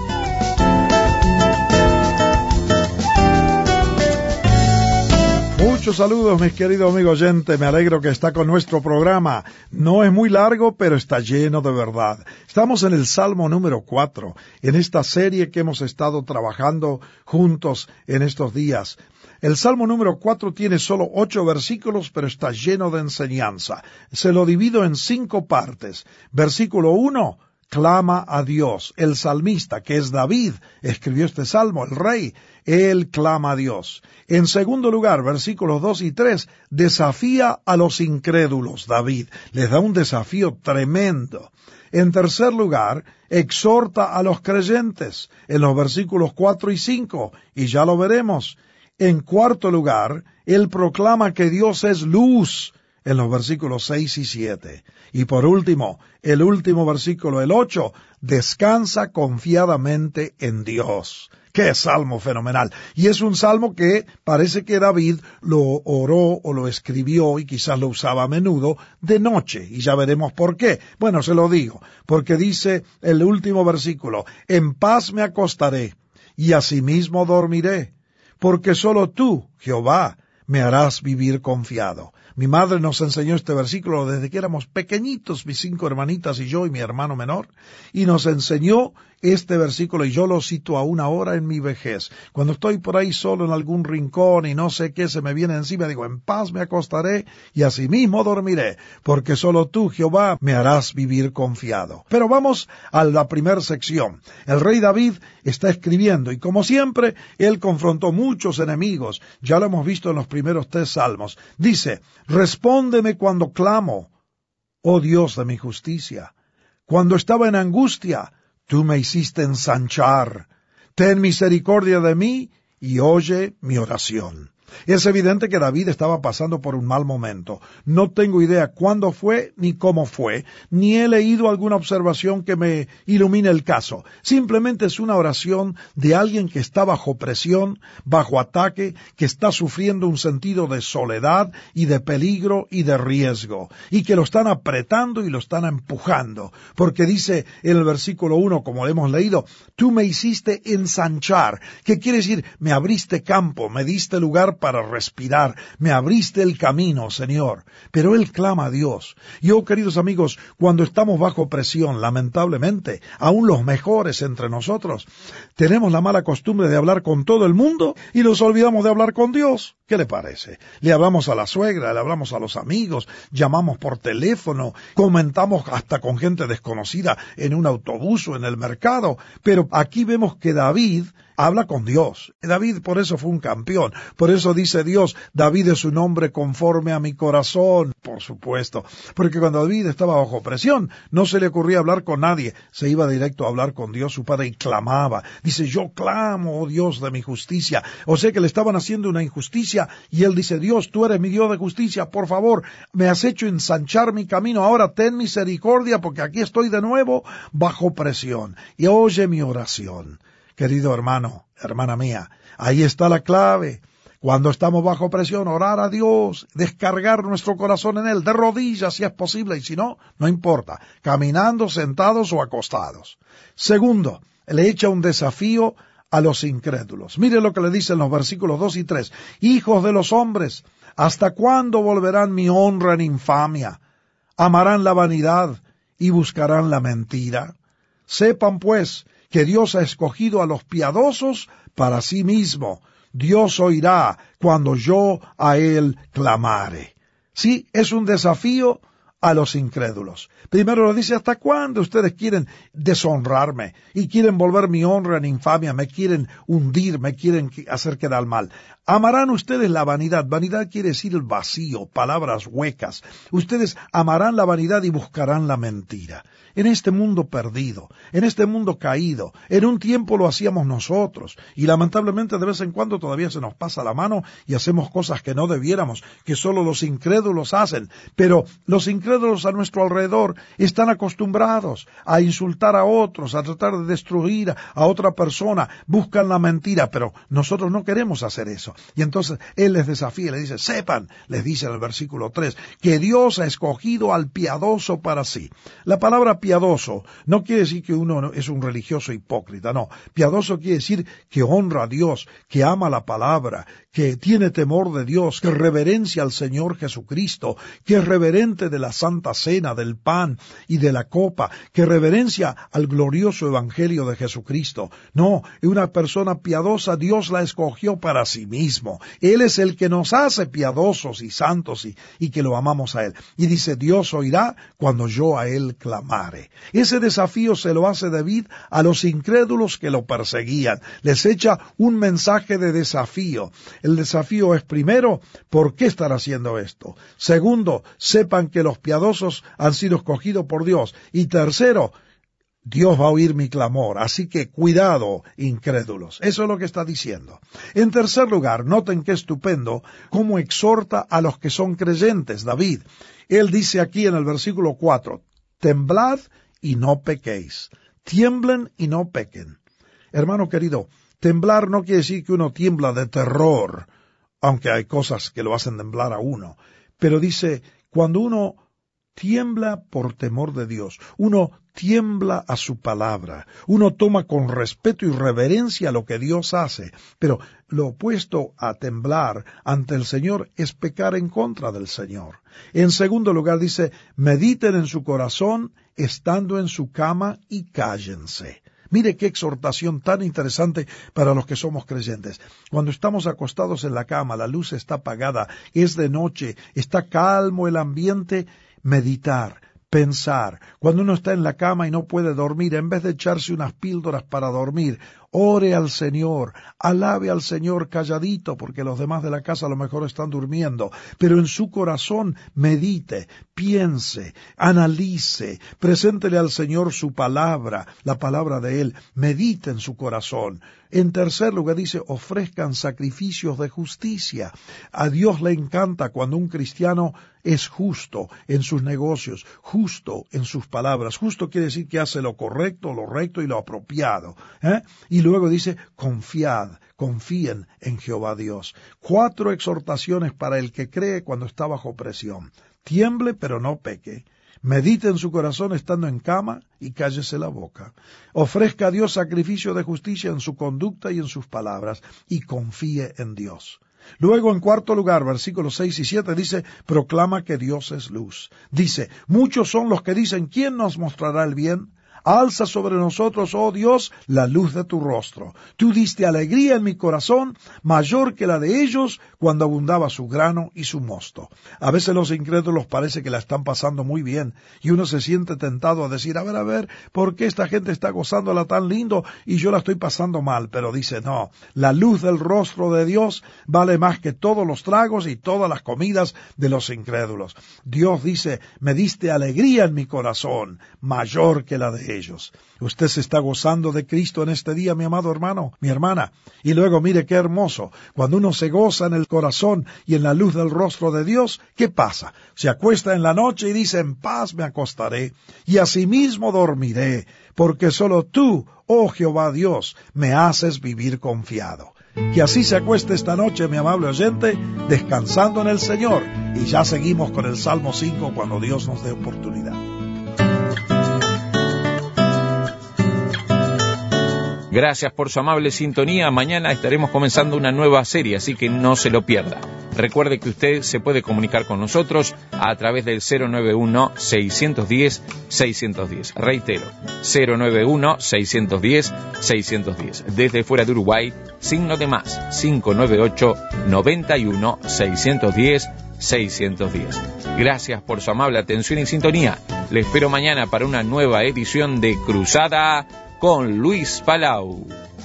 Muchos saludos, mis queridos amigos oyentes. Me alegro que está con nuestro programa. No es muy largo, pero está lleno de verdad. Estamos en el Salmo número cuatro, en esta serie que hemos estado trabajando juntos en estos días. El Salmo número cuatro tiene solo ocho versículos, pero está lleno de enseñanza. Se lo divido en cinco partes. Versículo uno, clama a Dios. El salmista, que es David, escribió este salmo, el rey. Él clama a Dios. En segundo lugar, versículos dos y tres, desafía a los incrédulos, David. Les da un desafío tremendo. En tercer lugar, exhorta a los creyentes en los versículos cuatro y cinco, y ya lo veremos. En cuarto lugar, él proclama que Dios es luz en los versículos seis y siete. Y por último, el último versículo, el ocho, descansa confiadamente en Dios. ¡Qué salmo fenomenal! Y es un salmo que parece que David lo oró o lo escribió y quizás lo usaba a menudo de noche. Y ya veremos por qué. Bueno, se lo digo, porque dice el último versículo, en paz me acostaré y asimismo dormiré, porque solo tú, Jehová, me harás vivir confiado. Mi madre nos enseñó este versículo desde que éramos pequeñitos, mis cinco hermanitas y yo y mi hermano menor, y nos enseñó este versículo, y yo lo cito aún ahora en mi vejez. Cuando estoy por ahí solo en algún rincón y no sé qué se me viene encima, digo, en paz me acostaré y asimismo dormiré, porque solo tú, Jehová, me harás vivir confiado. Pero vamos a la primera sección. El rey David está escribiendo, y como siempre, él confrontó muchos enemigos. Ya lo hemos visto en los primeros tres salmos. Dice, respóndeme cuando clamo, oh Dios de mi justicia. Cuando estaba en angustia, tú me hiciste ensanchar. Ten misericordia de mí y oye mi oración. Es evidente que David estaba pasando por un mal momento. No tengo idea cuándo fue ni cómo fue, ni he leído alguna observación que me ilumine el caso. Simplemente es una oración de alguien que está bajo presión, bajo ataque, que está sufriendo un sentido de soledad y de peligro y de riesgo, y que lo están apretando y lo están empujando, porque dice en el versículo uno, como hemos leído, tú me hiciste ensanchar, que quiere decir, me abriste campo, me diste lugar para respirar, me abriste el camino, Señor. Pero él clama a Dios. Yo, queridos amigos, cuando estamos bajo presión, lamentablemente, aún los mejores entre nosotros, tenemos la mala costumbre de hablar con todo el mundo y nos olvidamos de hablar con Dios. ¿Qué le parece? Le hablamos a la suegra, le hablamos a los amigos, llamamos por teléfono, comentamos hasta con gente desconocida en un autobús o en el mercado, pero aquí vemos que David habla con Dios. David por eso fue un campeón. Por eso dice Dios, David es un hombre conforme a mi corazón. Por supuesto. Porque cuando David estaba bajo presión, no se le ocurría hablar con nadie. Se iba directo a hablar con Dios, su padre, y clamaba. Dice, yo clamo, oh Dios de mi justicia. O sea que le estaban haciendo una injusticia, y él dice, Dios, tú eres mi Dios de justicia. Por favor, me has hecho ensanchar mi camino. Ahora ten misericordia, porque aquí estoy de nuevo bajo presión. Y oye mi oración. Querido hermano, hermana mía, ahí está la clave. Cuando estamos bajo presión, orar a Dios, descargar nuestro corazón en Él, de rodillas si es posible, y si no, no importa, caminando, sentados o acostados. Segundo, le echa un desafío a los incrédulos. Mire lo que le dice en los versículos dos y tres. Hijos de los hombres, ¿hasta cuándo volverán mi honra en infamia? ¿Amarán la vanidad y buscarán la mentira? Sepan, pues, que Dios ha escogido a los piadosos para sí mismo. Dios oirá cuando yo a Él clamare. Sí, es un desafío a los incrédulos. Primero lo dice, ¿hasta cuándo ustedes quieren deshonrarme y quieren volver mi honra en infamia, me quieren hundir, me quieren hacer quedar mal? Amarán ustedes la vanidad. Vanidad quiere decir el vacío, palabras huecas. Ustedes amarán la vanidad y buscarán la mentira. En este mundo perdido, en este mundo caído, en un tiempo lo hacíamos nosotros, y lamentablemente de vez en cuando todavía se nos pasa la mano y hacemos cosas que no debiéramos, que solo los incrédulos hacen. Pero los incrédulos a nuestro alrededor están acostumbrados a insultar a otros, a tratar de destruir a otra persona, buscan la mentira, pero nosotros no queremos hacer eso. Y entonces Él les desafía, les dice, sepan, les dice en el versículo tres, que Dios ha escogido al piadoso para sí. La palabra piadoso no quiere decir que uno es un religioso hipócrita, no. Piadoso quiere decir que honra a Dios, que ama la palabra, que tiene temor de Dios, que reverencia al Señor Jesucristo, que es reverente de la Santa Cena, del pan y de la copa, que reverencia al glorioso Evangelio de Jesucristo. No, una persona piadosa Dios la escogió para sí mismo. Él es el que nos hace piadosos y santos y, y que lo amamos a Él. Y dice, Dios oirá cuando yo a Él clamare. Ese desafío se lo hace David a los incrédulos que lo perseguían. Les echa un mensaje de desafío. El desafío es, primero, ¿por qué estar haciendo esto? Segundo, sepan que los piadosos piadosos han sido escogidos por Dios. Y tercero, Dios va a oír mi clamor, así que cuidado, incrédulos. Eso es lo que está diciendo. En tercer lugar, noten qué estupendo cómo exhorta a los que son creyentes, David. Él dice aquí en el versículo cuatro, temblad y no pequéis. Tiemblen y no pequen. Hermano querido, temblar no quiere decir que uno tiembla de terror, aunque hay cosas que lo hacen temblar a uno. Pero dice, cuando uno tiembla por temor de Dios, uno tiembla a su palabra, uno toma con respeto y reverencia lo que Dios hace, pero lo opuesto a temblar ante el Señor es pecar en contra del Señor. En segundo lugar dice, mediten en su corazón estando en su cama y cállense. Mire qué exhortación tan interesante para los que somos creyentes. Cuando estamos acostados en la cama, la luz está apagada, es de noche, está calmo el ambiente, meditar, pensar. Cuando uno está en la cama y no puede dormir, en vez de echarse unas píldoras para dormir, ore al Señor, alabe al Señor calladito, porque los demás de la casa a lo mejor están durmiendo, pero en su corazón medite, piense, analice, preséntele al Señor su palabra, la palabra de Él, medite en su corazón. En tercer lugar dice, ofrezcan sacrificios de justicia. A Dios le encanta cuando un cristiano es justo en sus negocios, justo en sus palabras. Justo quiere decir que hace lo correcto, lo recto y lo apropiado, ¿eh? Y luego dice, confiad, confíen en Jehová Dios. Cuatro exhortaciones para el que cree cuando está bajo presión. Tiemble, pero no peque. Medite en su corazón estando en cama y cállese la boca. Ofrezca a Dios sacrificio de justicia en su conducta y en sus palabras, y confíe en Dios. Luego, en cuarto lugar, versículos seis y siete, dice, proclama que Dios es luz. Dice, muchos son los que dicen, ¿quién nos mostrará el bien? Alza sobre nosotros, oh Dios, la luz de tu rostro. Tú diste alegría en mi corazón, mayor que la de ellos, cuando abundaba su grano y su mosto. A veces los incrédulos parece que la están pasando muy bien, y uno se siente tentado a decir, a ver, a ver, ¿por qué esta gente está gozándola tan lindo y yo la estoy pasando mal? Pero dice, no, la luz del rostro de Dios vale más que todos los tragos y todas las comidas de los incrédulos. Dios dice, me diste alegría en mi corazón, mayor que la de ellos. Usted se está gozando de Cristo en este día, mi amado hermano, mi hermana. Y luego mire qué hermoso. Cuando uno se goza en el corazón y en la luz del rostro de Dios, ¿qué pasa? Se acuesta en la noche y dice, en paz me acostaré y asimismo dormiré, porque solo tú, oh Jehová Dios, me haces vivir confiado. Que así se acueste esta noche, mi amable oyente, descansando en el Señor. Y ya seguimos con el Salmo cinco cuando Dios nos dé oportunidad. Gracias por su amable sintonía. Mañana estaremos comenzando una nueva serie, así que no se lo pierda. Recuerde que usted se puede comunicar con nosotros a través del cero nueve uno, seis uno cero, seis uno cero. Reitero, cero nueve uno, seis uno cero, seis uno cero. Desde fuera de Uruguay, signo de más, cinco nueve ocho, noventa y uno, seiscientos diez, seiscientos diez. Gracias por su amable atención y sintonía. Le espero mañana para una nueva edición de Cruzada con Luis Palau.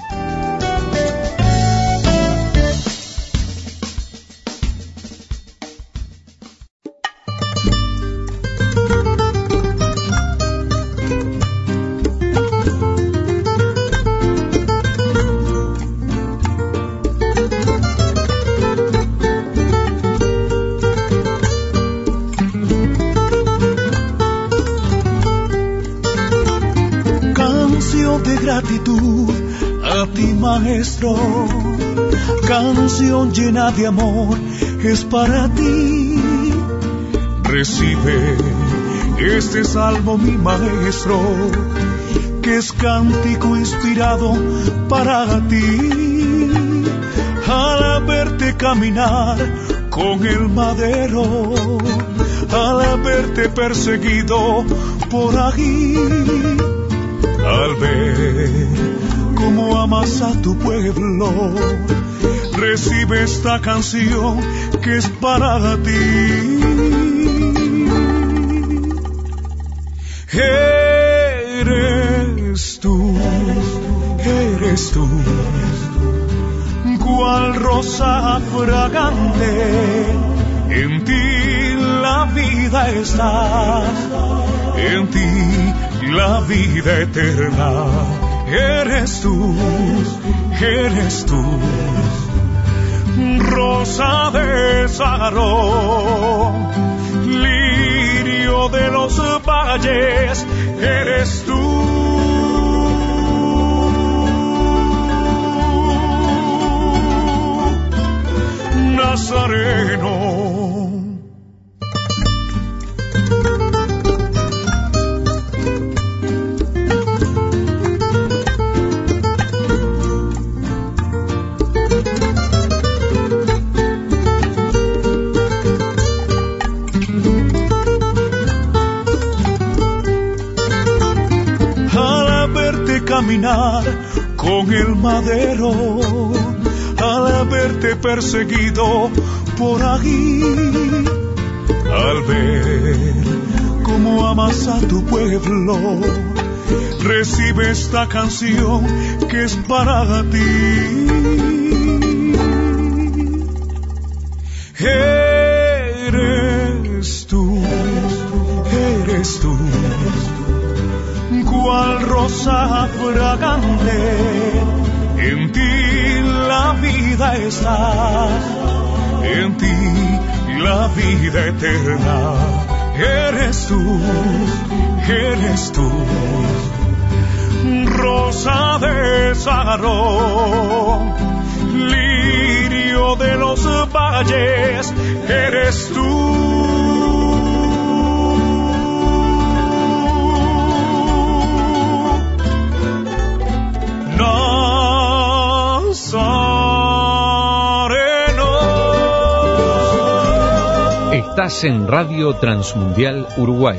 Gratitud a ti, maestro, canción llena de amor es para ti. Recibe este salmo, mi maestro, que es cántico inspirado para ti. Al verte caminar con el madero, al verte perseguido por ahí, al ver cómo amas a tu pueblo, recibe esta canción que es para ti. Eres tú, eres tú, cual rosa fragante, en ti la vida está, en ti la vida eterna. Eres tú, eres tú, rosa de Sarón, lirio de los valles, eres tú. Nazareno. Al verte caminar con el madero, al verte perseguido por ahí, al ver cómo amas a tu pueblo, recibe esta canción que es para ti. Eres tú, eres tú, cual rosa fragante, en ti la vida está, en ti la vida eterna. Eres tú, eres tú, rosa de Sarón, lirio de los valles, eres tú. Estás en Radio Transmundial Uruguay.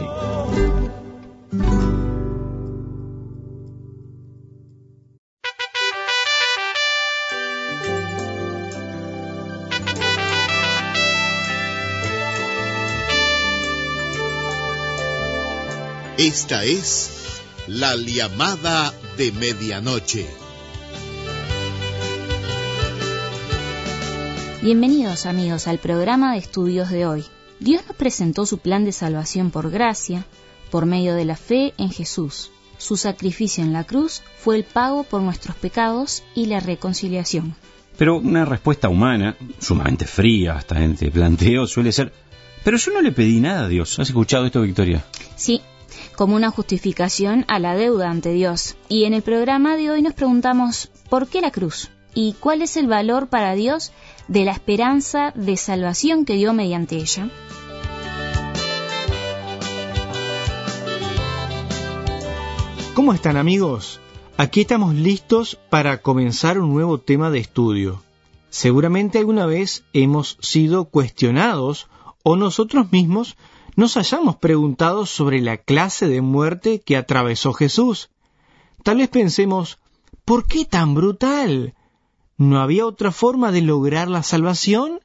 Esta es la llamada de medianoche. Bienvenidos amigos al programa de estudios de hoy. Dios nos presentó su plan de salvación por gracia, por medio de la fe en Jesús. Su sacrificio en la cruz fue el pago por nuestros pecados y la reconciliación. Pero una respuesta humana, sumamente fría hasta en este planteo, suele ser: pero yo no le pedí nada a Dios. ¿Has escuchado esto, Victoria? Sí, como una justificación a la deuda ante Dios. Y en el programa de hoy nos preguntamos: ¿por qué la cruz? ¿Y cuál es el valor para Dios de la esperanza de salvación que dio mediante ella? ¿Cómo están amigos? Aquí estamos listos para comenzar un nuevo tema de estudio. Seguramente alguna vez hemos sido cuestionados o nosotros mismos nos hayamos preguntado sobre la clase de muerte que atravesó Jesús. Tal vez pensemos: ¿por qué tan brutal? ¿No había otra forma de lograr la salvación?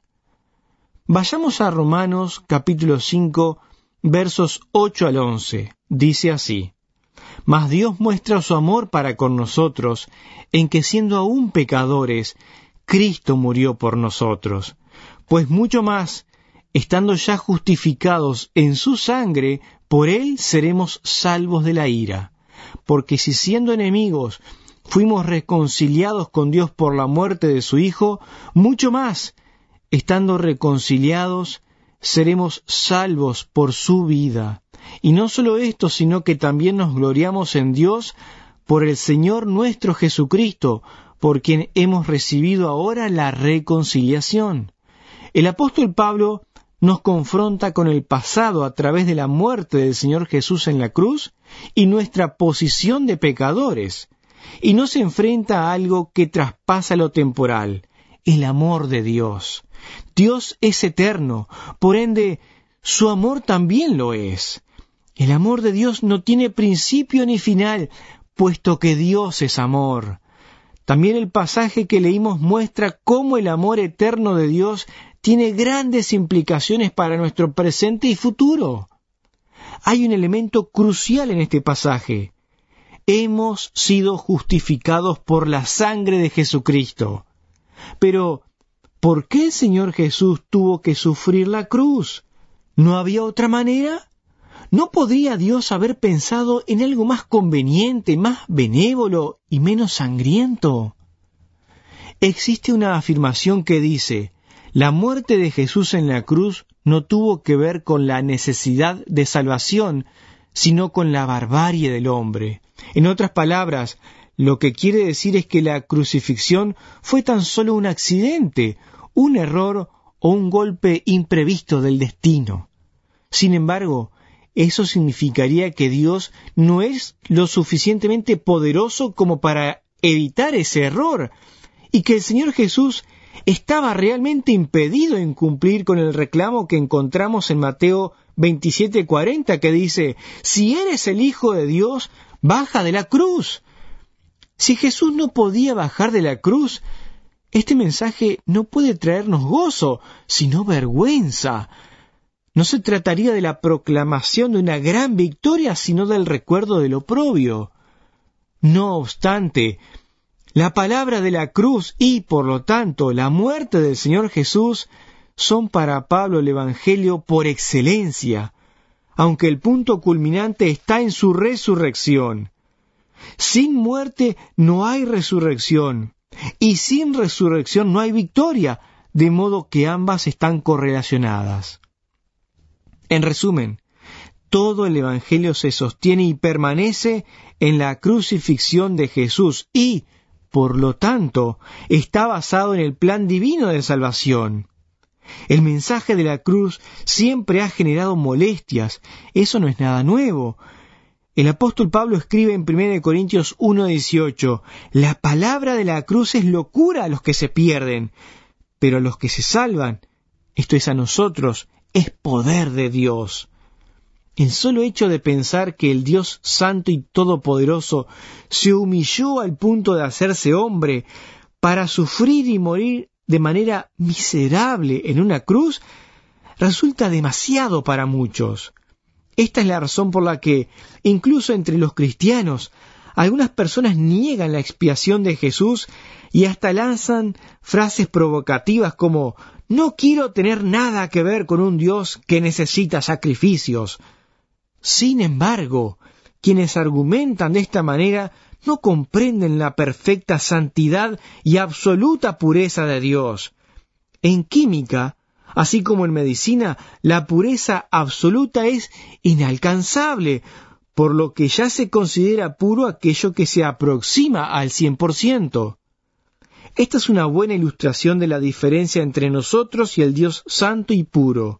Vayamos a Romanos capítulo cinco, versos ocho al once. Dice así: Mas Dios muestra su amor para con nosotros, en que siendo aún pecadores, Cristo murió por nosotros. Pues mucho más, estando ya justificados en su sangre, por él seremos salvos de la ira. Porque si siendo enemigos fuimos reconciliados con Dios por la muerte de su Hijo, mucho más, estando reconciliados, seremos salvos por su vida. Y no solo esto, sino que también nos gloriamos en Dios por el Señor nuestro Jesucristo, por quien hemos recibido ahora la reconciliación. El apóstol Pablo nos confronta con el pasado a través de la muerte del Señor Jesús en la cruz y nuestra posición de pecadores, y nos enfrenta a algo que traspasa lo temporal: el amor de Dios. Dios es eterno, por ende, su amor también lo es. El amor de Dios no tiene principio ni final, puesto que Dios es amor. También el pasaje que leímos muestra cómo el amor eterno de Dios tiene grandes implicaciones para nuestro presente y futuro. Hay un elemento crucial en este pasaje: hemos sido justificados por la sangre de Jesucristo. Pero, ¿por qué el Señor Jesús tuvo que sufrir la cruz? ¿No había otra manera? ¿No podría Dios haber pensado en algo más conveniente, más benévolo y menos sangriento? Existe una afirmación que dice: la muerte de Jesús en la cruz no tuvo que ver con la necesidad de salvación, sino con la barbarie del hombre. En otras palabras, lo que quiere decir es que la crucifixión fue tan solo un accidente, un error o un golpe imprevisto del destino. Sin embargo, eso significaría que Dios no es lo suficientemente poderoso como para evitar ese error, y que el Señor Jesús estaba realmente impedido en cumplir con el reclamo que encontramos en Mateo veintisiete cuarenta, que dice: si eres el Hijo de Dios, baja de la cruz. Si Jesús no podía bajar de la cruz, este mensaje no puede traernos gozo, sino vergüenza. No se trataría de la proclamación de una gran victoria, sino del recuerdo del oprobio. No obstante, la palabra de la cruz y, por lo tanto, la muerte del Señor Jesús son para Pablo el Evangelio por excelencia, aunque el punto culminante está en su resurrección. Sin muerte no hay resurrección, y sin resurrección no hay victoria, de modo que ambas están correlacionadas. En resumen, todo el Evangelio se sostiene y permanece en la crucifixión de Jesús y, por lo tanto, está basado en el plan divino de salvación. El mensaje de la cruz siempre ha generado molestias. Eso no es nada nuevo. El apóstol Pablo escribe en primera de Corintios uno dieciocho: la palabra de la cruz es locura a los que se pierden, pero a los que se salvan, esto es a nosotros, es poder de Dios. El solo hecho de pensar que el Dios Santo y Todopoderoso se humilló al punto de hacerse hombre para sufrir y morir de manera miserable en una cruz resulta demasiado para muchos. Esta es la razón por la que, incluso entre los cristianos, algunas personas niegan la expiación de Jesús y hasta lanzan frases provocativas como: no quiero tener nada que ver con un Dios que necesita sacrificios. Sin embargo, quienes argumentan de esta manera no comprenden la perfecta santidad y absoluta pureza de Dios. En química, así como en medicina, la pureza absoluta es inalcanzable, por lo que ya se considera puro aquello que se aproxima al cien por ciento. Esta es una buena ilustración de la diferencia entre nosotros y el Dios santo y puro.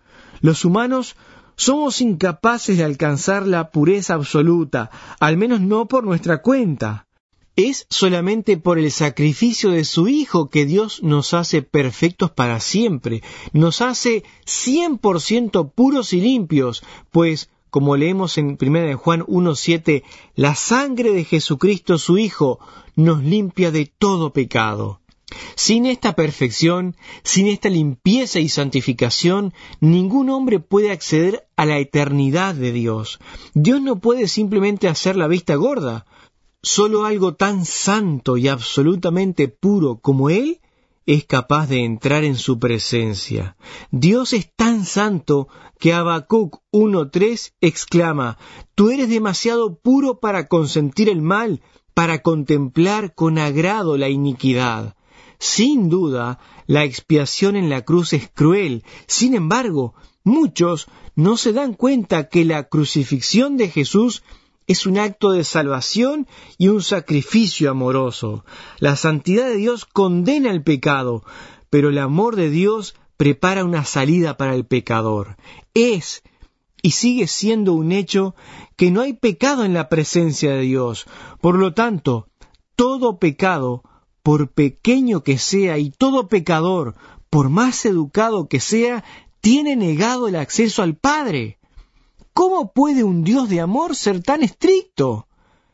Los humanos somos incapaces de alcanzar la pureza absoluta, al menos no por nuestra cuenta. Es solamente por el sacrificio de su Hijo que Dios nos hace perfectos para siempre, nos hace cien por ciento puros y limpios, pues, como leemos en primera de Juan uno siete, la sangre de Jesucristo su Hijo nos limpia de todo pecado. Sin esta perfección, sin esta limpieza y santificación, ningún hombre puede acceder a la eternidad de Dios. Dios no puede simplemente hacer la vista gorda. Solo algo tan santo y absolutamente puro como Él es capaz de entrar en su presencia. Dios es tan santo que Habacuc uno tres exclama: tú eres demasiado puro para consentir el mal, para contemplar con agrado la iniquidad. Sin duda, la expiación en la cruz es cruel. Sin embargo, muchos no se dan cuenta que la crucifixión de Jesús es un acto de salvación y un sacrificio amoroso. La santidad de Dios condena el pecado, pero el amor de Dios prepara una salida para el pecador. Es y sigue siendo un hecho que no hay pecado en la presencia de Dios. Por lo tanto, todo pecado, por pequeño que sea, y todo pecador, por más educado que sea, tiene negado el acceso al Padre. ¿Cómo puede un Dios de amor ser tan estricto?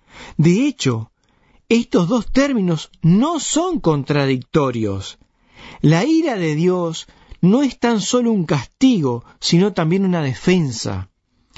De hecho, estos dos términos no son contradictorios. La ira de Dios no es tan solo un castigo, sino también una defensa.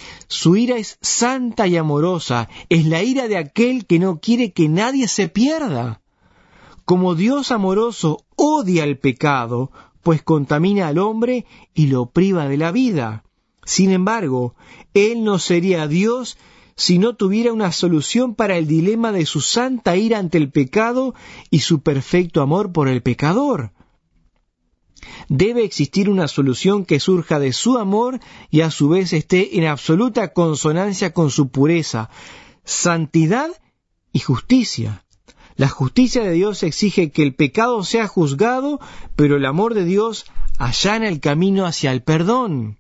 Su ira es santa y amorosa, es la ira de aquel que no quiere que nadie se pierda. Como Dios amoroso odia el pecado, pues contamina al hombre y lo priva de la vida. Sin embargo, Él no sería Dios si no tuviera una solución para el dilema de su santa ira ante el pecado y su perfecto amor por el pecador. Debe existir una solución que surja de su amor y a su vez esté en absoluta consonancia con su pureza, santidad y justicia. La justicia de Dios exige que el pecado sea juzgado, pero el amor de Dios allana el camino hacia el perdón.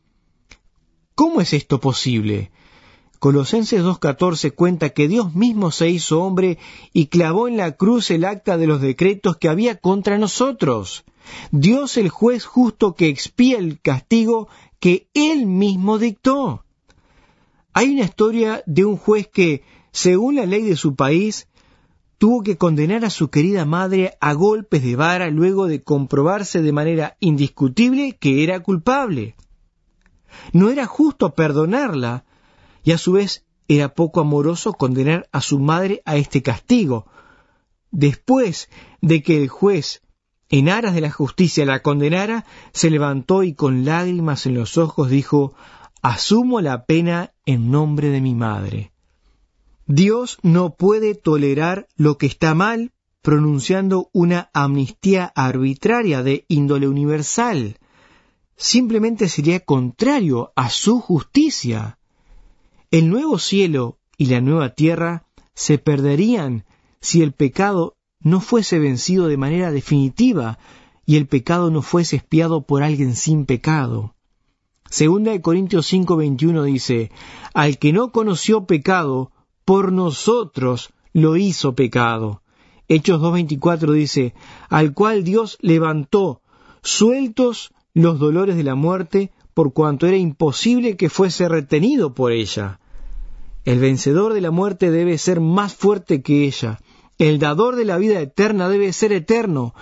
¿Cómo es esto posible? Colosenses dos catorce cuenta que Dios mismo se hizo hombre y clavó en la cruz el acta de los decretos que había contra nosotros. Dios, el juez justo que expía el castigo que Él mismo dictó. Hay una historia de un juez que, según la ley de su país, tuvo que condenar a su querida madre a golpes de vara luego de comprobarse de manera indiscutible que era culpable. No era justo perdonarla, y a su vez era poco amoroso condenar a su madre a este castigo. Después de que el juez, en aras de la justicia, la condenara, se levantó y con lágrimas en los ojos dijo: «Asumo la pena en nombre de mi madre». Dios no puede tolerar lo que está mal pronunciando una amnistía arbitraria de índole universal. Simplemente sería contrario a su justicia. El nuevo cielo y la nueva tierra se perderían si el pecado no fuese vencido de manera definitiva y el pecado no fuese expiado por alguien sin pecado. Segunda de Corintios cinco veintiuno dice: «Al que no conoció pecado, por nosotros lo hizo pecado». Hechos dos veinticuatro dice: «Al cual Dios levantó, sueltos los dolores de la muerte, por cuanto era imposible que fuese retenido por ella». El vencedor de la muerte debe ser más fuerte que ella. El dador de la vida eterna debe ser eterno.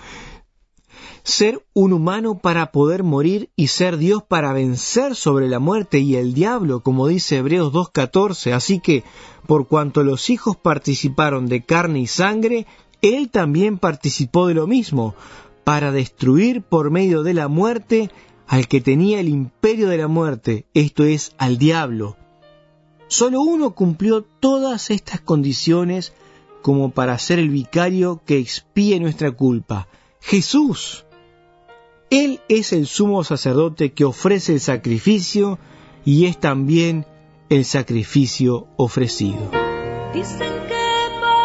Ser un humano para poder morir y ser Dios para vencer sobre la muerte y el diablo, como dice Hebreos dos catorce. Así que, por cuanto los hijos participaron de carne y sangre, Él también participó de lo mismo, para destruir por medio de la muerte al que tenía el imperio de la muerte, esto es, al diablo. Solo uno cumplió todas estas condiciones como para ser el vicario que expíe nuestra culpa: Jesús. Él es el sumo sacerdote que ofrece el sacrificio y es también el sacrificio ofrecido. Dicen que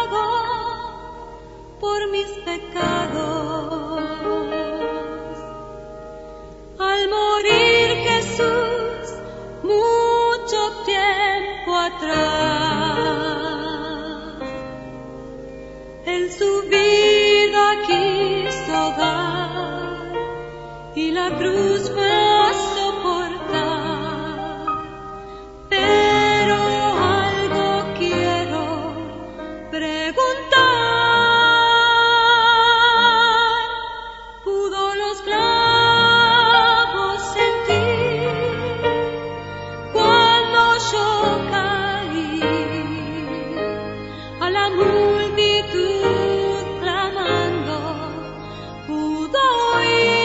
pagó por mis pecados. Al morir Jesús, mucho tiempo atrás, Él su vida quiso dar y la cruz fue a soportar. Pero algo quiero preguntar: ¿pudo los clavos sentir cuando yo caí? A la multitud clamando, ¿pudo oír?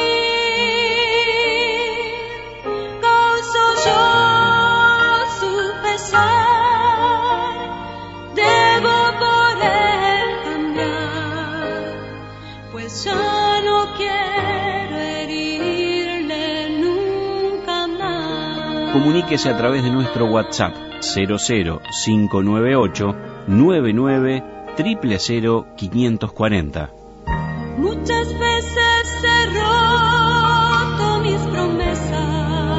Causo yo su pesar, debo por él cambiar, pues ya no quiero herirle nunca más. Comuníquese a través de nuestro WhatsApp cero cero cinco nueve ocho nueve nueve cero cero cero quinientos cuarenta. Muchas veces he roto mis promesas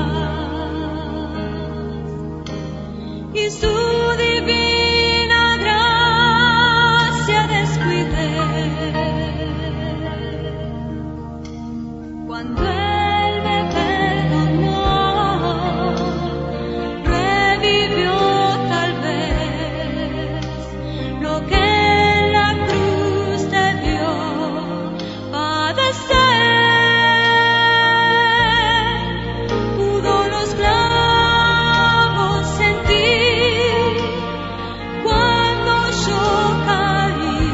y su divina gracia descuidé. Cuando Él me perdonó, revivió tal vez lo que en la cruz debió padecer. Pudo los clavos sentir cuando yo caí.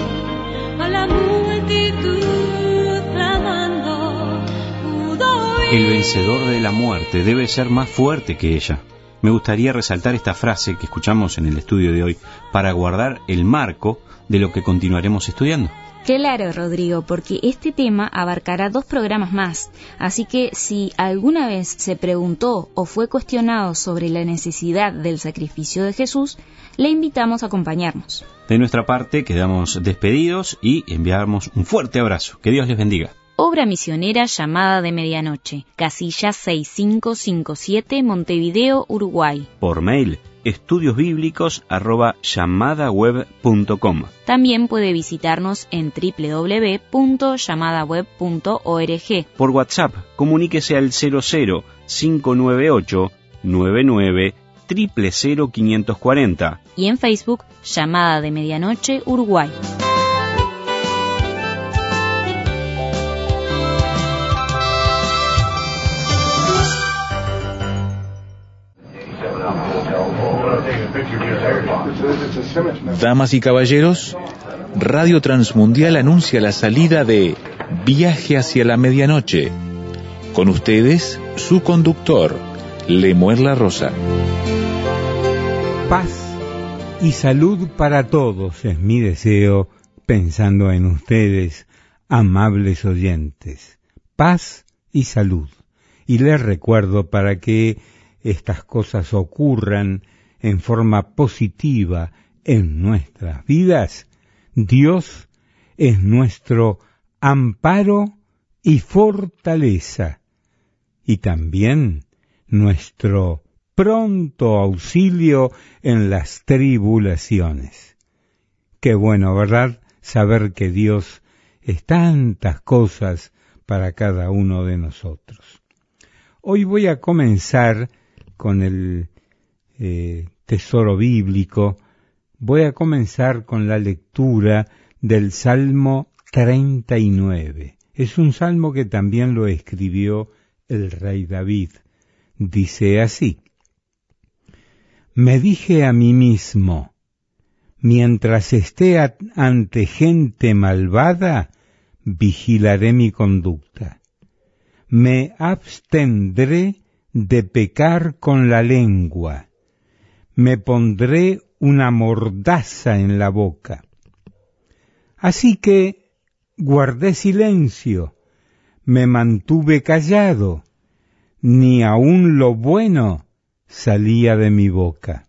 A la multitud clamando, pudo oír. El vencedor de la muerte debe ser más fuerte que ella. Me gustaría resaltar esta frase que escuchamos en el estudio de hoy para guardar el marco de lo que continuaremos estudiando. Claro, Rodrigo, porque este tema abarcará dos programas más, así que si alguna vez se preguntó o fue cuestionado sobre la necesidad del sacrificio de Jesús, le invitamos a acompañarnos. De nuestra parte quedamos despedidos y enviamos un fuerte abrazo. Que Dios les bendiga. Obra misionera Llamada de Medianoche, casilla seis cinco cinco siete, Montevideo, Uruguay. Por mail, estudiosbíblicos arroba llamadaweb punto com. También puede visitarnos en doble u doble u doble u punto llamadaweb punto org. Por WhatsApp, comuníquese al cero cero cinco nueve ocho nueve nueve cero cero cero quinientos cuarenta. Y en Facebook, Llamada de Medianoche, Uruguay. Damas y caballeros, Radio Transmundial anuncia la salida de Viaje hacia la Medianoche. Con ustedes, su conductor, Lemuel La Rosa. Paz y salud para todos es mi deseo, pensando en ustedes, amables oyentes. Paz y salud. Y les recuerdo, para que estas cosas ocurran en forma positiva en nuestras vidas, Dios es nuestro amparo y fortaleza, y también nuestro pronto auxilio en las tribulaciones. Qué bueno, ¿verdad?, saber que Dios es tantas cosas para cada uno de nosotros. Hoy voy a comenzar con el eh, tesoro bíblico. Voy a comenzar con la lectura del Salmo treinta y nueve. Es un salmo que también lo escribió el rey David. Dice así: Me dije a mí mismo, mientras esté a- ante gente malvada, vigilaré mi conducta. Me abstendré de pecar con la lengua. Me pondré una mordaza en la boca. Así que guardé silencio, me mantuve callado, ni aun lo bueno salía de mi boca.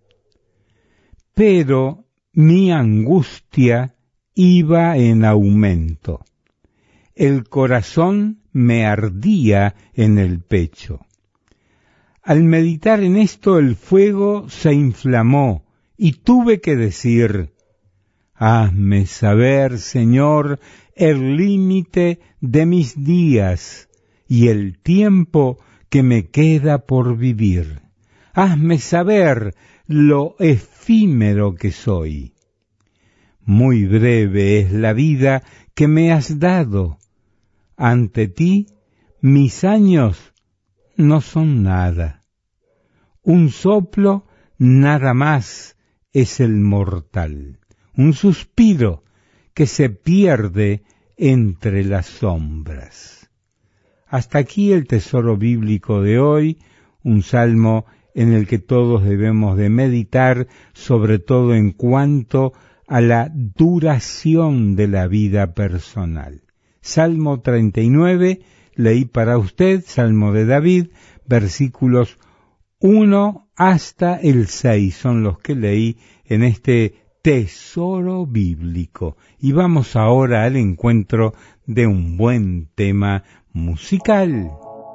Pero mi angustia iba en aumento. El corazón me ardía en el pecho. Al meditar en esto, el fuego se inflamó y tuve que decir: hazme saber, Señor, el límite de mis días y el tiempo que me queda por vivir. Hazme saber lo efímero que soy. Muy breve es la vida que me has dado. Ante ti, mis años no son nada. Un soplo nada más es el mortal. Un suspiro que se pierde entre las sombras. Hasta aquí el tesoro bíblico de hoy, un salmo en el que todos debemos de meditar, sobre todo en cuanto a la duración de la vida personal. Salmo treinta y nueve, leí para usted, Salmo de David, versículos uno hasta el seis, son los que leí en este tesoro bíblico. Y vamos ahora al encuentro de un buen tema musical.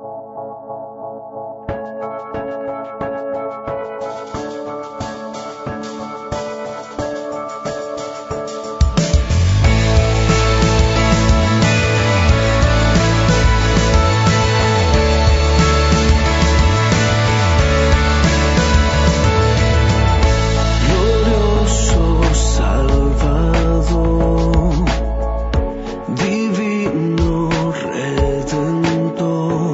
Glorioso Salvador, divino Redentor.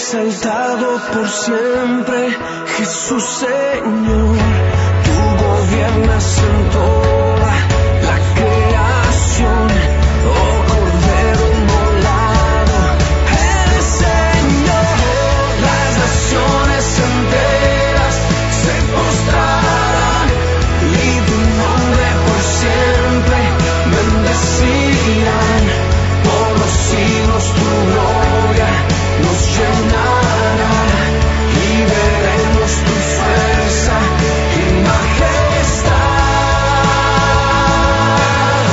exaltado por siempre, Jesús Señor. Tú gobiernas en toda la creación, oh Cordero inmolado, eres Señor. Las naciones enteras se postrarán y tu nombre por siempre bendecirán. Por los siglos tu gloria nos llenará y veremos tu fuerza y majestad.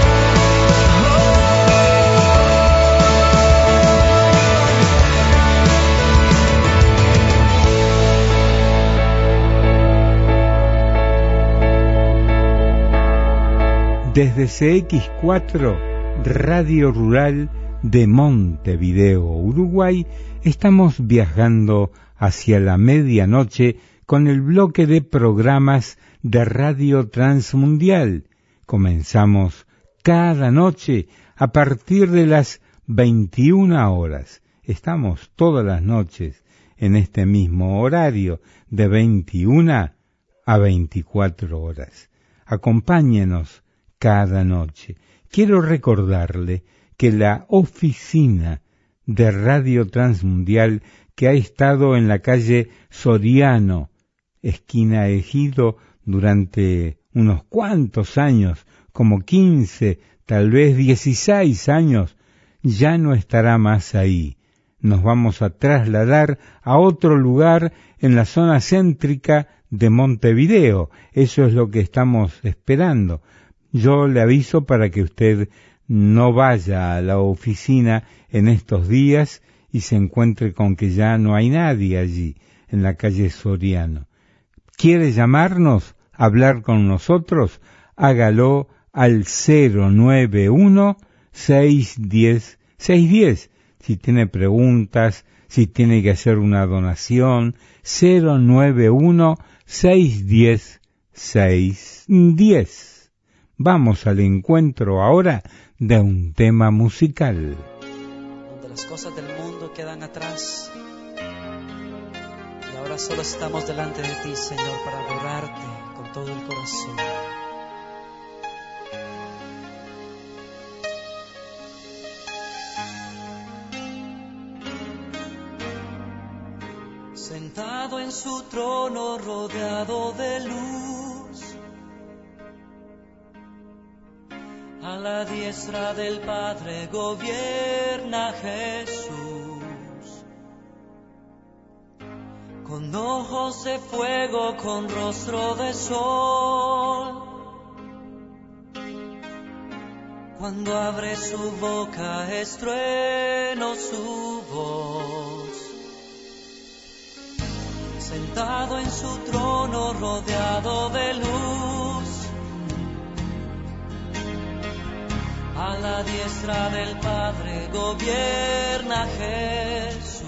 Desde C X cuatro, Radio Rural de Montevideo, Uruguay, estamos viajando hacia la medianoche con el bloque de programas de Radio Transmundial. Comenzamos cada noche a partir de las veintiuna horas. Estamos todas las noches en este mismo horario de veintiuna a veinticuatro horas. Acompáñenos cada noche. Quiero recordarle que la oficina de Radio Transmundial, que ha estado en la calle Soriano, esquina Ejido, durante unos cuantos años, como quince, tal vez dieciséis años, ya no estará más ahí. Nos vamos a trasladar a otro lugar en la zona céntrica de Montevideo. Eso es lo que estamos esperando. Yo le aviso para que usted no vaya a la oficina en estos días y se encuentre con que ya no hay nadie allí, en la calle Soriano. ¿Quiere llamarnos, hablar con nosotros? Hágalo al cero nueve uno, seis uno cero, seis uno cero. Si tiene preguntas, si tiene que hacer una donación, cero nueve uno, seis uno cero, seis uno cero. Vamos al encuentro ahora de un tema musical. Donde las cosas del mundo quedan atrás y ahora solo estamos delante de ti, Señor, para adorarte con todo el corazón. Sentado en su trono rodeado de luz, a la diestra del Padre gobierna Jesús, con ojos de fuego, con rostro de sol. Cuando abre su boca es trueno su voz. Sentado en su trono rodeado de luz, a la diestra del Padre gobierna Jesús,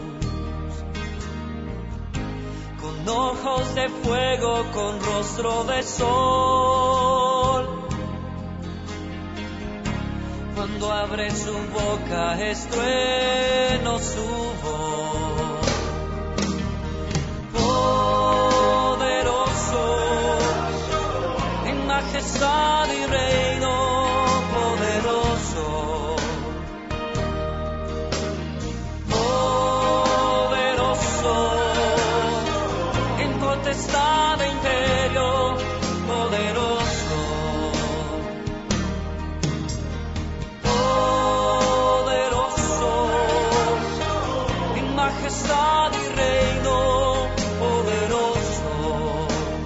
con ojos de fuego, con rostro de sol. Cuando abre su boca es trueno su voz. Poderoso en majestad y reino, poderoso, poderoso en potestad e imperio, poderoso, poderoso en majestad y reino, poderoso.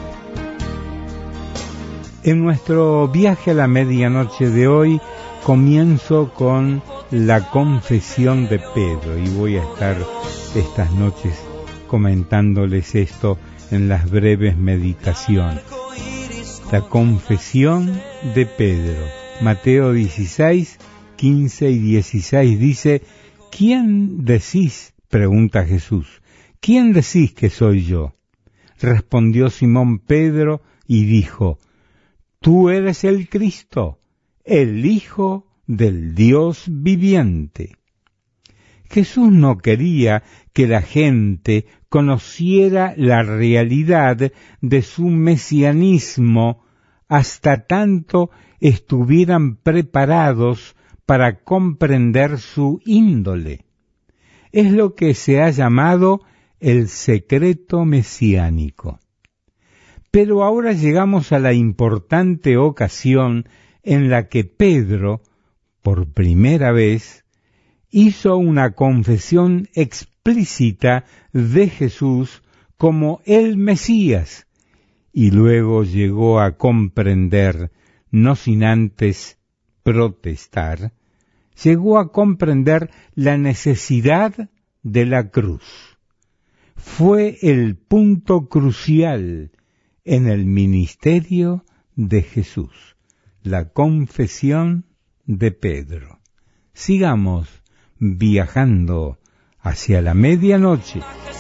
En nuestro viaje a la medianoche de hoy comienzo con la confesión de Pedro y voy a estar estas noches comentándoles esto en las breves meditaciones. La confesión de Pedro. Mateo dieciséis, quince y dieciséis dice: ¿Quién decís? Pregunta Jesús. ¿Quién decís que soy yo? Respondió Simón Pedro y dijo: Tú eres el Cristo, el Hijo del Dios viviente. Jesús no quería que la gente conociera la realidad de su mesianismo hasta tanto estuvieran preparados para comprender su índole. Es lo que se ha llamado el secreto mesiánico. Pero ahora llegamos a la importante ocasión en la que Pedro, por primera vez, hizo una confesión explícita de Jesús como el Mesías, y luego llegó a comprender, no sin antes protestar, llegó a comprender la necesidad de la cruz. Fue el punto crucial en el ministerio de Jesús, la confesión de Pedro. Sigamos viajando hacia la medianoche.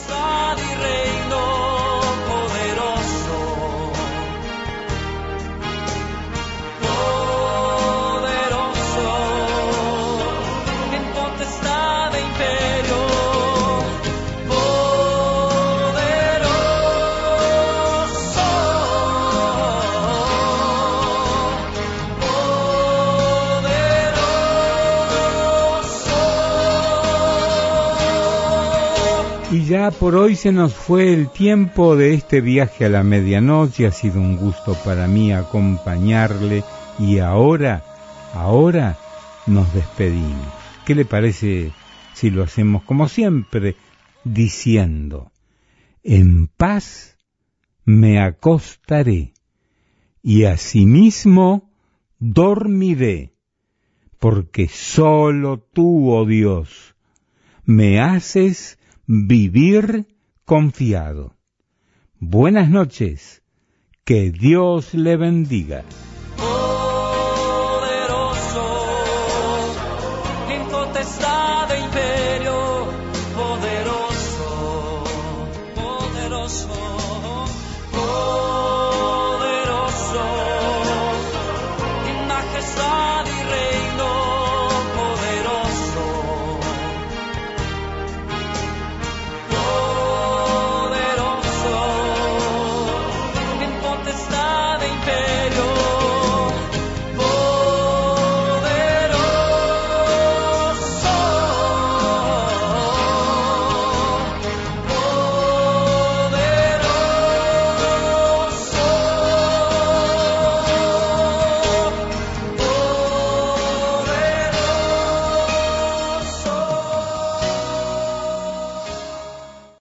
Y ya por hoy se nos fue el tiempo de este viaje a la medianoche. Ha sido un gusto para mí acompañarle y ahora, ahora nos despedimos. ¿Qué le parece si lo hacemos como siempre, diciendo: en paz me acostaré y asimismo dormiré, porque sólo tú, oh Dios, me haces vivir confiado. Buenas noches, que Dios le bendiga.